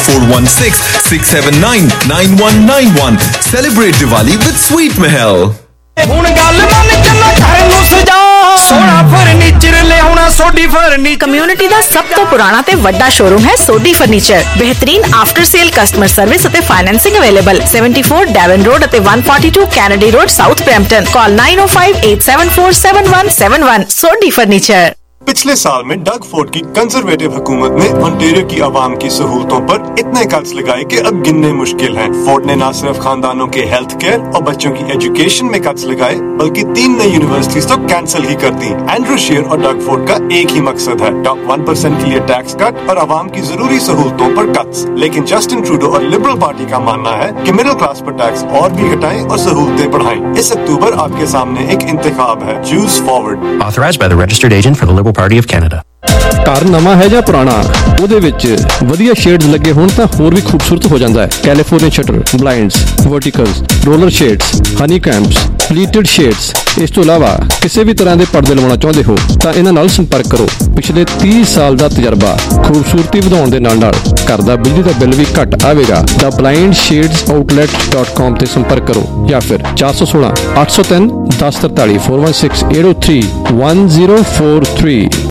416-679-9191। Celebrate Diwali with Sweet Mahal। ਹੁਣ ਗੱਲ ਮੰਨ ਚੱਲੋ ਘਰ ਨੂੰ ਸਜਾ ਸੋਹਣਾ ਫਰਨੀਚਰ ਲਿਆਉਣਾ ਸੋਡੀ ਫਰਨੀਚਰ। ਕਮਿਊਨਿਟੀ ਦਾ ਸਭ ਤੋਂ ਪੁਰਾਣਾ ਤੇ ਵੱਡਾ ਸ਼ੋਰੂਮ ਹੈ ਸੋਡੀ ਫਰਨੀਚਰ। ਬਿਹਤਰੀਨ ਆਫਟਰ ਸੇਲ ਕਸਟਮਰ ਸਰਵਿਸ ਅਤੇ ਫਾਈਨੈਂਸਿੰਗ ਅਵੇਲੇਬਲ। 74 ਡੈਵਨ ਰੋਡ ਅਤੇ 142 Kennedy road south Brampton. Call 905-874-7171। Sodhi furniture. पिछले साल में डग फोर्ड की कंजर्वेटिव हुकूमत ने ओंटारियो की आवाम की सहूलतों पर इतने कट्स लगाए कि अब गिनने मुश्किल हैं। फोर्ड ने न सिर्फ खानदानों के हेल्थ केयर और बच्चों की एजुकेशन में कट्स लगाए, बल्कि 3 नई यूनिवर्सिटीज तो कैंसिल ही कर दी। एंड्रू शेर और डग फोर्ड का एक ही मकसद है, टॉप 1% के लिए टैक्स कट और आवाम की जरूरी सहूलतों पर कट्स। लेकिन जस्टिन ट्रूडो और लिबरल पार्टी का मानना है कि मिडिल क्लास पर टैक्स और भी घटाएं और सहूलतें बढ़ाएं। इस अक्टूबर आपके सामने एक इंतखाब है, choose forward. Authorized by the registered agent for the Liberal Party of Canada. ਘਰ ਨਵਾਂ ਹੈ ਜਾਂ ਪੁਰਾਣਾ, ਉਹਦੇ ਵਿੱਚ ਵਧੀਆ ਸ਼ੇਡਸ ਲੱਗੇ ਹੋਣ ਤਾਂ ਹੋਰ ਵੀ ਖੂਬਸੂਰਤ ਹੋ ਜਾਂਦਾ ਹੈ। California shutter, blinds, verticals, roller shades, honey combs, pleated shades. ਇਸ ਤੋਂ ਇਲਾਵਾ ਕਿਸੇ ਵੀ ਤਰ੍ਹਾਂ ਦੇ ਪਰਦੇ ਲਵਾਉਣਾ ਚਾਹੁੰਦੇ ਹੋ ਤਾਂ ਇਹਨਾਂ ਨਾਲ ਸੰਪਰਕ ਕਰੋ। ਪਿਛਲੇ 30 ਸਾਲ ਦਾ ਤਜਰਬਾ, ਖੂਬਸੂਰਤੀ ਵਧਾਉਣ ਦੇ ਨਾਲ ਨਾਲ ਘਰ ਦਾ ਬਿਜਲੀ ਦਾ ਬਿੱਲ ਵੀ ਘੱਟ ਆਵੇਗਾ। ਦਾ blindshadesOutlet.com ਤੇ ਸੰਪਰਕ ਕਰੋ ਜਾਂ ਫਿਰ 416 803 1043 416 803 1043।